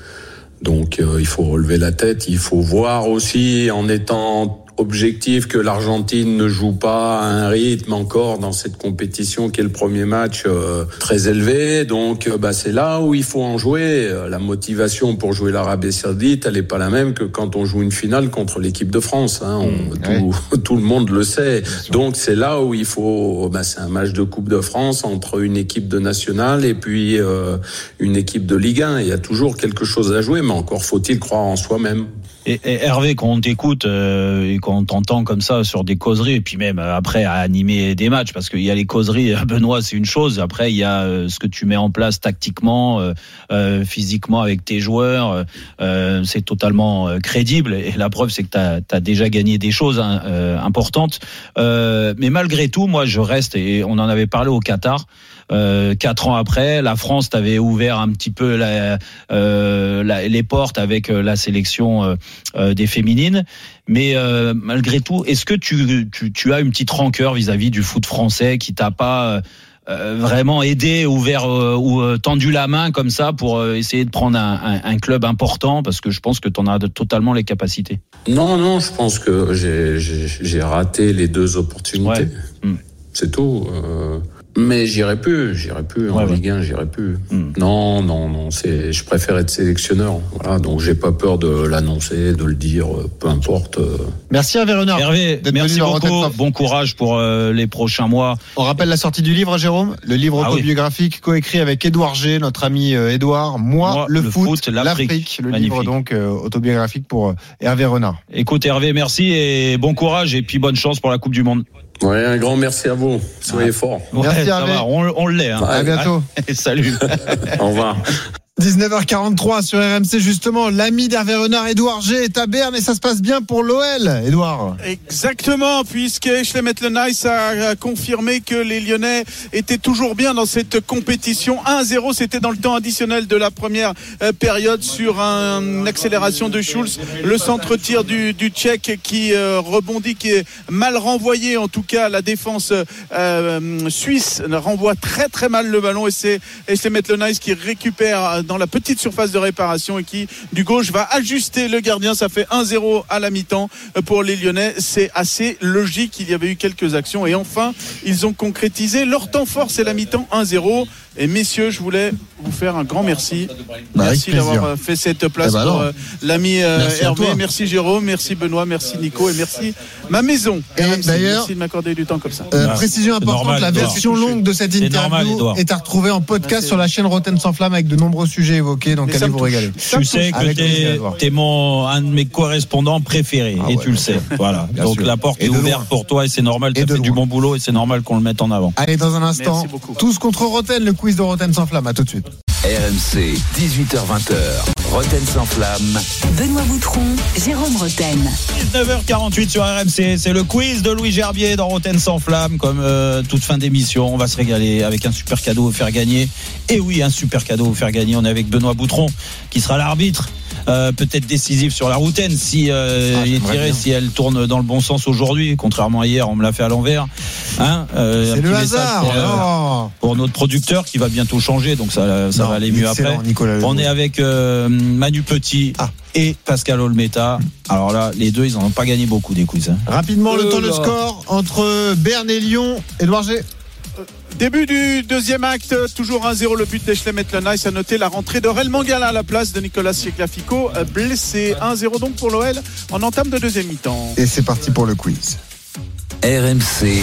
Donc, euh, il faut relever la tête. Il faut voir aussi, en étant objectif, que l'Argentine ne joue pas à un rythme encore dans cette compétition qui est le premier match euh, très élevé. Donc euh, bah, c'est là où il faut en jouer. La motivation pour jouer l'Arabie Saoudite, elle n'est pas la même que quand on joue une finale contre l'équipe de France. Hein. On, mmh, tout, ouais. tout le monde le sait. Donc c'est là où il faut... Bah, c'est un match de Coupe de France entre une équipe de nationale et puis euh, une équipe de Ligue un. Il y a toujours quelque chose à jouer, mais encore faut-il croire en soi-même. Et, et Hervé, quand on t'écoute euh, et quand on t'entend comme ça sur des causeries, et puis même après à animer des matchs, parce qu'il y a les causeries, Benoît, c'est une chose. Après, il y a euh, ce que tu mets en place tactiquement, euh, euh, physiquement avec tes joueurs. Euh, c'est totalement euh, crédible. Et la preuve, c'est que t'as, t'as déjà gagné des choses hein, euh, importantes. Euh, mais malgré tout, moi, je reste, et on en avait parlé au Qatar. Euh, quatre ans après, la France t'avait ouvert un petit peu la, euh, la, les portes avec la sélection euh, euh, des féminines. Mais euh, malgré tout, est-ce que tu, tu, tu as une petite rancœur vis-à-vis du foot français qui t'a pas euh, vraiment aidé, ouvert euh, ou euh, tendu la main comme ça pour euh, essayer de prendre un, un, un club important, parce que je pense que tu en as de, totalement les capacités. Non, non, je pense que j'ai, j'ai, j'ai raté les deux opportunités. Ouais. Mmh. C'est tout. Euh, mais j'irai plus, j'irai plus en ouais, Ligue un, j'irai plus. Mmh. Non, non, non, c'est, je préfère être sélectionneur. Voilà, donc j'ai pas peur de l'annoncer, de le dire, peu importe. Merci Hervé Renard. Hervé, merci beaucoup. Bon courage pour euh, les prochains mois. On rappelle la sortie du livre, Jérôme, le livre ah, autobiographique oui. coécrit avec Édouard G, notre ami Édouard. Moi, Moi, le, le foot, foot l'Afrique. l'Afrique. Le Magnifique. livre donc euh, autobiographique pour euh, Hervé Renard. Écoute Hervé, merci et bon courage et puis bonne chance pour la Coupe du Monde. Ouais, un grand merci à vous. Soyez ah. forts. Merci ouais, Hervé. Ça va, on, on l'est. Hein. À bientôt. Salut. Au revoir. dix-neuf heures quarante-trois sur R M C, justement, l'ami d'Hervé Renard, Édouard G, est à Berne et ça se passe bien pour l'O L, Édouard. Exactement, puisque Schlemet-Lenais a confirmé que les Lyonnais étaient toujours bien dans cette compétition. un zéro, c'était dans le temps additionnel de la première période sur une accélération de Schulz. Le centre-tir du, du Tchèque qui euh, rebondit, qui est mal renvoyé. En tout cas, la défense euh, suisse renvoie très très mal le ballon et c'est Schlemet-Lenais qui récupère dans la petite surface de réparation et qui du gauche va ajuster le gardien. Ça fait un zéro à la mi-temps pour les Lyonnais. C'est assez logique, il y avait eu quelques actions et enfin ils ont concrétisé leur temps fort, c'est la mi-temps un zéro. Et messieurs, je voulais vous faire un grand merci. Bah, merci d'avoir fait cette place eh ben pour euh, l'ami euh, merci Hervé. Merci Jérôme, merci Benoît, merci Nico et merci ma maison. Et R M C, d'ailleurs, merci de m'accorder du temps comme ça. Euh, précision importante, normal, la version Edouard. longue de cette interview normal, est à retrouver en podcast ah, sur la chaîne Rotten sans flamme avec de nombreux sujets évoqués, donc allez vous régaler. Tu sais que t'es, t'es mon, un de mes correspondants préférés ah, et ouais, tu le sais. Voilà. Donc sûr. La porte et est ouverte loin. Pour toi et c'est normal, tu as fait du bon boulot et c'est normal qu'on le mette en avant. Allez, dans un instant, tous contre Rotten, le quiz de Rotten sans flamme. À tout de suite. R M C, dix-huit heures vingt, Rotten sans flamme. Benoît Boutron, Jérôme Rotten. dix-neuf heures quarante-huit sur R M C, c'est le quiz de Louis Gerbier dans Rotten sans flamme. Comme euh, toute fin d'émission, on va se régaler avec un super cadeau à faire gagner. Et oui, un super cadeau à faire gagner. On est avec Benoît Boutron qui sera l'arbitre. Euh, peut-être décisif sur la routaine si euh, ah, il est tiré, si elle tourne dans le bon sens aujourd'hui, contrairement à hier on me l'a fait à l'envers hein, euh, c'est le hasard pour, euh, pour notre producteur qui va bientôt changer, donc ça, ça non, va aller mieux après. Nicolas on est avec euh, Manu Petit ah. et Pascal Olmeta. Alors là les deux ils n'en ont pas gagné beaucoup des quiz hein. Rapidement euh, le temps de score entre Berne et Lyon. Édouard G. Début du deuxième acte, toujours un zéro, le but de Schlemet-Lenais. À noter la rentrée d'Aurel Mangala à la place de Nicolas Checlafico, blessé. un zéro donc pour l'O L en entame de deuxième mi-temps. Et c'est parti pour le quiz. R M C,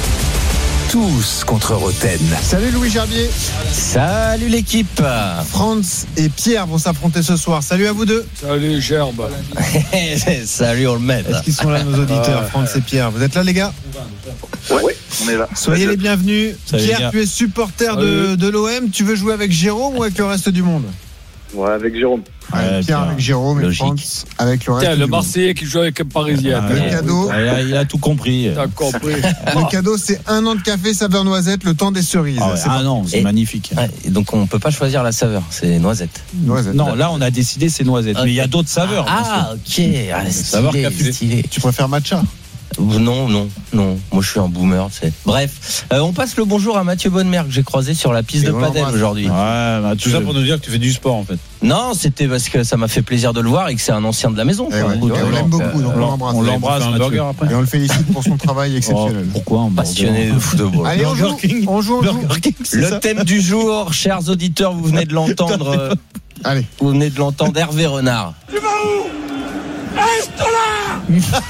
tous contre Rotten. Salut Louis Gerbier. Salut l'équipe. Franz et Pierre vont s'affronter ce soir. Salut à vous deux. Salut Gerbe. Salut on le met. Est-ce qu'ils sont là nos auditeurs, Franz et Pierre? Vous êtes là les gars? Ouais, on est là. Soyez les bienvenus. Salut Pierre, les tu es supporter de, de l'O M. Tu veux jouer avec Jérôme ou avec le reste du monde? Ouais, avec Jérôme. Ouais, Pierre, Pierre avec Jérôme et France avec le reste. Tiens, du le monde. Marseillais qui joue avec un Parisien. Ah, le cadeau. Il a, il a tout compris. T'as compris. Le cadeau, c'est un an de café saveur noisette, le temps des cerises. Ah, ouais. c'est ah non, c'est et, magnifique. Ouais, et donc on peut pas choisir la saveur, c'est noisette. Noisette. Non, là on a décidé c'est noisette, okay. Mais il y a d'autres saveurs. Ah, ok. Ah, stylé, stylé. Tu préfères matcha? Non, non, non. Moi, je suis un boomer, tu sais. Bref, euh, on passe le bonjour à Mathieu Bonnemer que j'ai croisé sur la piste et de padel aujourd'hui. Ouais, bah, tout ça pour nous dire que tu fais du sport en fait. Non, c'était parce que ça m'a fait plaisir de le voir et que c'est un ancien de la maison. Ouais, on l'aime beaucoup, donc on l'embrasse. On l'embrasse, un burger après. Et on le félicite pour son travail exceptionnel. Oh, pourquoi un passionné de football. Allez, on joue, on joue, on joue. Le ça. Thème du jour, chers auditeurs, vous venez de l'entendre. euh, Allez, vous venez de l'entendre, Hervé Renard. Tu vas où? Reste là.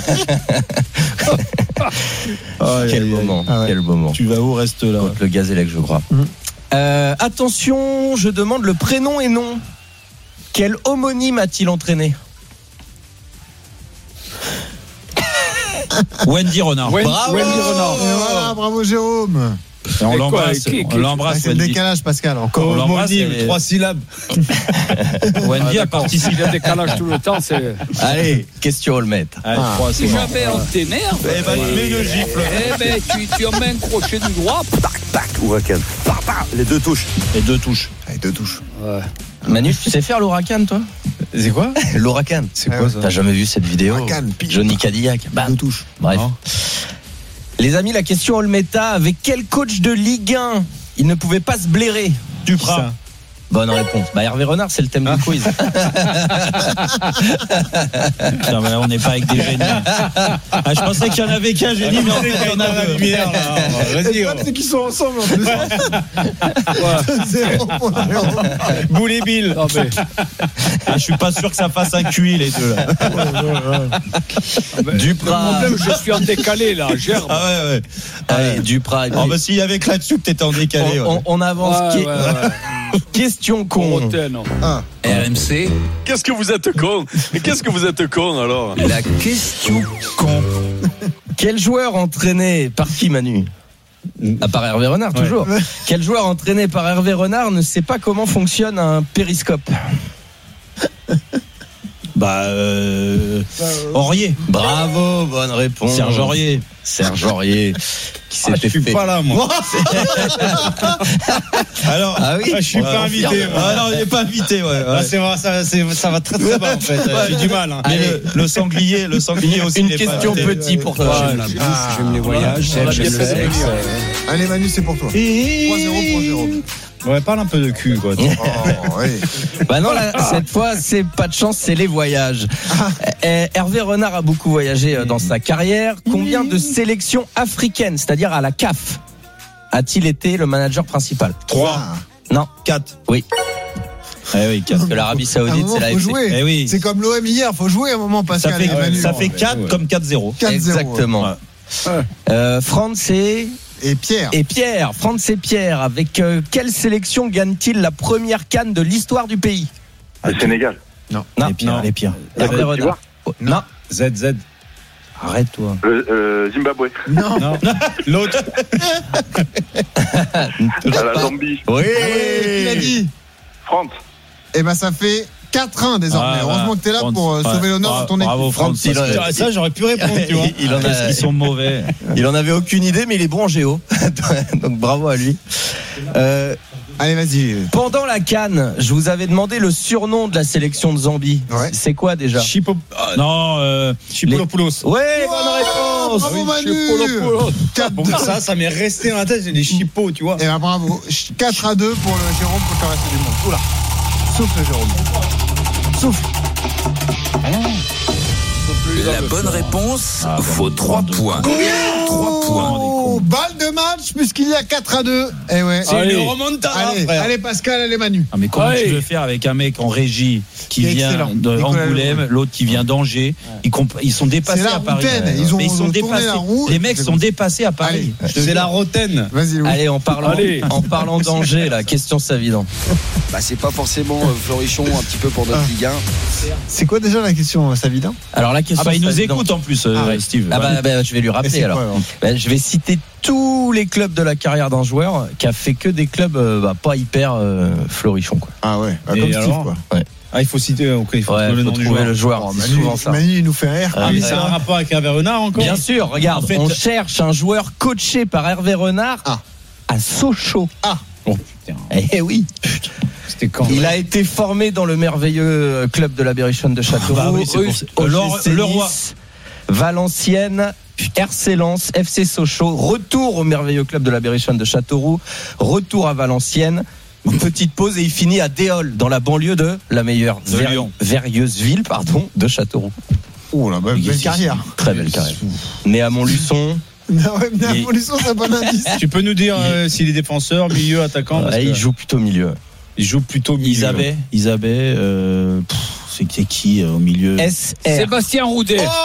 oh, quel moment, ah ouais. quel moment. Tu vas où? Reste là. Contre le Gazélec, je crois. Mmh. Euh, attention, je demande le prénom et nom. Quel homonyme a-t-il entraîné? Wendy Renard. Wendy, bravo. Wendy Renard. Et voilà, bravo Jérôme. Et on l'embrasse. Quoi, on l'embrasse. C'est le décalage, Pascal. Encore. On l'embrasse. Les... Trois syllabes. Wendy a participé. Le décalage tout le temps. C'est... Allez, question Olmet. Ah. Si jamais on t'énerve, eh ben, tu mets une gifle. Eh ben, tu, tu en mets un crochet du droit. Tac, tac, Huracan. Les deux touches. Les deux touches. Les deux touches. Ouais. Manu, tu sais faire l'Huracan, toi? C'est quoi? L'Huracan. C'est quoi ça? T'as jamais vu cette vidéo? Huracan, Johnny Cadillac. Bah, deux touches. Bref. Non. Les amis, la question Olmeta, avec quel coach de Ligue un il ne pouvait pas se blairer? Duprat. Bonne réponse. Bah Hervé Renard, c'est le thème du quiz. Putain, mais on n'est pas avec des génies. Ah, je pensais qu'il y en avait qu'un génie, mais en fait, il y en a deux. Lumière, là. Vas-y, c'est qu'ils sont ensemble en plus. Zéro pour Jérôme. Boule et Bill. Non, mais... ah, je suis pas sûr que ça fasse un Q I les deux là. Duprat. Je suis en décalé là, Gerbe. Ah ouais, ouais. Allez, Duprat. Oh, bah, s'il y avait que là-dessus, peut-être en décalé. On, ouais. on, on avance. Ouais, Qui... ouais, ouais. Question con. Ah. R M C, Qu'est-ce que vous êtes con? Mais qu'est-ce que vous êtes con alors? la question con. Quel joueur entraîné par qui, Manu? À part Hervé Renard, toujours. Ouais. Quel joueur entraîné par Hervé Renard ne sait pas comment fonctionne un périscope? Bah, euh... Aurier. Bravo, bonne réponse. Serge Aurier. Serge Aurier. Qui Ah, s'était je suis fait. pas là, moi. Alors, Ah oui. ah, je suis Ouais, pas on invité. confirme. Ah non, il n'est pas invité, ouais. ouais. Ah, c'est vrai, ça, c'est, ça va très très bas en fait. J'ai du mal. Hein. Mais Allez. le, le sanglier, le sanglier aussi. Une n'est pas question invité. petit pour toi. J'aime la bouffe, j'aime les voyages, on l'a j'aime bien le fait. sexe. Allez, Manu, c'est pour toi. trois zéro pour Jérôme. Ouais, parle un peu de cul, quoi. Oh, oui. Bah non, là, cette fois, c'est pas de chance, c'est les voyages. Euh, Hervé Renard a beaucoup voyagé euh, dans sa carrière. Combien de sélections africaines, c'est-à-dire à la C A F, a-t-il été le manager principal? trois. Non. quatre. Oui. Eh oui, quatre. Parce que l'Arabie À un Saoudite, moment, c'est la faut F C. jouer. Eh oui. C'est comme l'O M hier, faut jouer à un moment, Ça Pascal. fait, et Manu. ça fait quatre comme quatre zéro. quatre zéro. Exactement. Ouais. Euh, France et, Et Pierre. et Pierre. France et Pierre. Avec euh, quelle sélection gagne-t-il la première CAN de l'histoire du pays? Le Sénégal. Non. Non. Les pires, les pires. Hervé Côte Renard. d'Ivoire. Oh, non. Z Z. Arrête-toi. Le euh, Zimbabwe. Non. Non. L'autre. À la Zambie. Oui. Qui l'a dit? France. Eh ben, ça fait quatre un désormais. Ah, Heureusement ouais. que t'es là France, pour euh, ouais. sauver l'honneur de ton équipe. Bravo, France. Il parce a- que- Ah, ça, j'aurais pu répondre, tu vois. Il en Parce a, qu'ils sont mauvais. il en avait aucune idée, mais il est bon en géo. Donc bravo à lui. Euh, Allez, vas-y. pendant la CAN, je vous avais demandé le surnom de la sélection de Zambie. Ouais. C'est quoi déjà? Chipo. Non, euh, Chipolopoulos. Ouais, bonne réponse. Bravo, Manu. quatre Bon, ça, ça m'est resté dans la tête. J'ai des chipots, tu vois. Eh ben, bravo. quatre à deux pour le Jérôme pour le reste du monde. Oula. Souffle, Jérôme. Souffle. La bonne réponse vaut trois points. trois points. Oh, balle de match puisqu'il y a quatre à deux. Eh ouais. C'est Allez. une remontada, Allez, frère. allez, Pascal, allez, Manu. Ah, mais comment Ouais. tu veux faire avec un mec en régie qui Qui est vient excellent. de Nicolas Angoulême, Leroy. l'autre qui vient d'Angers, ils, comp- ils sont dépassés C'est la à Paris. routaine. Ils ont Mais ils sont tourné dépassés. la roue. Les mecs sont dépassés à Paris. Allez. Je te C'est jure. la rotaine. Vas-y, Louis. Allez, en parlant, Allez. en parlant d'Angers, la question Savidan. Bah, c'est pas forcément euh, Florichon un petit peu pour notre Ah. Ligue un. C'est quoi déjà la question, Savidin? Alors la question. Ah bah il nous Savidan. écoute en plus, euh, Ah ouais. Steve. Ah bah, bah, je vais lui Et rappeler c'est alors. quoi, alors Bah, je vais citer tous les clubs de la carrière d'un joueur qui a fait que des clubs euh, bah, pas hyper euh, florichons quoi. Ah ouais, ah, Et comme Steve, alors quoi. Ouais. Ah, il faut citer. Ok, il faut Ouais, trouver le faut nom du trouver joueur. le joueur. Oh, c'est Manu, souvent ça. Manu, il nous fait rire. Ah, Ah, mais oui, c'est ça un va. rapport avec Hervé Renard encore. Bien sûr, regarde, En fait, on cherche un joueur coaché par Hervé Renard Ah. à Sochaux. Ah. Oh putain. Eh oui. C'était quand? Il a été formé dans le merveilleux club de la Berrichonne de Châteauroux, Ah bah oui, c'est pour ça. O G Le- C le Nice, roi. Valenciennes, R C Lens, F C Sochaux, retour au merveilleux club de la Berrichonne de Châteauroux, retour à Valenciennes. Une petite pause et il finit à Déol, dans la banlieue de la meilleure De Ver- Lyon. Verrieuse ville, pardon, de Châteauroux. Oh la belle, belle carrière. Très belle carrière. Né à Montluçon. Non, ouais, mais Il- la police, c'est un bon indice. Tu peux nous dire euh, s'il est défenseur, milieu, attaquant parce Ouais, que il joue plutôt milieu. il joue plutôt milieu. Isabelle, Isabelle, euh, pff, c'est c'est qui euh, au milieu? S R. Sébastien Roudet. Oh,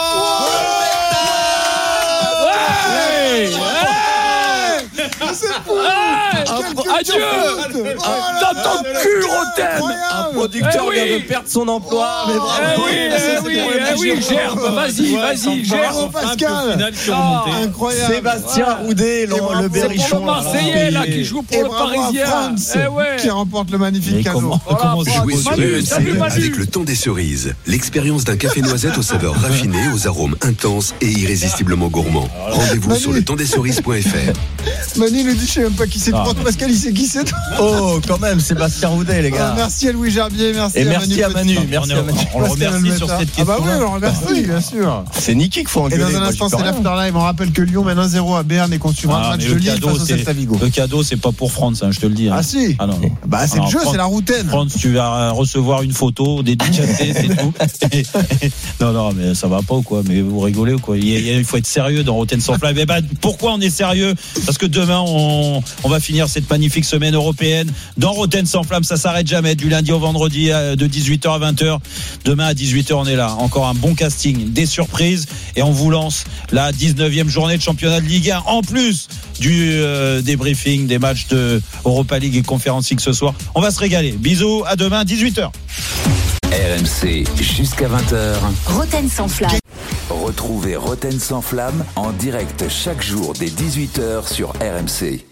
Ouais. Ouais. c'est fou. Ouais. Quelle Adieu. culture foot. Oh là Dans là, ton cul, Roten. incroyable. Un producteur Eh oui. vient de perdre son emploi. Mais Eh bravo. oui, eh oui, eh oui, Gerbe, vas-y, vas-y, Bravo, Gerbe. Pascal. Ah, Incroyable. Sébastien Roudet, Et bravo. le C'est pour Berrichon. le Marseillais là qui joue Et pour le bravo à Parisien. France, Eh ouais. qui remporte le magnifique Mais cadeau. comment, Voilà, comment bravo. jouer Sur Manu, R M C, salut, Manu. avec le temps des cerises, l'expérience d'un café noisette aux saveurs raffinées, aux arômes intenses et irrésistiblement gourmands. Rendez-vous Manu. sur le temps des cerises point f r. Manu nous dit, je sais même pas qui c'est. Ah. Porte Pascal, il sait c'est qui c'est toi? Oh, quand même, Sébastien Roudet, les gars. Ah, merci à Louis Gerbier, merci Et à merci Manu. à Manu. Petit. Merci on, à Manu. on le remercie sur cette question. Ah bah oui, on le remercie, bien sûr. C'est Niki qu'il faut Et engueuler. dans un instant, c'est l'Afterlive. On rappelle que Lyon mène un zéro à Berne et qu'on suivra Ah, le match mais de le Lille cadeau, face au c'est- Celta Vigo. Le cadeau, c'est pas pour France, hein, je te le dis. hein. Ah si. Ah non. Bah c'est Alors, le jeu, France- c'est la routaine. France, tu vas recevoir une photo dédicacée, c'est tout. non, non, mais ça va pas ou quoi? Mais vous rigolez ou quoi? Il, y a- il faut être sérieux dans Rotten sans flamme. Et ben, pourquoi on est sérieux? Parce que demain, on, on va finir cette magnifique semaine européenne dans Rotten sans flamme. Ça s'arrête jamais du lundi au vendredi à- de dix-huit heures à vingt heures. Demain à dix-huit heures, on est là. Encore un bon casting, des surprises. Et on vous lance la dix-neuvième journée de championnat de Ligue un. En plus du euh, débriefing des matchs de Europa League et Conference League ce soir. On va se régaler. Bisous, à demain, dix-huit heures. R M C jusqu'à vingt heures. Roten sans flamme. Retrouvez Roten sans flamme en direct chaque jour dès dix-huit heures sur R M C.